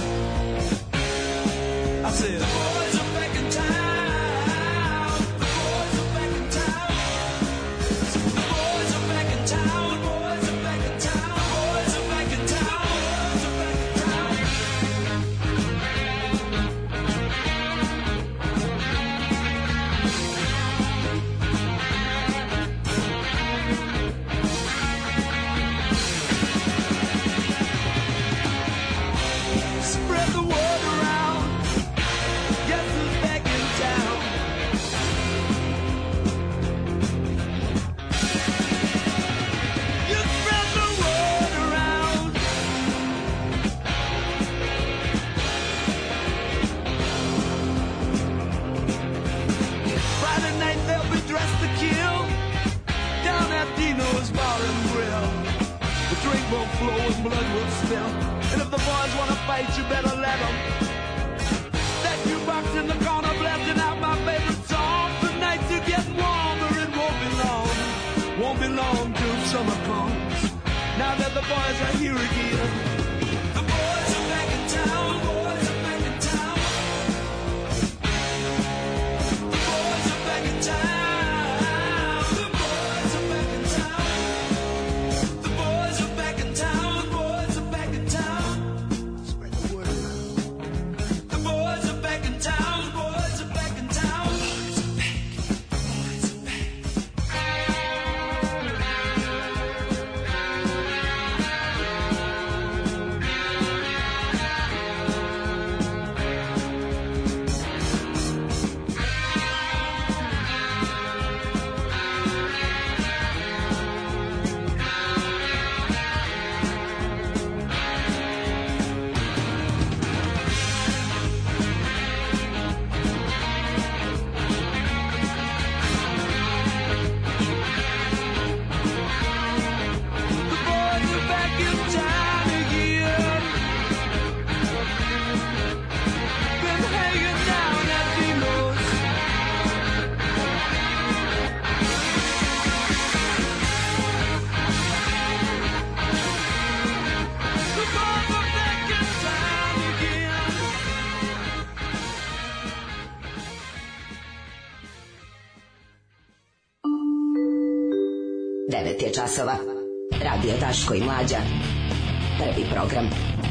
I said, the boys are back in town. Blood will spill. And if the boys want to fight, you better let them. That jukebox in the corner blasting out my favorite song. The nights are getting warmer, it won't be long. Won't be long till summer comes. Now that the boys are here again. The boys are back in town. Boys are back in town. The boys are back in town. 9 je časova. Radio Daško i Mlađa. Prvi program.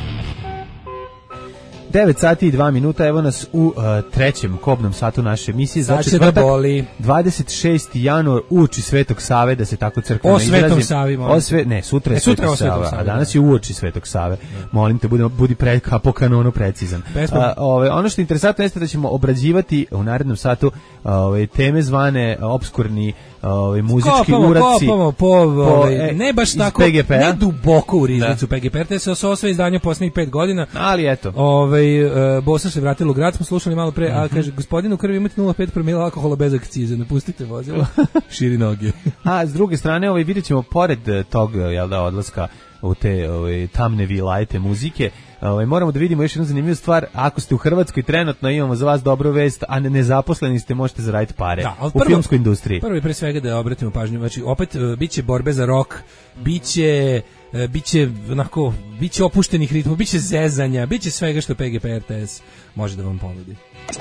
9 sati i 2 minuta, evo nas u trećem kobnom satu naše emisije. Sad će da boli. 26. januar uoči Svetog Save, da se tako crkveno izrazim. O Svetom Savi, molim. Ne, sutra je Svetog Sava, a danas je uoči Svetog Save. Molim te, budi po kanonu precizan. Ono što je interesantno jeste da ćemo obrađivati u narednom satu teme zvane obskurni muzički uradci. Ne baš tako, ne duboko u riznicu PGP, te se sve izdanje posljednjih 5 godina. Ali eto. Bosa se vratila u grad, smo slušali malo pre, a kaže, gospodin u krvi imate 0,5 promila alkohola bez akcize, napustite vozilo, širi noge. A s druge strane, vidjet ćemo pored tog odlaska u te tamne vilajte muzike, moramo da vidimo još jednu zanimljivu stvar. Ako ste u Hrvatskoj trenutno, imamo za vas dobru vest, a nezaposleni ste, možete zaraditi pare u filmskoj industriji. Prvo i pre svega da obratimo pažnju, znači opet biće borbe za rock, biće opuštenih ritmova, biće zezanja, biće svega što PGP RTS može da vam ponudi.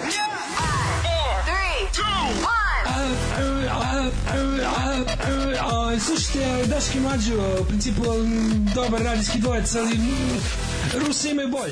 Slušajte, Daški Mlađo, u principu dobar radijski dvojec, ali Rusi imaju bolje.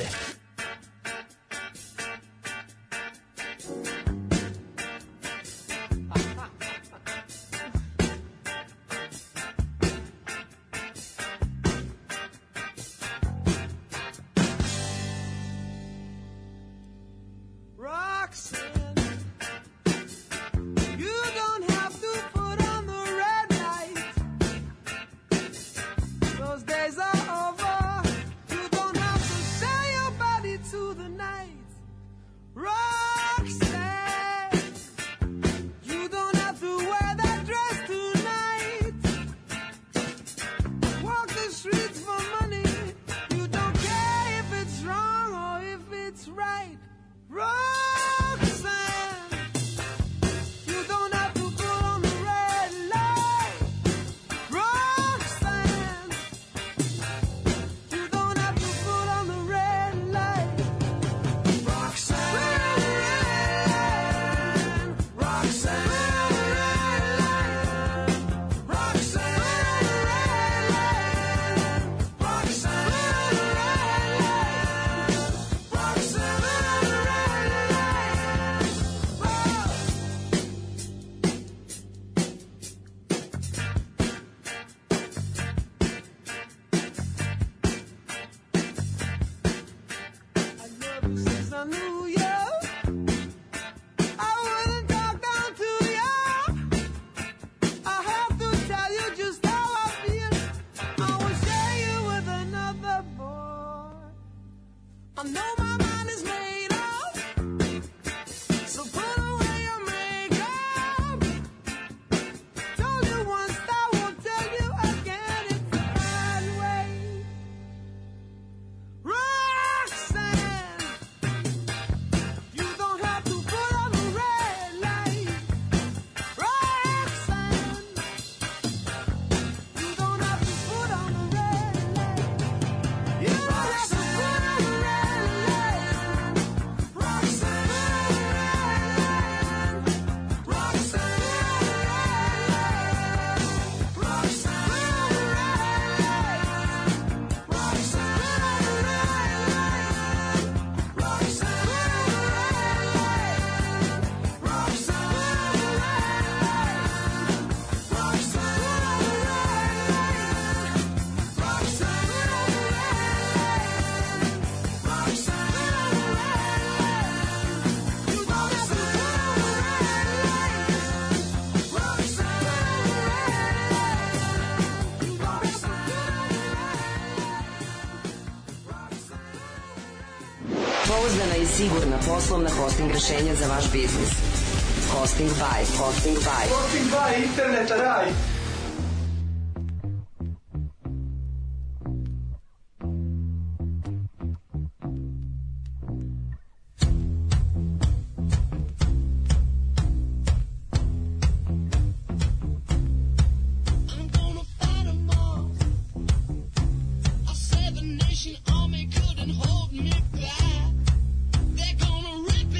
Pouzdana i sigurna poslovna hosting rešenja za vaš biznis. Hosting by. Hosting by, internet raj.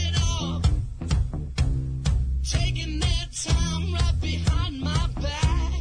Taking their time right behind my back.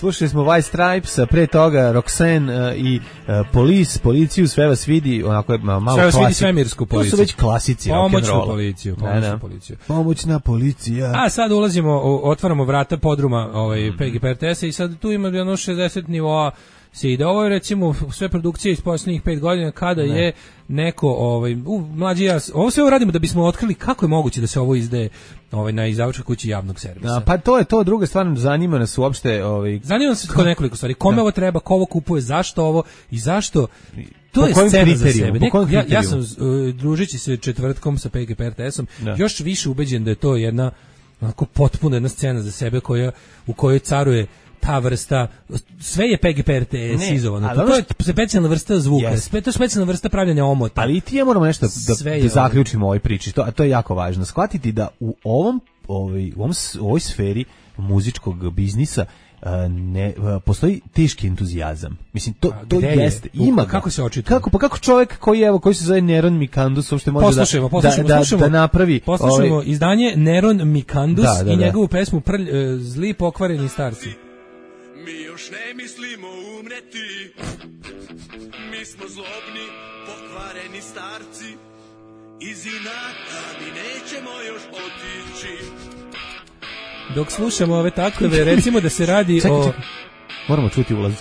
Slušali smo White Stripes, pre toga Roxanne i policiju, sve vas vidi, onako je malo sve vas vidi klasik. svemirsku policiju. To su već klasici rock'n'rolla. Pomoćna policija. Pomoćna policija. A sad ulazimo, otvaramo vrata podruma PGP RTS-a i sad tu ima jedno 60 nivoa se ide. Ovo je recimo sve produkcije iz posljednjih 5 godina kada je neko, mlađi ja, ovo sve radimo da bismo otkrili kako je moguće da se ovo izdaje na izdavačkoj kući javnog servisa. Pa to je to, druga stvar, zanima nas uopšte... Zanima nas kod nekoliko stvari, kome ovo treba, ko ovo kupuje, zašto ovo i zašto... To je scena za sebe. Ja sam, družići se četvrtkom sa PGP RTS-om, još više ubeđen da je to jedna onako potpuno jedna scena za sebe u kojoj caruje ta vrsta, sve je PGP RTS izovano. To je specijalna vrsta zvuka, to je specijalna vrsta pravljanja omota. Ali ti ja moramo nešto da zaključimo u ovoj priči, to je jako važno. Shvatiti da u ovoj sferi muzičkog biznisa postoji teški entuzijazam. Mislim, to jeste. Ima kako se očituje? Kako čovjek koji se zove Neron Mikandus uopšte može da napravi... Poslušajmo izdanje Neron Mikandus i njegovu pesmu Zli pokvareni starci. Mi još ne mislimo umreti, mi smo zlobni, pokvareni starci, iz inata mi nećemo još otići. Dok slušamo ove takve, recimo da se radi o... Moramo čuti ulaz.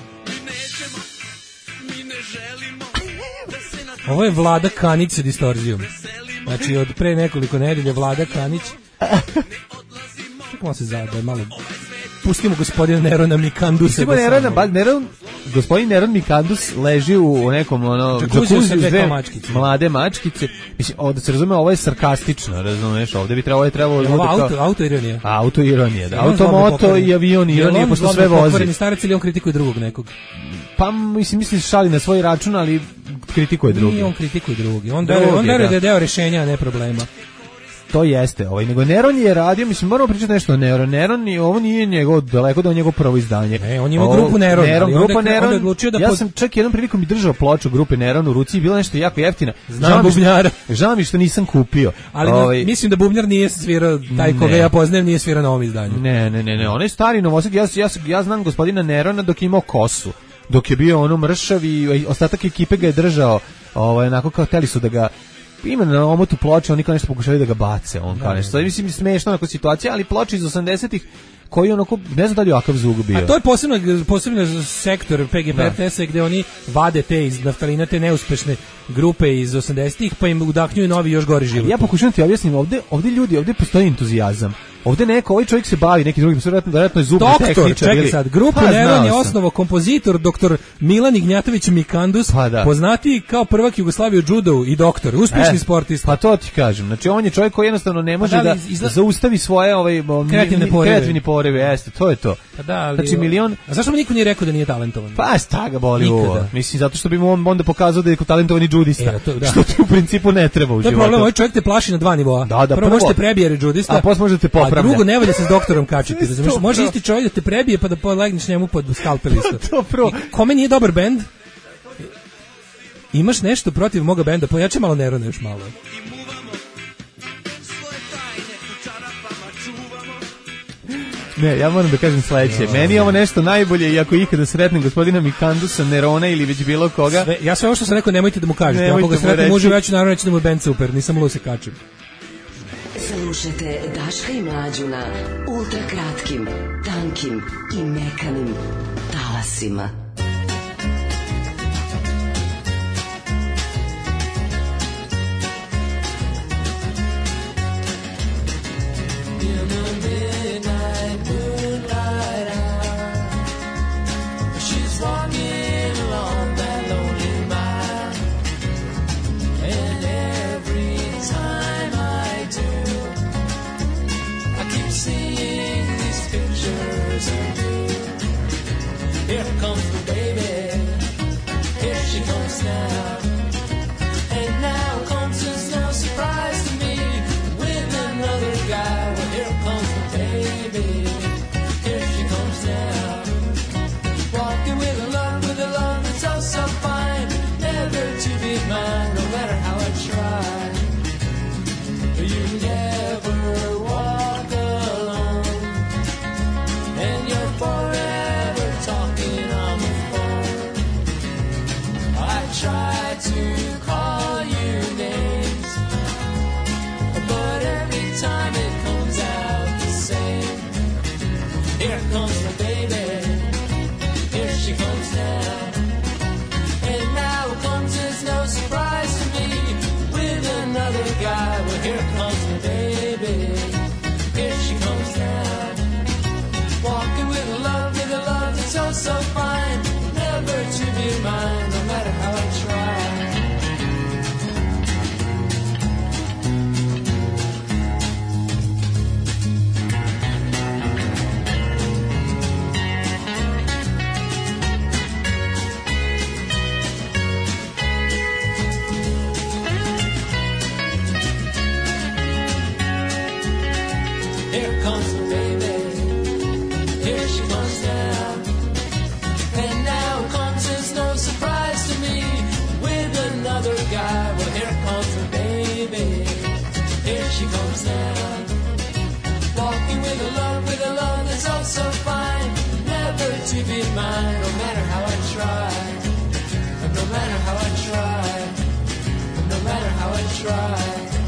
Mi ne želimo da se na... Ovo je Vlada Kanić sa distorzijom. Znači od pre nekoliko nedelja Vlada Kanić. Čekamo se da malo... Pustimo gospodina Nerona Mikandusa. Gospodin Neron Mikandus leži u nekom džakuzi uz dve mlade mačkice. Mislim, da se razume, ovo je sarkastično, razumeš, ovdje bi trebalo autoironija. Autoironija, da. Automoto i avion ironije, pošto sve vozi. Pokvareni starac ili on kritikuje drugog nekog? Pa, mislim, šali na svoj račun, ali kritikuje drugi. Nije on kritikuje drugi. On veruje da je deo rešenja, a ne problema. To jeste, nego Neron je radio, mislim, moramo pričati nešto o Neron i ovo nije njegov, daleko da je njegovo prvo izdanje. Ne, on ima grupu Neron, ali onda je odlučio da... Ja sam čak jednom prilikom i držao ploču grupe Neron u ruci i bila nešto jako jeftina. Znam bubnjara. Žao mi što nisam kupio. Ali mislim da bubnjar nije svirao, taj koga ja poznajem nije svirao na ovom izdanju. Ne, on je stari novosad, ja znam gospodina Nerona dok je imao kosu. Dok je bio mršav i ostatak ekipe ga je držao, onako kao hteli su da ga ima na omotu ploče, oni kao nešto pokušali da ga bace, on kao nešto. Mislim, smešno onako situacija, ali ploče iz 80-ih koji onako, ne znam da li ovakav zvuk bio. A to je posebno sektor PGP RTS-a gde oni vade te iz naftalina, te neuspešne grupe iz 80-ih, pa im udahnjuju novi još gori život. Ja pokušavam ti objasnim, ovdje postoji entuzijazam. Ovdje ovaj čovjek se bavi neki drugim, vjerojatno je zubni tehničar. Čekaj sad, grupu Neron je osnovao kompozitor dr. Milan Ignjatović Mikandus, poznati kao prvak Jugoslavije u judu i doktor, uspješni sportista. Pa to ti kažem, znači on je čovjek koji jednostavno ne može da zaustavi svoje kreativni porive, jeste, to je to. Znači milion... A zašto mu niko nije rekao da nije talentovan? Pa staga boli ovo. Mislim, zato što bi mu onda pokazao da je talentovani džudista, što ti u principu ne treba u životu. To je problem, ovaj čovjek te plaši na dva nivoa. Prvo možete prebije jer je džudista, a posle možete popravlja. A drugo, ne valja se s doktorom kačiti, razumiješ? Može isti čovjek da te prebije pa da legneš njemu pod skalpel isto. Kome nije dobar bend? Imaš nešto protiv moga benda? Pojače malo Nerona još malo. Ne, ja moram da kažem sledeće. Meni je ovo nešto najbolje i ako ikada sretnem gospodina Mikandusa, Nerona ili već bilo koga. Ja sve ovo što sam rekao nemojte da mu kažete. Ako ga sretnem uživo, ja ću naravno reći da mu je bend super, nisam luo se kačim. Slušajte Daška i Mlađu na ultrakratkim, tankim i mekanim talasima. Here comes the baby, here she comes now. And now comes as no surprise to me, with another guy. Well, here comes the baby, here she comes now. Walking with a love that's oh so fine, never to be mine, no matter how I try. You never walk alone, and you're forever try to call you names, but every time it comes out the same. Here comes my baby, here she comes now. And now it comes as no surprise to me, with another guy. Well, here comes my baby, here she comes now. Walking with a love that's oh so fine, never to be mine, no matter how I try. Here comes the baby, here she comes now. And now it comes as no surprise to me, with another guy. Well, here comes the baby, here she comes now. Walking with a love that's oh so fine, never to be mine, no matter how I try. And no matter how I try, and no matter how I try.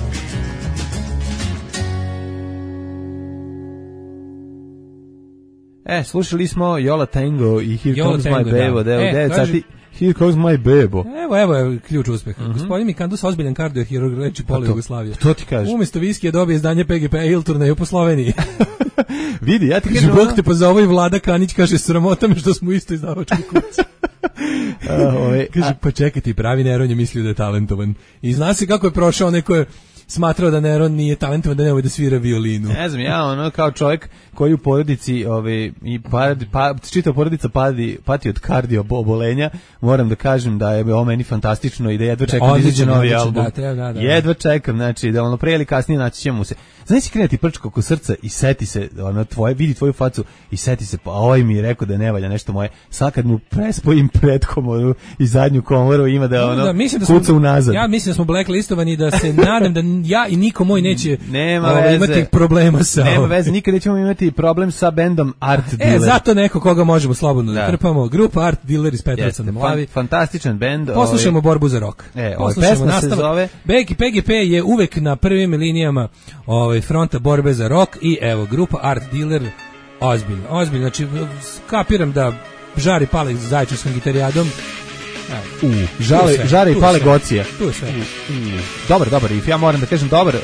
Slušali smo Yola Tango i Here Yola Comes Tango, My Bebo, da. 9 sati, Here Comes My Bebo. Evo je ključ uspeha. Gospodin Mikandus, ozbiljan kardiohirurg, leči pola Jugoslavije. To ti kažeš. Umesto viskija dobije izdanje PGP Il turneju po Sloveniji. Vidi, ja ti kažem, kažem, Bog te pozove i Vlada Kanić, kaže, sramota me što smo isto izdavački kući. Kaže, pa čekaj ti, pravi Neron je mislio da je talentovan. I zna se kako je prošao neko je smatrao da Neron nije talentovan, da ne može da svira violinu. Ne znam, ja ono kao čovjek koji u porodici i čitava porodica pati od kardio obolenja, moram da kažem da je ovo meni fantastično i da jedva čekam da izađe novi album. Da. Jedva čekam, znači da ono pre ili kasnije naći ćemo se. Znaš si kreneti prčko oko srca i seti se, ono tvoje, vidi tvoju facu i seti se, pa ovaj mi je rekao da ne valja nešto moje. Sad kad mu prespojim pretkomoru i zadnju komoru ima da ono kuca unazad. Ja mislim da smo blacklistovani, da se nadam da ja i niko moj neće imati problema sa... Nema veze, nikad nećemo imati problem sa bendom Art Dealer. Zato neko koga možemo slobodno da krpamo. Grupa Art Dealer iz Petrovca na Mlavi. Fantastičan bend. Poslušajmo borbu za rok. Pesma se zove... PGP je uvek na prvim linijama fronta borbe za rok i evo, grupa Art Dealer, ozbiljno, znači kapiram da žari pale za zaječarskom gitarijadom. Žare i pale gocije. Tu je sve. Dobar riff, ja moram da kažem dobar,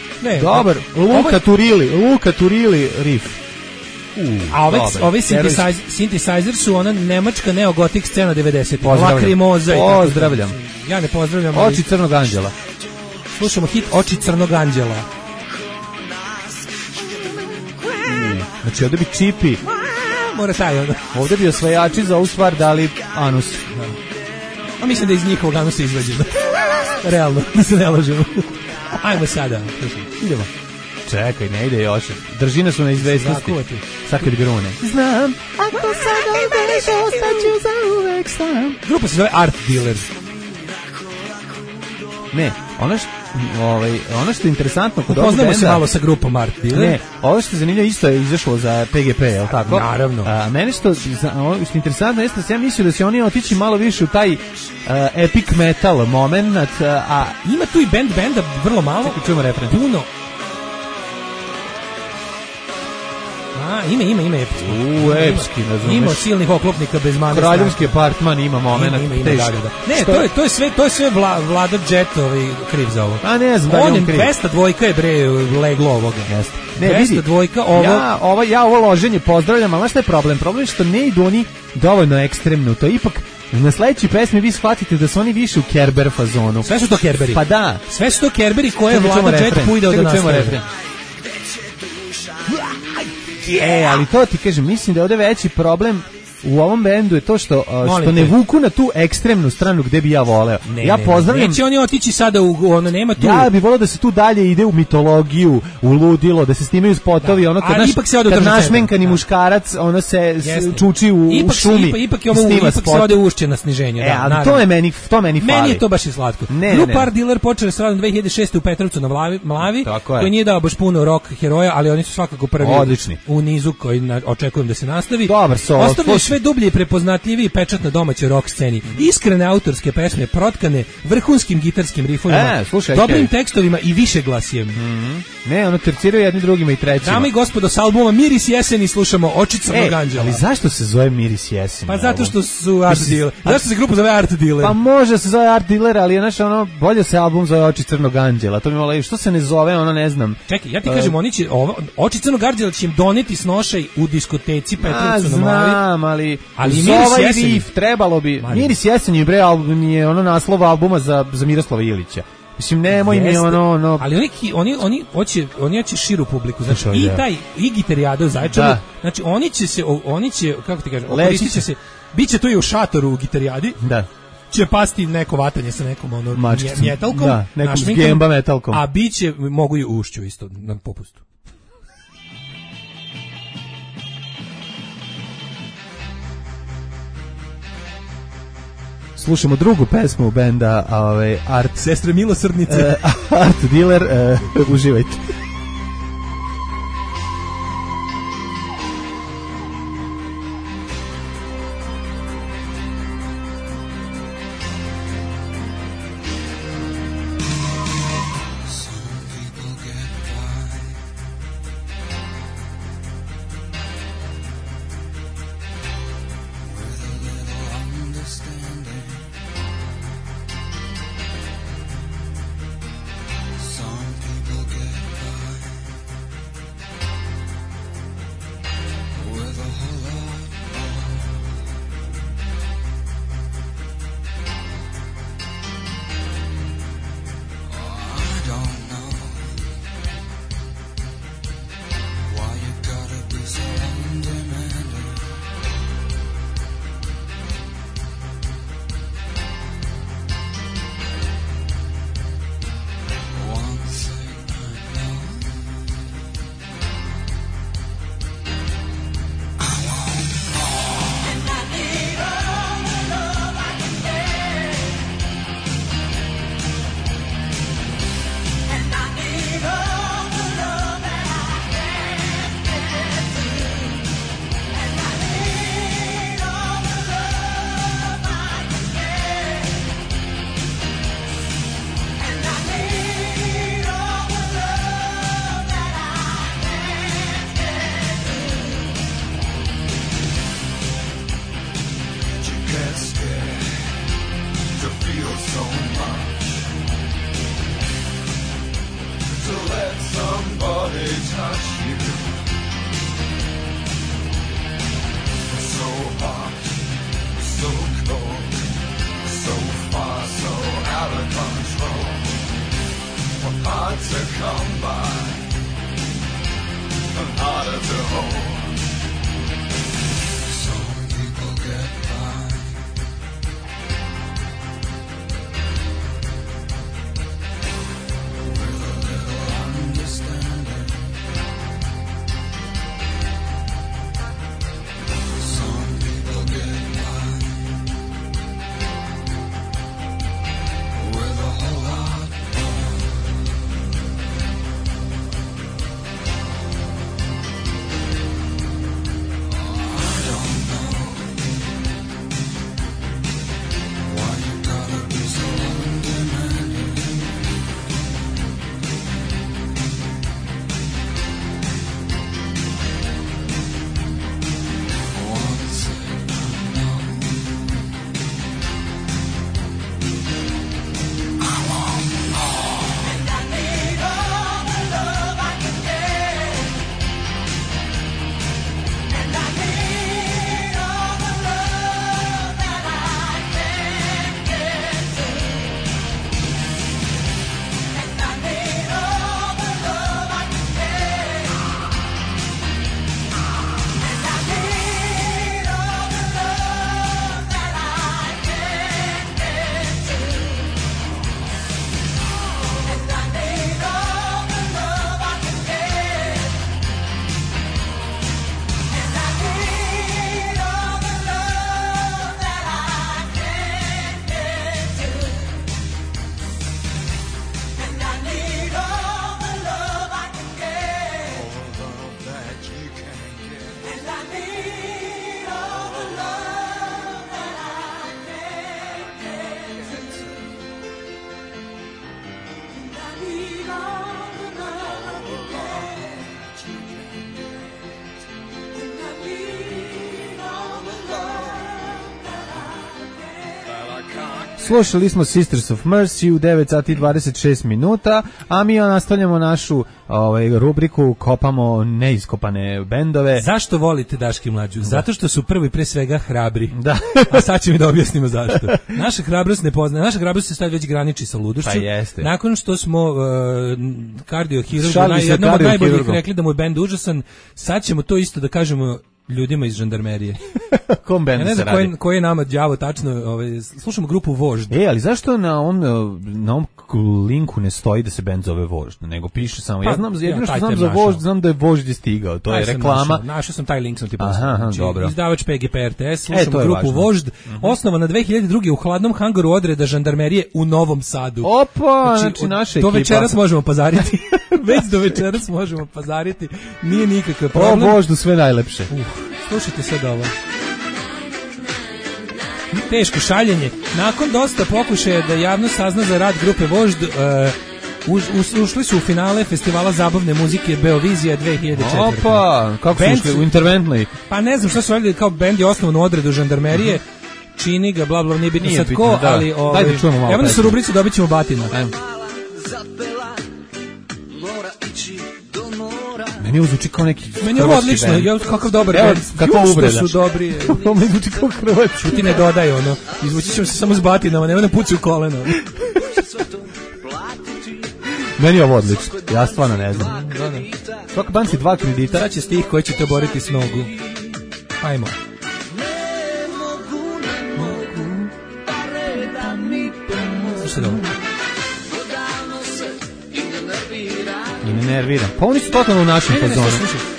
Luka Turili riff. A ovi synthesizer su ona nemačka neogotik scena 90-ih. Lakrimoza. Pozdravljam. Ja ne pozdravljam. Oči crnog anđela. Slušamo hit Oči crnog anđela. Znači ovdje bi čipi. Mora taj onda. Ovdje bi osvajači za ovu stvar dali anus. A mislim da iz njihovog anusa izvađeno. Realno, da se ne lažemo. Ajmo sada. Idemo. Čekaj, ne ide još. Držine su na izvesnosti. Sad kad grune. Znam, ako sada odeš, ostaću za uvek sam. Grupa se zove Art Dealer. Ne, ono što je interesantno kod ovog benda... Upoznamo se malo sa grupom Art Dealer. Ne, ovo što je zanimljivo isto je izašlo za PGP, je li tako? Naravno. Mene što je interesantno jeste da sam ja mislio da će oni otići malo više u taj epic metal moment, a... Ima tu i benda vrlo malo. Čekaj, čujemo refren. Puno. Ima epski. Epski, razumeš. Ima silnih oklopnika bez mane. Kraljevski apartman ima momenat. Da. Ne, to je sve Vlada Jet kriv za ovo. A ne znam da je on kriv. 202 je bre leglo ovoga. Jeste. Ne, 202 ovo. Ja ovo loženje pozdravljam, ali znaš šta je problem? Problem je što ne idu oni dovoljno ekstremno. To je ipak na sledećoj pesmi vi shvatite da su oni više u Kerber fazonu. Sve su to Kerberi. Pa da. Sve su to Kerberi koje je Vlada Jet pujdao da nastave. Ali to ti kažem, mislim da je ovdje veći problem u ovom bendu je to što ne vuku na tu ekstremnu stranu gde bi ja voleo. Ja pozdravljam. Neće oni otići sada ono nema tu. Ja bih voleo da se tu dalje ide u mitologiju, u ludilo, da se snimaju spotovi, ono kad našmenkani muškarac, ono se čuči u šumi. Ipak se ode ušće na sniženje. Ali to meni fali. Meni je to baš i slatko. Grupa Art Dealer počela s radom 2006. u Petrovcu na Mlavi, koji nije dao baš puno rock heroja, ali oni su svakako prvi u nizu koji očekujem da se nastavi. Dobar solo. sve dublji i prepoznatljiviji pečat na domaćoj rock sceni. Iskrene autorske pesme, protkane vrhunskim gitarskim rifovima, dobrim tekstovima i višeglasijem. Ne, ono terciraju jedni drugima i trećima. Dame i gospodo, sa albuma Miris jeseni slušamo Oči crnog anđela. Ali zašto se zove Miris jeseni? Pa zato što su Art Dealer. Zašto se grupa zove Art Dealer? Pa može se zove Art Dealer, ali je ono, bolje se album zove Oči crnog anđela. To mi malo, što se ne zove, ono ne znam. Čekaj, ja ti kažem, oni će Oči crnog anđela će im doneti snošaj u diskoteci Petrovcu na Mlavi. Znam, ali Miris jeseni trebalo bi. Miris jeseni bre, album je ono naslov albuma za Miroslava Ilića. Mislim, nemoj mi ono... Ali oni hoće širu publiku, znači i taj, i gitarijada u Zaječaru, znači oni će, kako ti kažem, koristit će se, bit će to i u šatoru u gitarijadi, će pasti neko vatanje sa nekom metalkom, nekom zgemba metalkom, a bit će, mogu i ušću isto na popustu. Slušamo drugu pesmu benda Art... Sestre milosrdnice. Art Dealer, uživajte. Slušali smo Sisters of Mercy u 9 sati 26 minuta, a mi nastavljamo našu rubriku Kopamo neiskopane bendove. Zašto volite Daške Mlađu? Zato što su prvi pre svega hrabri. Da. A sad ćemo da objasnimo zašto. Naša hrabrost ne poznaje. Naša hrabrost se sad već graniči sa ludošću. Pa jeste. Nakon što smo kardiohirurgu, jednom od najboljih rekli da mu je bend užasan, sad ćemo to isto da kažemo ljudima iz žandarmerije. Kom bendu se radi? Koji je nama đavo tačno, slušamo grupu Vožd. Ali zašto na ovom linku ne stoji da se bend zove Vožd, nego piše samo, ja znam, jedino što znam za Vožd, znam da je Vožd je stigao, to je reklama. Našao sam taj link, sam ti poslao. Aha, dobro. Izdavač PGP-RTS, slušamo grupu Vožd, osnovana 2002. u hladnom hangaru odreda žandarmerije u Novom Sadu. Opa, znači naša ekipa. Do večeras možemo pazariti. Već do večeras možemo pazariti. Nije nikakav problem. O Voždu sve najlepše. Slušajte sad ovo. Teško šaljenje. Nakon dosta pokušaja da javno sazna za rad grupe Vožd, ušli su u finale festivala zabavne muzike Beovizija 2004. Opa, kako su ušli u interventnoj? Pa ne znam što su radili, kao bend je osnovan u odredu žandarmerije, čini ga, bla bla, nije bitno sad ko, ali dajte čujemo malo. Evo da su rubrici, dobit ćemo batina. Meni ovo zvuči kao neki meni je odlično, ja kakav dobar band. Kako uvreda. Su dobri. Ovo mi zvuči kao hrvatski. Ti ne dodaj ono. Izvući ćemo se samo s batinama, nema da puci u koleno. Meni je ovo odlično. Ja stvarno ne znam. Svaka band si 2 kredita. Sad će stih koji će te boriti s nogu. Hajmo. Slušaj dobro. I ne nerviram. Pa oni su totalno u našem fazonu.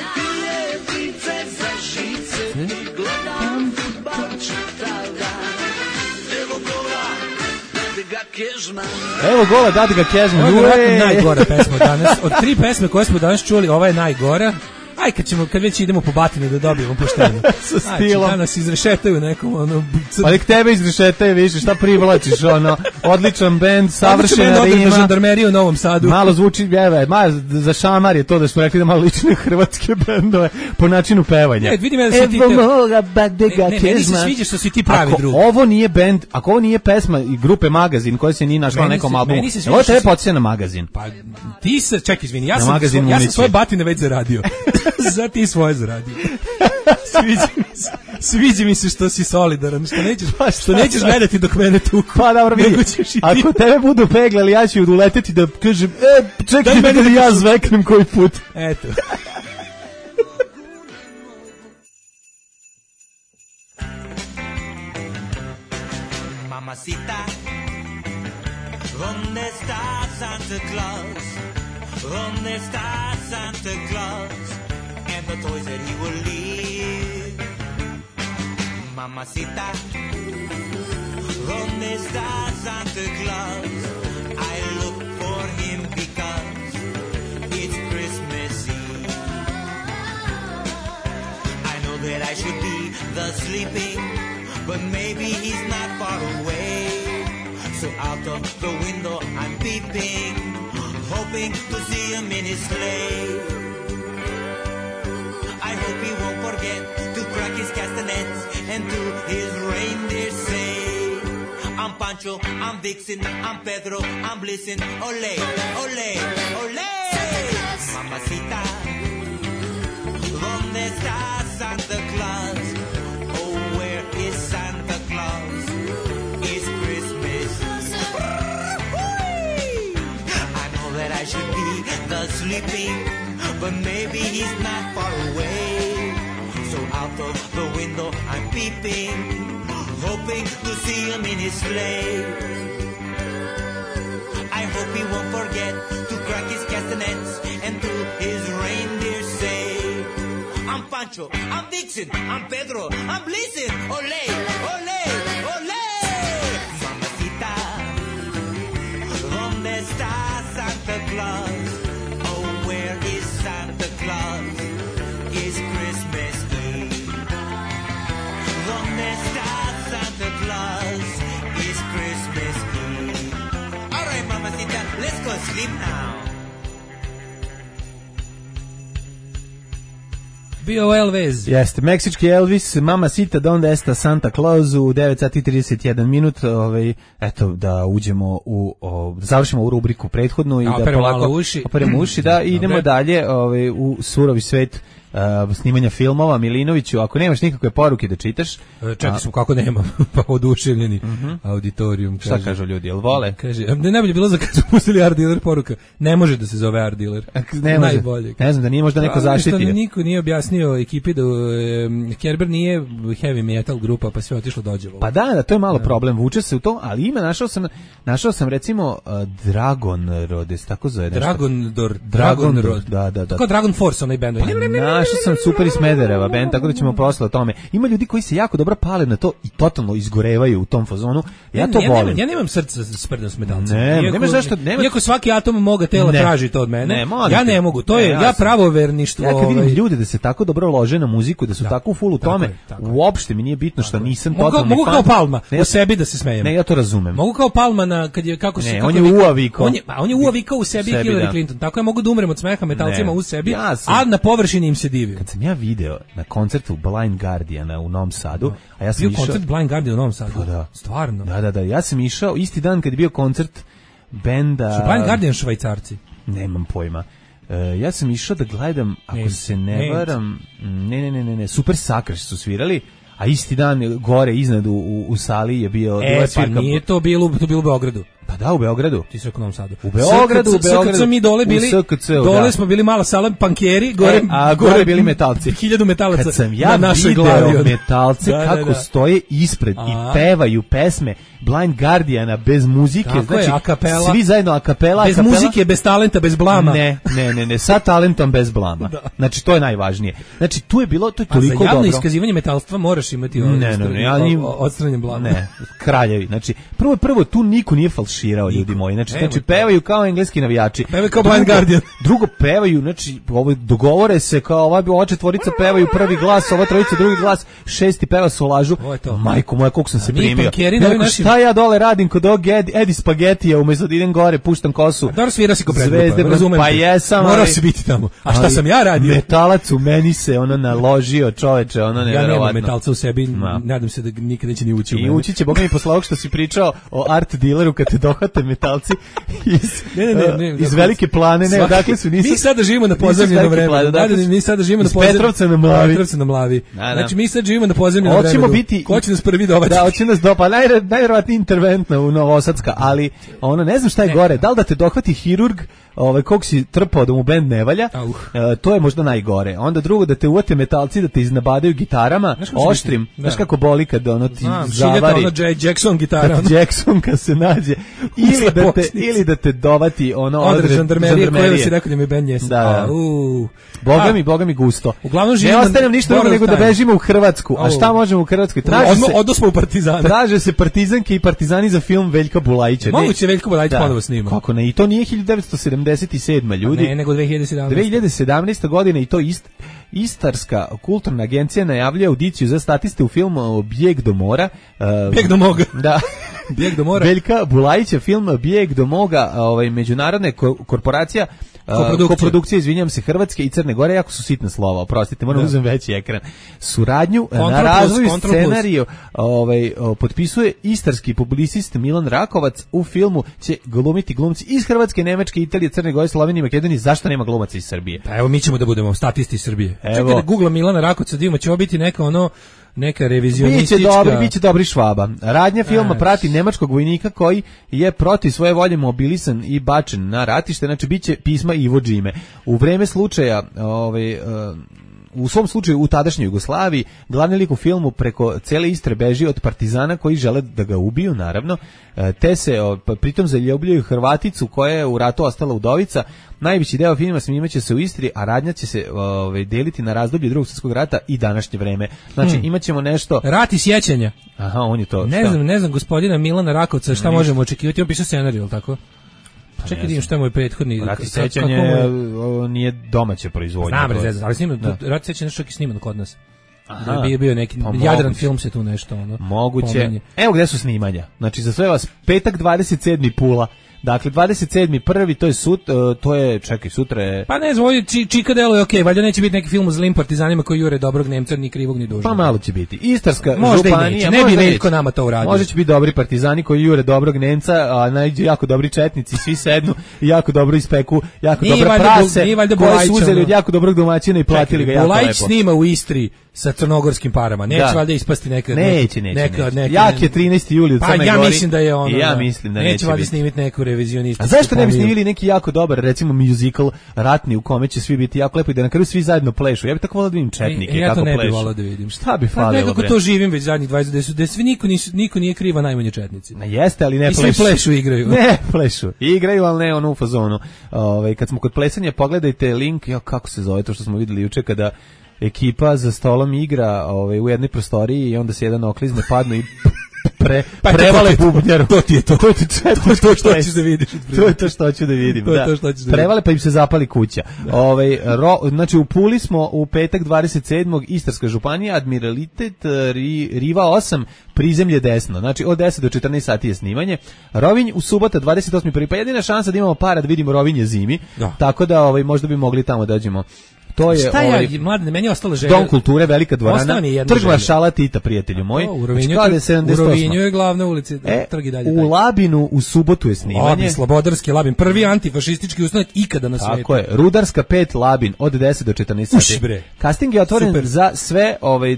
Evo gola, dati ga kežma. Ovo je najgora pesma danas. Od 3 pesme koje smo danas čuli, ova je najgora. Aj, kad već idemo po batine da dobijemo pošteno. Sa stilom. Danas izrešetaju nekom, ono... Pa nek tebe izrešetaju više, šta privlačiš, ono, odličan bend, savršena rima. Odličan žandarmeriju u Novom Sadu. Malo zvuči, za šamar je to da smo rekli da malo liči na hrvatske bendove po načinu pevanja. Vidim ja da si ti... Meni se sviđa što si ti pravi drug. Ako ovo nije bend, ako ovo nije pesma i grupe Magazin koja se nije našla na nekom albumu, ovo tebe podsjeća na Magazin. Pa ti se, čekaj, izvini, ja sam svoje batine već zaradio. Za ti svoje zaradio. Sviđa mi se što si solidaran, što nećeš gledati dok mene tuku. Pa dobro, vidi, ako tebe budu peglali, ja ću uleteti da kažem, čekaj da ja zveknem koji put. Eto. Mamacita, ¿dónde está Santa Claus? ¿Dónde está Santa Claus? And the toys that he will leave. Mamacita, ¿dónde está Santa Claus? I look for him because it's Christmas Eve. I know that I should be the sleeping, but maybe he's not far away. So out of the window I'm peeping, hoping to see him in his sleigh. I hope he won't forget to crack his castanets and to his reindeer say, I'm Pancho, I'm Vixen, I'm Pedro, I'm Blitzen, ole, ole, ole. Mamacita, ¿dónde está Santa Claus? Oh, where is Santa Claus? It's Christmas. I know that I should be the sleeping, but maybe he's not far away. So out of the window I'm peeping, hoping to see him in his sleigh. I hope he won't forget to crack his castanets and to his reindeer say, I'm Pancho, I'm Vixen, I'm Pedro, I'm Blitzen, ole, ole, ole. Mamacita, ¿dónde está Santa Claus? Oh, where is Santa Claus? It's Christmas Eve. ¿Dónde está Santa Claus? It's Christmas Eve. All right, mamacita, let's go sleep now. Bio Elvis. Jeste, meksički Elvis, Mama Sita Donde Esta Santa Claus u 9:31 minut, eto da uđemo završimo u rubriku prethodnu i da polako operemo uši, da idemo dalje u surovi svet snimanja filmova. Milinoviću, ako nemaš nikakve poruke da čitaš, čekaj smo kako nema, pa oduševljeni auditorijum. Šta kažu ljudi, jel vole? Kaže, najbolje bilo za kad su pustili Art Dealer poruka, ne može da se zove Art Dealer. Najbolje. Ne znam da nije možda neko zaštitio. Što niko nije objasnio ekipi da Kerber nije heavy metal grupa, pa sve otišlo dođevo. Pa da, to je malo problem, vuče se u to, ali ima, našao sam recimo Dragon Rodes, tako zove nešto. Dragon Rod. Da. Tako Dragon Force, onaj bend. Našao sam Super iz Smedereva band, tako da ćemo posle o tome. Ima ljudi koji se jako dobro pale na to i totalno izgorevaju u tom fazonu. Ja to volim. Ja nemam srca za sprdom s metalcem. Iako svaki atom moga tela traži to od mene, ja ne mogu. To je ja pravoverništvo. Ja kad vidim ljude da se tako dobro lože na muziku, da su tako full u tome, uopšte mi nije bitno što nisam totalni fan. Mogu kao Palma u sebi da se smejem. Ne, ja to razumem. Mogu kao Palma na kad je kako se on je uavikao. On je uavikao u sebi Hillary Clinton. Tako ja mogu da umrem od smeha metalcima u sebi, a na površini im se divim. Kad sam ja video na koncertu Blind Guardiana u Novom Sadu, a ja sam išao koncert Blind Guardian u Novom Sadu. Stvarno. Da, ja sam išao isti dan kad je bio koncert benda Blind Guardian Švajcarci. Nemam pojma. Ja sam išao da gledam, ako se ne varam, ne, Super Suckers su svirali, a isti dan gore iznad u sali je bio pa nije to bilo u Beogradu. Pa da, u Beogradu. Ti si u Novom Sadu. U Beogradu. SKC mi dole bili, dole smo bili mala sala pankeri, gore bili metalci. 1000 metalaca. Kad sam ja video metalce kako stoje ispred i pevaju pesme Blind Guardiana bez muzike, tako znači je, svi zajedno a kapela. Bez muzike, bez talenta, bez blama. Ne, sa talentom bez blama. Znači to je najvažnije. Znači tu je bilo, to je toliko dobro. Za javno iskazivanje metalstva moraš imati odstranjen blama. Ne, kraljevi. Znači prvo tu niko nije falširao, ljudi moji. Znači pevaju kao engleski navijači. Pevaju kao Blind Guardian. Drugo pevaju, znači dogovore se kao ova četvorica pevaju prvi glas, ova trojica drugi glas, šesti peva solažu. Majko moja, koliko sam se primio. Šta ja dole radim kod ovog Edi Spagetija, umjesto da idem gore, puštam kosu. Dobro svira si ko predgrupa, razumem. Pa jesam, morao si biti tamo. A šta sam ja radio? Metalac u meni se naložio, čoveče, neverovatno. Ja nemam metalca u sebi, nadam se da nikad neće ni ući u mene. I ući će, boga mi posle ovog što si pričao o Art Dealeru, kad te dohvate metalci iz Velike Plane, odakle su, nisu. Mi sada živimo na pozemljenom vremenu. Mi sada živimo na pozemljenom vremenu. Petrovca na Mlavi. Znači mi sad živimo na pozemljenom vremenu. Ko će nas prvi dovati? Da, hoće nas dopati. Najvjerovatnije interventna u Novosadska, ali ne znam šta je gore, da li da te dohvati hirurg, koliko si trpao da mu bend ne valja, to je možda najgore. Onda drugo, da te uvate metalci, da te iznabadaju gitarama, oštrim, znaš kako boli kad ti zavari. Jackson gitara. Jackson kad se nađe. Ili da te dovati odred žandarmerije, koje si rekao da mi bend jesam. Da. Boga mi gusto. Uglavnom ne ostanem ništa drugo nego da bežimo u Hrvatsku. A šta možemo u Hrvatskoj? Odnosno u Partizane. Traže se Partizanke i Partizani za film Veljka Bulajića. Moguće Veljko Bulajić ponovo snima. Kako ne? I to nije 1977. ljudi. Ne, nego 2017. 2017. godine i to Istarska kulturna agencija najavljuje audiciju za statiste u filmu Bijeg do mora. Bijeg do moga. Da. Bijeg do mora. Veljka Bulajića, film Bijeg do moga, međunarodna korporacija, koprodukcija, izvinjam se, Hrvatske i Crne Gore, jako su sitna slova, oprostite, moram uzem veći ekran. Suradnju na razvoju scenariju potpisuje istarski publicist Milan Rakovac. U filmu će glumiti glumci iz Hrvatske, Nemačke, Italije, Crne Gore, Slovenije, Makedonije. Zašto nema glumaca iz Srbije? Pa evo, mi ćemo da budemo statisti iz Srbije. Čekaj da googlam Milana Rakovca, divimo, će ovo biti neka revizionistička. Biće dobri Švaba. Radnja filma prati nemačkog vojnika koji je protiv svoje volje mobilisan i bačen na ratište, znači biće pisma Ivo Džime. U vreme slučaja, u svom slučaju u tadašnjoj Jugoslaviji, glavni lik u filmu preko cele Istre beži od partizana koji žele da ga ubiju, naravno, te se pritom zaljubljaju Hrvaticu koja je u ratu ostala udovica. Najveći deo filma snimaće se u Istri, a radnja će se deliti na razdoblje Drugog svjetskog rata i današnje vreme. Znači imaćemo nešto... Rat i sjećanja. Aha, on je to. Ne znam, gospodina Milana Rakovca, šta možemo očekivati? On piše scenarij, ili tako? Čekaj, vidim šta je moj prethodni... Rat i sjećanje nije domaće proizvodnje. Znam, ali Rat i sjećanje nešto je snimano kod nas. Bio neki Jadran film se tu nešto moguće. Evo gde su snimanja. Znači za sve vas petak 27. Pula, Dakle, 27.1. to je, čekaj, sutra je... Pa ne znam, ovdje Čika deluje okej, valjda neće biti neki film o zlim partizanima koji jure dobrog Nemca, ni krivog ni dužnog. Pa malo će biti. Istarska možda županija... Ne bi Veljko nama to uradio. Možda će biti dobri partizani koji jure dobrog Nemca, a najđu jako dobri četnici, svi sednu i jako dobro ispeku, jako dobra prase, koji su uzeli od jako dobrog domaćina i platili ga jako lepo. Bulajić snima u Istri sa crnogorskim parama. Neće valjda ispasti neka... Neće. Jak je 13. juli u Crnoj Gori. Pa ja mislim da je ono... Ja mislim da neće valjda snimiti neku revizionističku. A zašto ne bi snimili neki jako dobar, recimo musical ratni u kome će svi biti jako lepo i da na kraju svi zajedno plešu? Ja bih tako volao da vidim četnike kako plešu. Ja to ne bih volao da vidim. Šta bi falilo? Nekako to živim već zadnjih 20 da svi niko nije kriva, najmanje četnici. Jeste, ali ne plešu. I svi plešu igraju. Ne plešu. Igraju, ali ne ono u fazonu. Kad smo kod plesanja, pogledajte link, kako se zove to što smo videli juče kada ekipa za stolom igra u jednoj prostoriji i onda se jedan oklizne, padnu i prevale bubnjaru. To ti je to. To što hoćeš da vidiš. To je to što hoću da vidim. Prevale pa im se zapali kuća. Znači u Puli smo u petak 27. Istarska županija, Admiralitet, Riva 8, prizemlje desno. Znači od 10 do 14 sati je snimanje. Rovinj u subota 28. Pa jedina šansa da imamo para da vidimo Rovinje zimi. Tako da možda bi mogli tamo dođemo. To je mlade, meni je ostala želja. Dom kulture, velika dvorana, Trg maršala Tita, prijatelju moj. U Rovinju je glavna ulica, trg i dalje. U Labinu u subotu je snimanje. Slobodarski Labin, prvi antifašistički ustanak ikada na svijetu. Tako je, Rudarska 5 Labin od 10 do 14 sati. Casting je otvoren za sve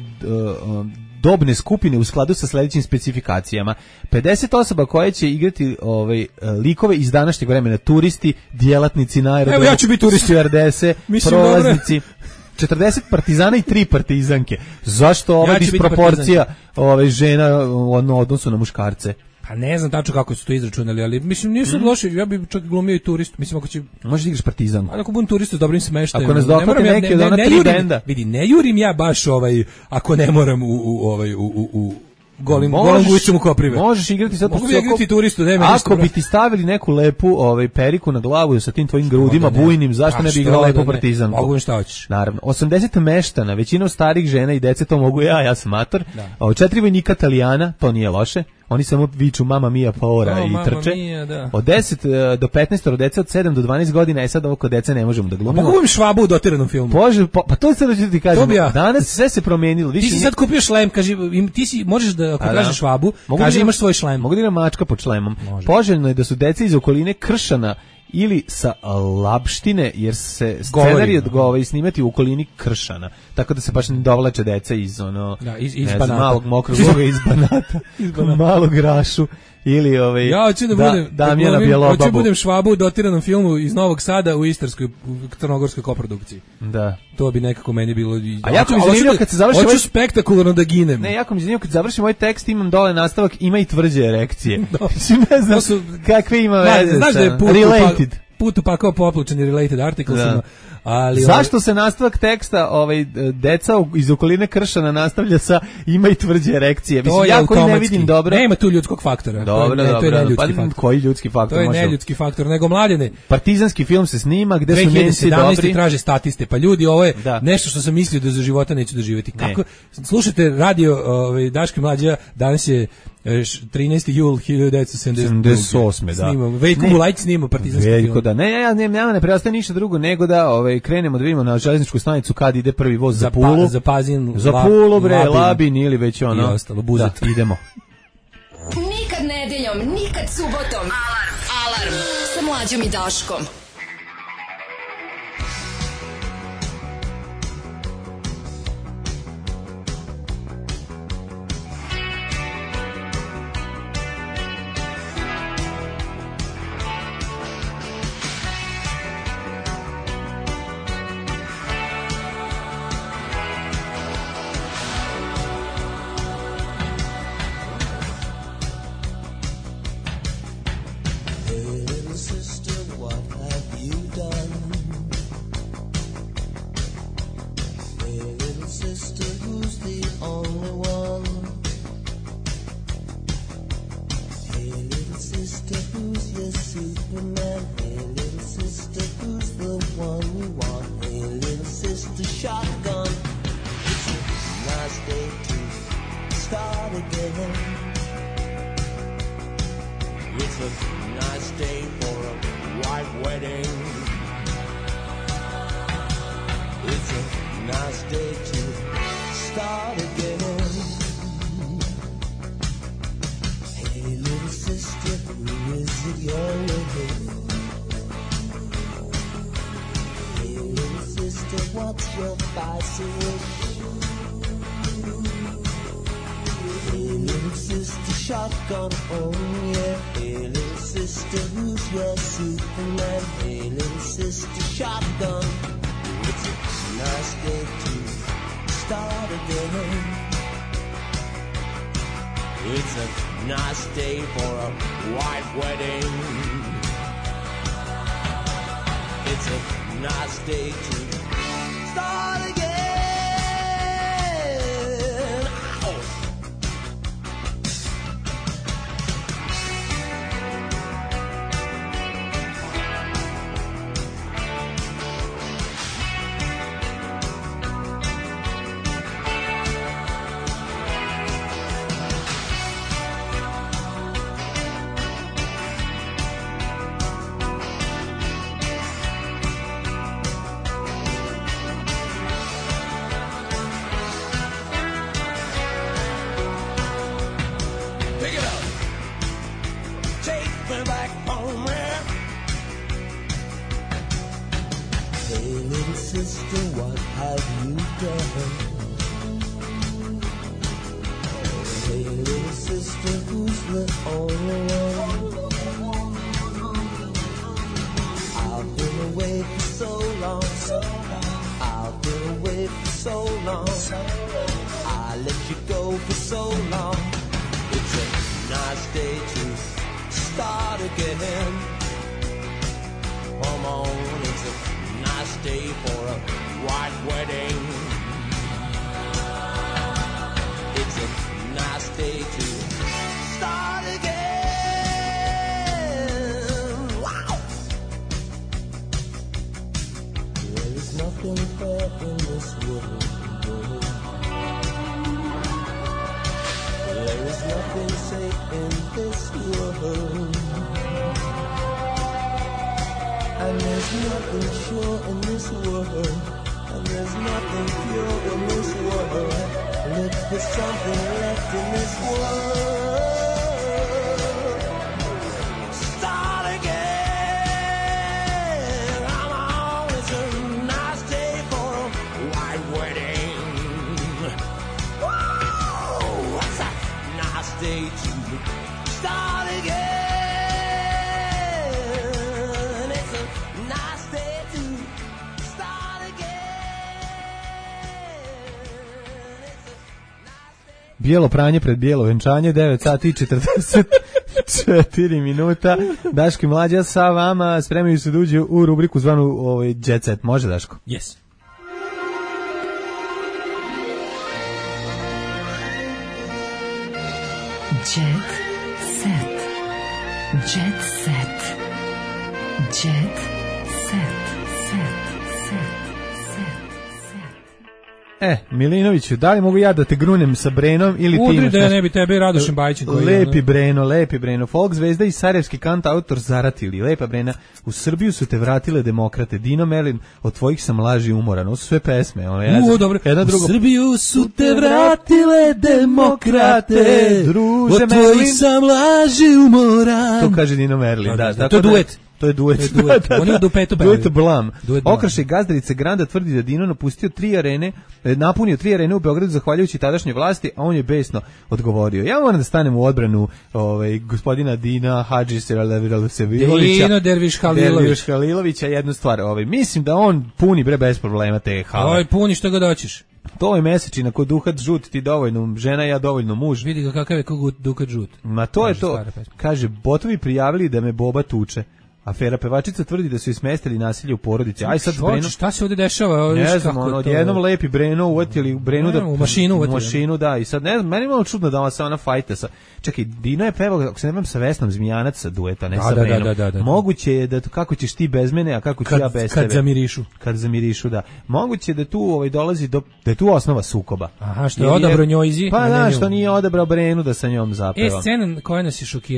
dobne skupine u skladu sa sledećim specifikacijama. 50 osoba koje će igrati likove iz današnjeg vremena, turisti, djelatnici na aerodromu. Evo ja ću biti turisti, prolaznici. 40 partizana i 3 partizanke. Zašto ova disproporcija žena u odnosu na muškarce? Pa ne znam tačno kako su to izračunali, ali mislim nisu loše, ja bih čak glumio i turist. Mislim ako će možeš igraš partizanku. Ako budem turista s dobrim smeštajem. Ako nas dohvate neki od ona 3 benda. Vidi, ne jurim ja baš ako ne moram u golim gušćom u Koprive. Možeš igrati sad mogu igrati turistu, ne ako bi ti stavili neku lepu periku na glavu sa tim tvojim grudima bujnim, zašto ne bi igrao lepo partizanku? Mogu šta hoćeš. Naravno. 80 meštana, većinom starih žena i dece, to mogu ja sam mator. 4 vojnika Italijana, to nije loše. Oni samo viču mama mia paura i trče. Od 10 do 15 dece, od 7 do 12 godina, sad ovo kod dece ne možemo da glumimo. Mogu im Švabu u dotiranom filmu. Pa to je sad da ti kažem. Danas sve se promenilo. Ti si sad kupio šlem, kaži, ti si možeš da ako kažeš Švabu, kaži imaš svoj šlem. Mogu da igram mačka pod šlemom. Poželjno je da su deca iz okoline Kršana ili sa Lapštine, jer se scenarij snimati u okolini Kršana, tako da se baš ne dovlače deca iz iz malog mokrog voga, iz Banata, malog Rašu ili ja hoću da budem Damjana Bjelobabu. Hoću budem Švabu u dotiranom filmu iz Novog Sada u istarskoj crnogorskoj koprodukciji. Da. To bi nekako meni bilo. A jako mi zanimljivo kad se završi hoću spektakularno da ginem. Ne, jako mi zanimljivo kad završim ovaj tekst, imam dole nastavak, ima i tvrđe erekcije. Ne znam kakve ima veze. Znaš da je related. Put upakao poplučeni related articlesima. Ali zašto se nastavak teksta deca iz okoline Kršana nastavlja sa ima i tvrđe erekcije? Mislim, ja koji ne vidim dobro. Nema tu ljudskog faktora. Dobro. To je neljudski faktor. Koji ljudski faktor? To je neljudski faktor, nego Mladene. Partizanski film se snima, gde su Nemci dobri. 2017. traže statiste, pa ljudi, ovo je nešto što sam mislio da za života neću doživjeti. Kako? Slušajte radio Daško i Mlađa, danas je 13. jul 1978. Da. Snimamo. Veljko Bulajić snima partizanski film. Nema ne preostaje ništa drugo nego da krenemo da vidimo na železničku stanicu kad ide prvi voz za Pulu. Za Pazin, za Pulu, Labin ili već ono. I ostalo, Buzet. Idemo. Nikad nedeljom, nikad subotom. Alarm sa Mlađom i Daškom. It's a nice day what's your bicycle? Hey, little sister shotgun, oh yeah. Hey, little sister, who's your Superman? Hey, little sister shotgun. It's a nice day to start again. It's a nice day for a white wedding. It's a nice day to start again. Ow! Sister, what have you done? Hey, little sister, who's the only one? I've been away for so long. I've been away for so long. I let you go for so long. It's a nice day to start again. Come on, it's a nice day for a white wedding. It's a nice day to start again. Wow! There is nothing fair in this world. There is nothing safe in this world. And there's nothing sure in this world. And there's nothing pure in this world. Look for something left in this world. Start again. Come on, it's a nice day for a white wedding. Whoa, it's a nice day to start again. Bijelo pranje pred bijelo venčanje, 9 sati i 44 minuta. Daško i Mlađa sa vama spremaju se da uđu u rubriku zvanu Jet Set. Može, Daško? Yes. Jet Set. Jet Set. Jet Set. Milinoviću, da li mogu ja da te grunem sa Brenom ili ti? Udri da ne bi tebe Radošin Bajićin koji lepi Breno, folk zvezda i sarajevski kantautor zaratili. Lepa Brena, u Srbiju su te vratile demokrate. Dino Merlin, od tvojih sam laži umoran. Ovo su sve pesme. Dobro. U Srbiju su te vratile demokrate. Druže od tvojih sam laži umoran. To kaže Dino Merlin. To je duet. To je duet. Oni u dupetu Duet Blam. Okršaj gazdarice Granda tvrdi da Dino napunio 3 arene u Beogradu zahvaljujući tadašnjoj vlasti, a on je besno odgovorio. Ja moram da stanem u odbranu gospodina Dina Hadžisevilovića. Dino Derviš Halilovića, jednu stvar. Mislim da on puni bez problema te hale. Puni što god hoćeš. To je mesečina kod duhat žut, ti dovoljno žena, ja dovoljno muž. Vidi ga kakav je duhat žut. Ma to je to. Kaže, botovi prijavili da me Boba tuče. Afera pevačica tvrdi da su ismestili nasilje u porodici. Aj sad Breno. Šta se ovde dešava? Ne znam, odjednom lepi Breno uvatili Brenu da u mašinu, da. I sad ne znam, meni je malo čudno da ona fajta sa. Čekaj, Dino je pevao, ako se ne znam, sa Vesnom Zmijanac sa dueta, ne sa Brenom. Da. Moguće je da kako ćeš ti bez mene, a kako ću ja bez tebe. Kad zamirišu, da. Moguće da tu dolazi do da je tu osnova sukoba. Aha, što je odabrao njoj izi. Pa da, što nije odabrao Brenu da sa njom zapeva. Scena koja nas je šokirala.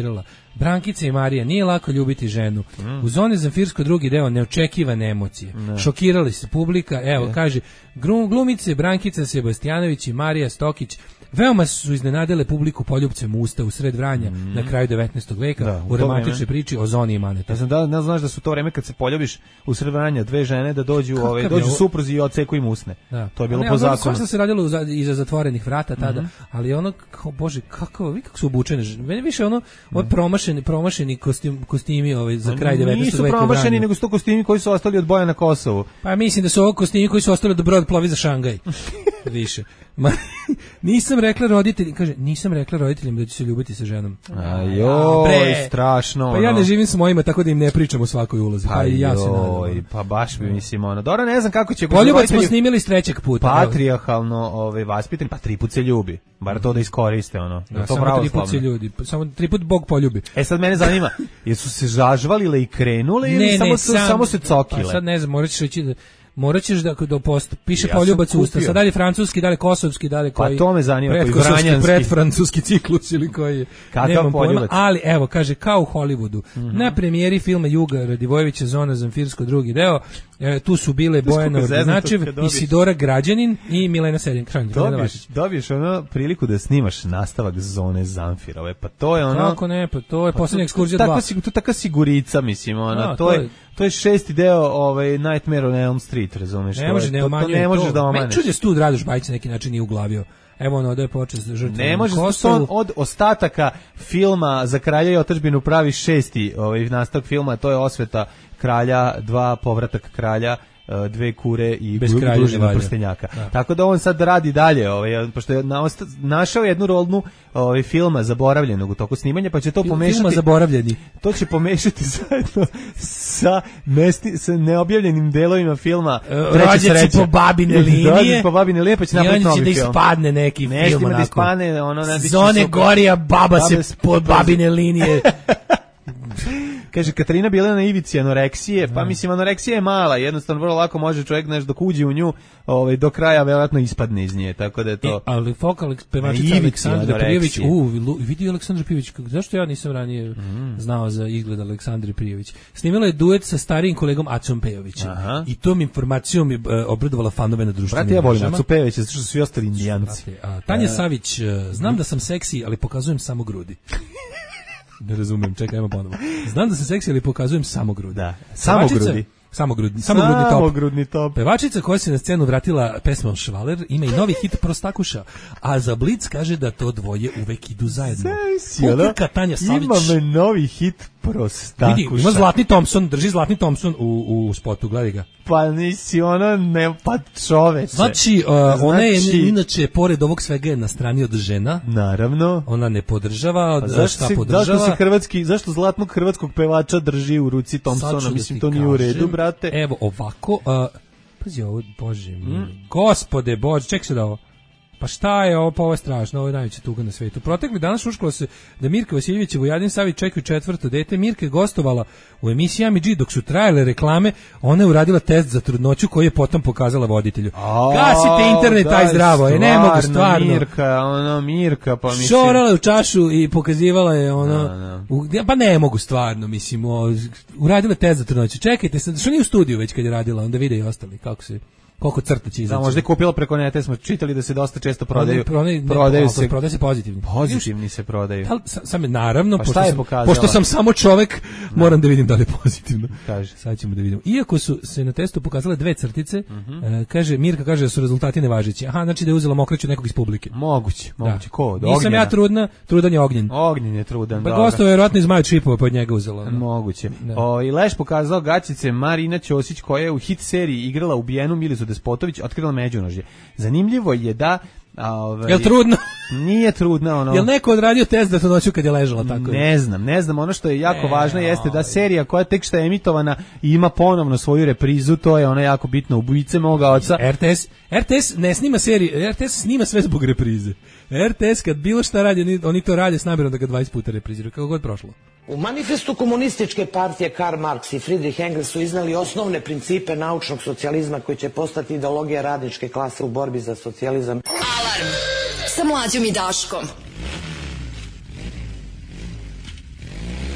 Brankica i Marija, nije lako ljubiti ženu. U Zoni Zamfirsko drugi deo, neočekivane emocije. Šokirali se publika, evo, kaže, glumice Brankica Sebastijanović i Marija Stokić veoma su iznenadile publiku poljupcem usta u sred Vranja na kraju 19. veka u romantičnoj priči o Zoni i Manetu. Ja znam da znaš da su to vreme kad se poljubiš u sred Vranja dve žene da dođu supruzi i odseku im usne. Da. To je bilo po zakonu. Svašta se radilo iza zatvorenih vrata tada, ali ono, bože, kako su obučene žene. Meni više ono promašeni kostimi za kraj 19. veka. Nisu promašeni, nego su to kostimi koji su ostali od boja na Kosovu. Pa mislim da su ovo kostimi koji su ostali da brod plovi za Šangaj. Više. Nisam rekla roditeljima da ću se ljubiti sa ženom. Ajoj, strašno. Pa ja ne živim s mojima, tako da im ne pričam o svakoj ulozi. Pa i ja se nadam. Pa baš bi mislim ono. Dobro, ne znam kako će... Poljubac smo snimili s 3. puta. Patrijarhalno vaspitani, pa 3 put se ljubi. Bar to da iskoriste, ono. Da, samo 3 put se ljudi. Samo 3 put Bog poljubi. Sad mene zanima, jesu se zažvalile i krenule ili samo se cokile? Pa sad ne znam, morat ćeš da piše poljubac usta. Sad dalje francuski, dalje kosovski, dalje koji... Pa to me zanima, koji vranjanski. Predfrancuski ciklus ili koji je... Kakav poljubac? Ali evo, kaže, kao u Hollywoodu. Na premijeri filma Juga Radivojevića Zona Zamfirsko drugi deo, tu su bile Bojana Ordinačev, Isidora Građanin i Milena Serjenka. Dobiješ ono priliku da snimaš nastavak Zone Zamfirove, pa to je ono... Kako ne, pa to je posljednja ekskurzija 2. To je taka sigurica, mislim, ono, to je 6. deo Nightmare on Elm Street, razumeš? Ne možeš da omaneš. Čuđe stu Radoš Bajić neki način nije uglavio. Evo ono da je počeo žrtvom. Ne može on od ostataka filma Za kralja i otadžbinu pravi 6. nastavak filma, to je Osveta kralja, 2 povratak kralja, 2 kure i družina prstenjaka. Tako da on sad radi dalje, pošto je našao jednu rolnu filma zaboravljenog u toku snimanja, pa će to pomešati. Filma zaboravljeni. To će pomešati zajedno sa neobjavljenim delovima filma Rođaci po babine linije. Rođaci po babine linije, pa će napraviti novi film. I onda će da ispadne neki film onako. Da ispadne, Zone Gorija, baba se po babine linije. Kaže, Katarina bila na ivici anoreksije, pa mislim, anoreksija je mala, jednostavno vrlo lako može čovjek dok uđe u nju, do kraja verovatno ispadne iz nje, tako da je to... Ali vokal pevačica Aleksandra Prijović, vidio Aleksandra Prijović, zašto ja nisam ranije znao za izgled Aleksandre Prijović? Snimala je duet sa starijim kolegom Acom Pejovićem i tom informacijom je obradovala fanove na društvenim mrežama. Brate, ja volim Acu Pejovića, zato što su svi ostali indijanci. Tanja Savić, znam da sam seksi, ali pokazujem samo grudi. Ne razumem, čekaj, ajmo ponovo. Znam da sam seksi, ali pokazujem samo grudi. Da, samogrudni top. Pevačica koja se na scenu vratila pesmom Švaler ima i novi hit Prostakuša, a za Blic kaže da to dvoje uvek idu zajedno. Tanja Savić. Ima me novi hit Prostakuša. Vidi, ima Zlatni Thompson, drži Zlatni Thompson u spotu, gledaj ga. Pa nisi ona, ne, pa čoveče. Znači, ona je inače, pored ovog svega je na strani od žena. Naravno. Ona ne podržava, šta podržava? Zašto zlatnog hrvatskog pevača drži u ruci Thompsona? Mislim, to nije u redu, brate. Evo, ovako, pazi ovo, bože mi, gospode, bože, ček se da ovo. Pa šta je ovo, pa ovo je strašno, ovo je najveća tuga na svetu. Protekli danas uškolo se da Mirka Vasiljević i Vujadin Savić čekaju 4. dete. Mirka je gostovala u emisiji Amidži dok su trajale reklame, ona je uradila test za trudnoću koji je potom pokazala voditelju. Gasite internet, taj zdravo, ne mogu stvarno. Mirka, pa mislim. Šorala u čašu i pokazivala je pa ne mogu stvarno, mislim, uradila test za trudnoću. Čekajte, što nije u studiju već kad je radila, onda vide i ostali kako se... Koliko crta će izaći. Da, možda je kupila preko neta, smo čitali da se dosta često prodaju. Prodaje se pozitivni. Pozitivni se prodaju. Naravno, pošto sam samo čovek, moram da vidim da li je pozitivno. Kaže. Sad ćemo da vidimo. Iako su se na testu pokazale 2 crtice, Mirka kaže da su rezultati nevažeći. Aha, znači da je uzela mokraću nekog iz publike. Moguće. Ko? Nisam ja trudna, trudan je Ognjen. Ognjen je trudan, dobro. Pa gostovo je vjerojatno iz Maja Čipova pod njega uzela. Moguće. I Leš pokazao gaćice Marina Ćosić koja je u hit seriji igrala ubijenu Milicu Despotović, otkrila međunožje. Zanimljivo je da jel trudno? Nije trudno, Jel neko odradio test da to noću kad je ležala tako? Ne znam, ono što je jako važno jeste da serija koja tek što je emitovana ima ponovno svoju reprizu, to je ono jako bitno, Ubice moga oca. RTS ne snima serije, RTS snima sve zbog reprize. RTS kad bilo šta radi, oni to rade s namjerom da ga 20 puta repriziraju, kako god prošlo. U manifestu komunističke partije Karl Marx i Friedrich Engels su iznali osnovne principe naučnog socijalizma koji će postati ideologija radničke klase u borbi za socijalizam. Alarm sa Mlađom i Daškom.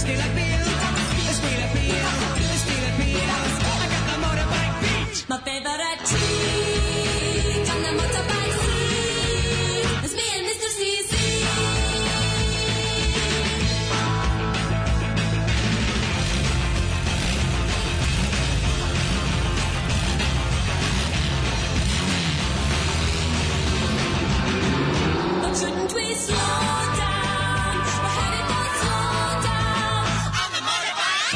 still appeal. Still appeal. Still appeal. I got the motorbike beat. My favorite treat on the motorbike seat is me and Mr. CC. But shouldn't we slow down? We're headed for slow down on the motorbike.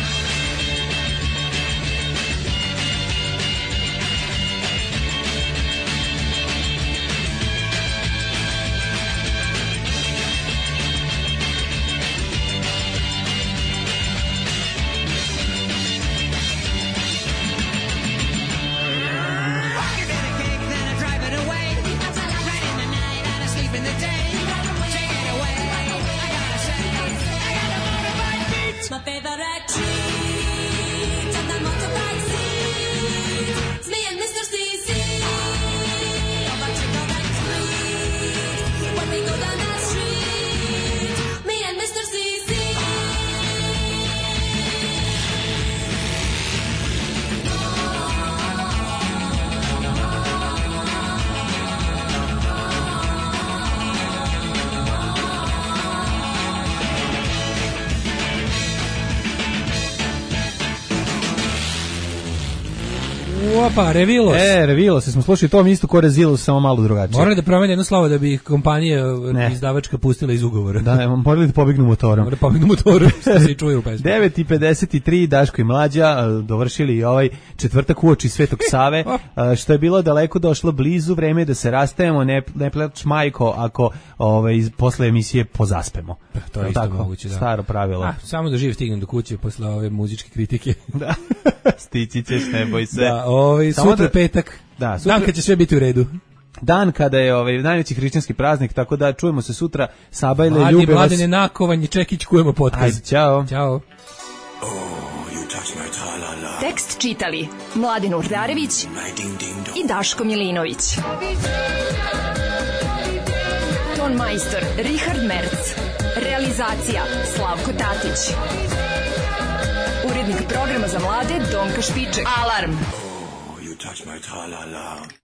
Rocket in a cake, then I drive it away. Right in the night, and I sleep in the day. Take it away, I gotta say, I got a motorbike beat. My favorite treat on the motorbike seat. It's me and Mr. CC. Of a trick or that treat. When we go down that street, me and Mr. CC. Opa, Revilos. Revilos, smo slušali to isto ko Rezilus, samo malo drugačije. Morali da promene jedno slovo da bi kompanija izdavačka pustila iz ugovora. Da, morali da pobegnu motorom. Morali da pobegnu motorom, što se i čuje u pesmi. 9:53, Daško i Mlađa dovršili i ovaj četvrtak uoči Svetog Save, što je bilo daleko došlo blizu, vreme da se rastajemo, ne plač majko ako posle emisije pozaspemo. To je isto tako, moguće, da. Staro pravilo. Samo da živ stignem do kuće posle ove muzičke kritike. Da. Stići ćeš, ne boj se. Da, sutra petak. Da, sutra... Dan kad će sve biti u redu. Dan kada je najveći hrišćanski praznik, tako da čujemo se sutra. Sabajle, ljube vas. Mladene Nakovanje, Čekić, kujemo podcast. Ajde, ćao. Ćao. Tekst čitali Mladen Urdarević i Daško Milinović. Ton majstor Richard Merc. Realizacija Slavko Tatić. Urednik programa za mlade Donka Špiček. Alarm! You touch my tra-la-la.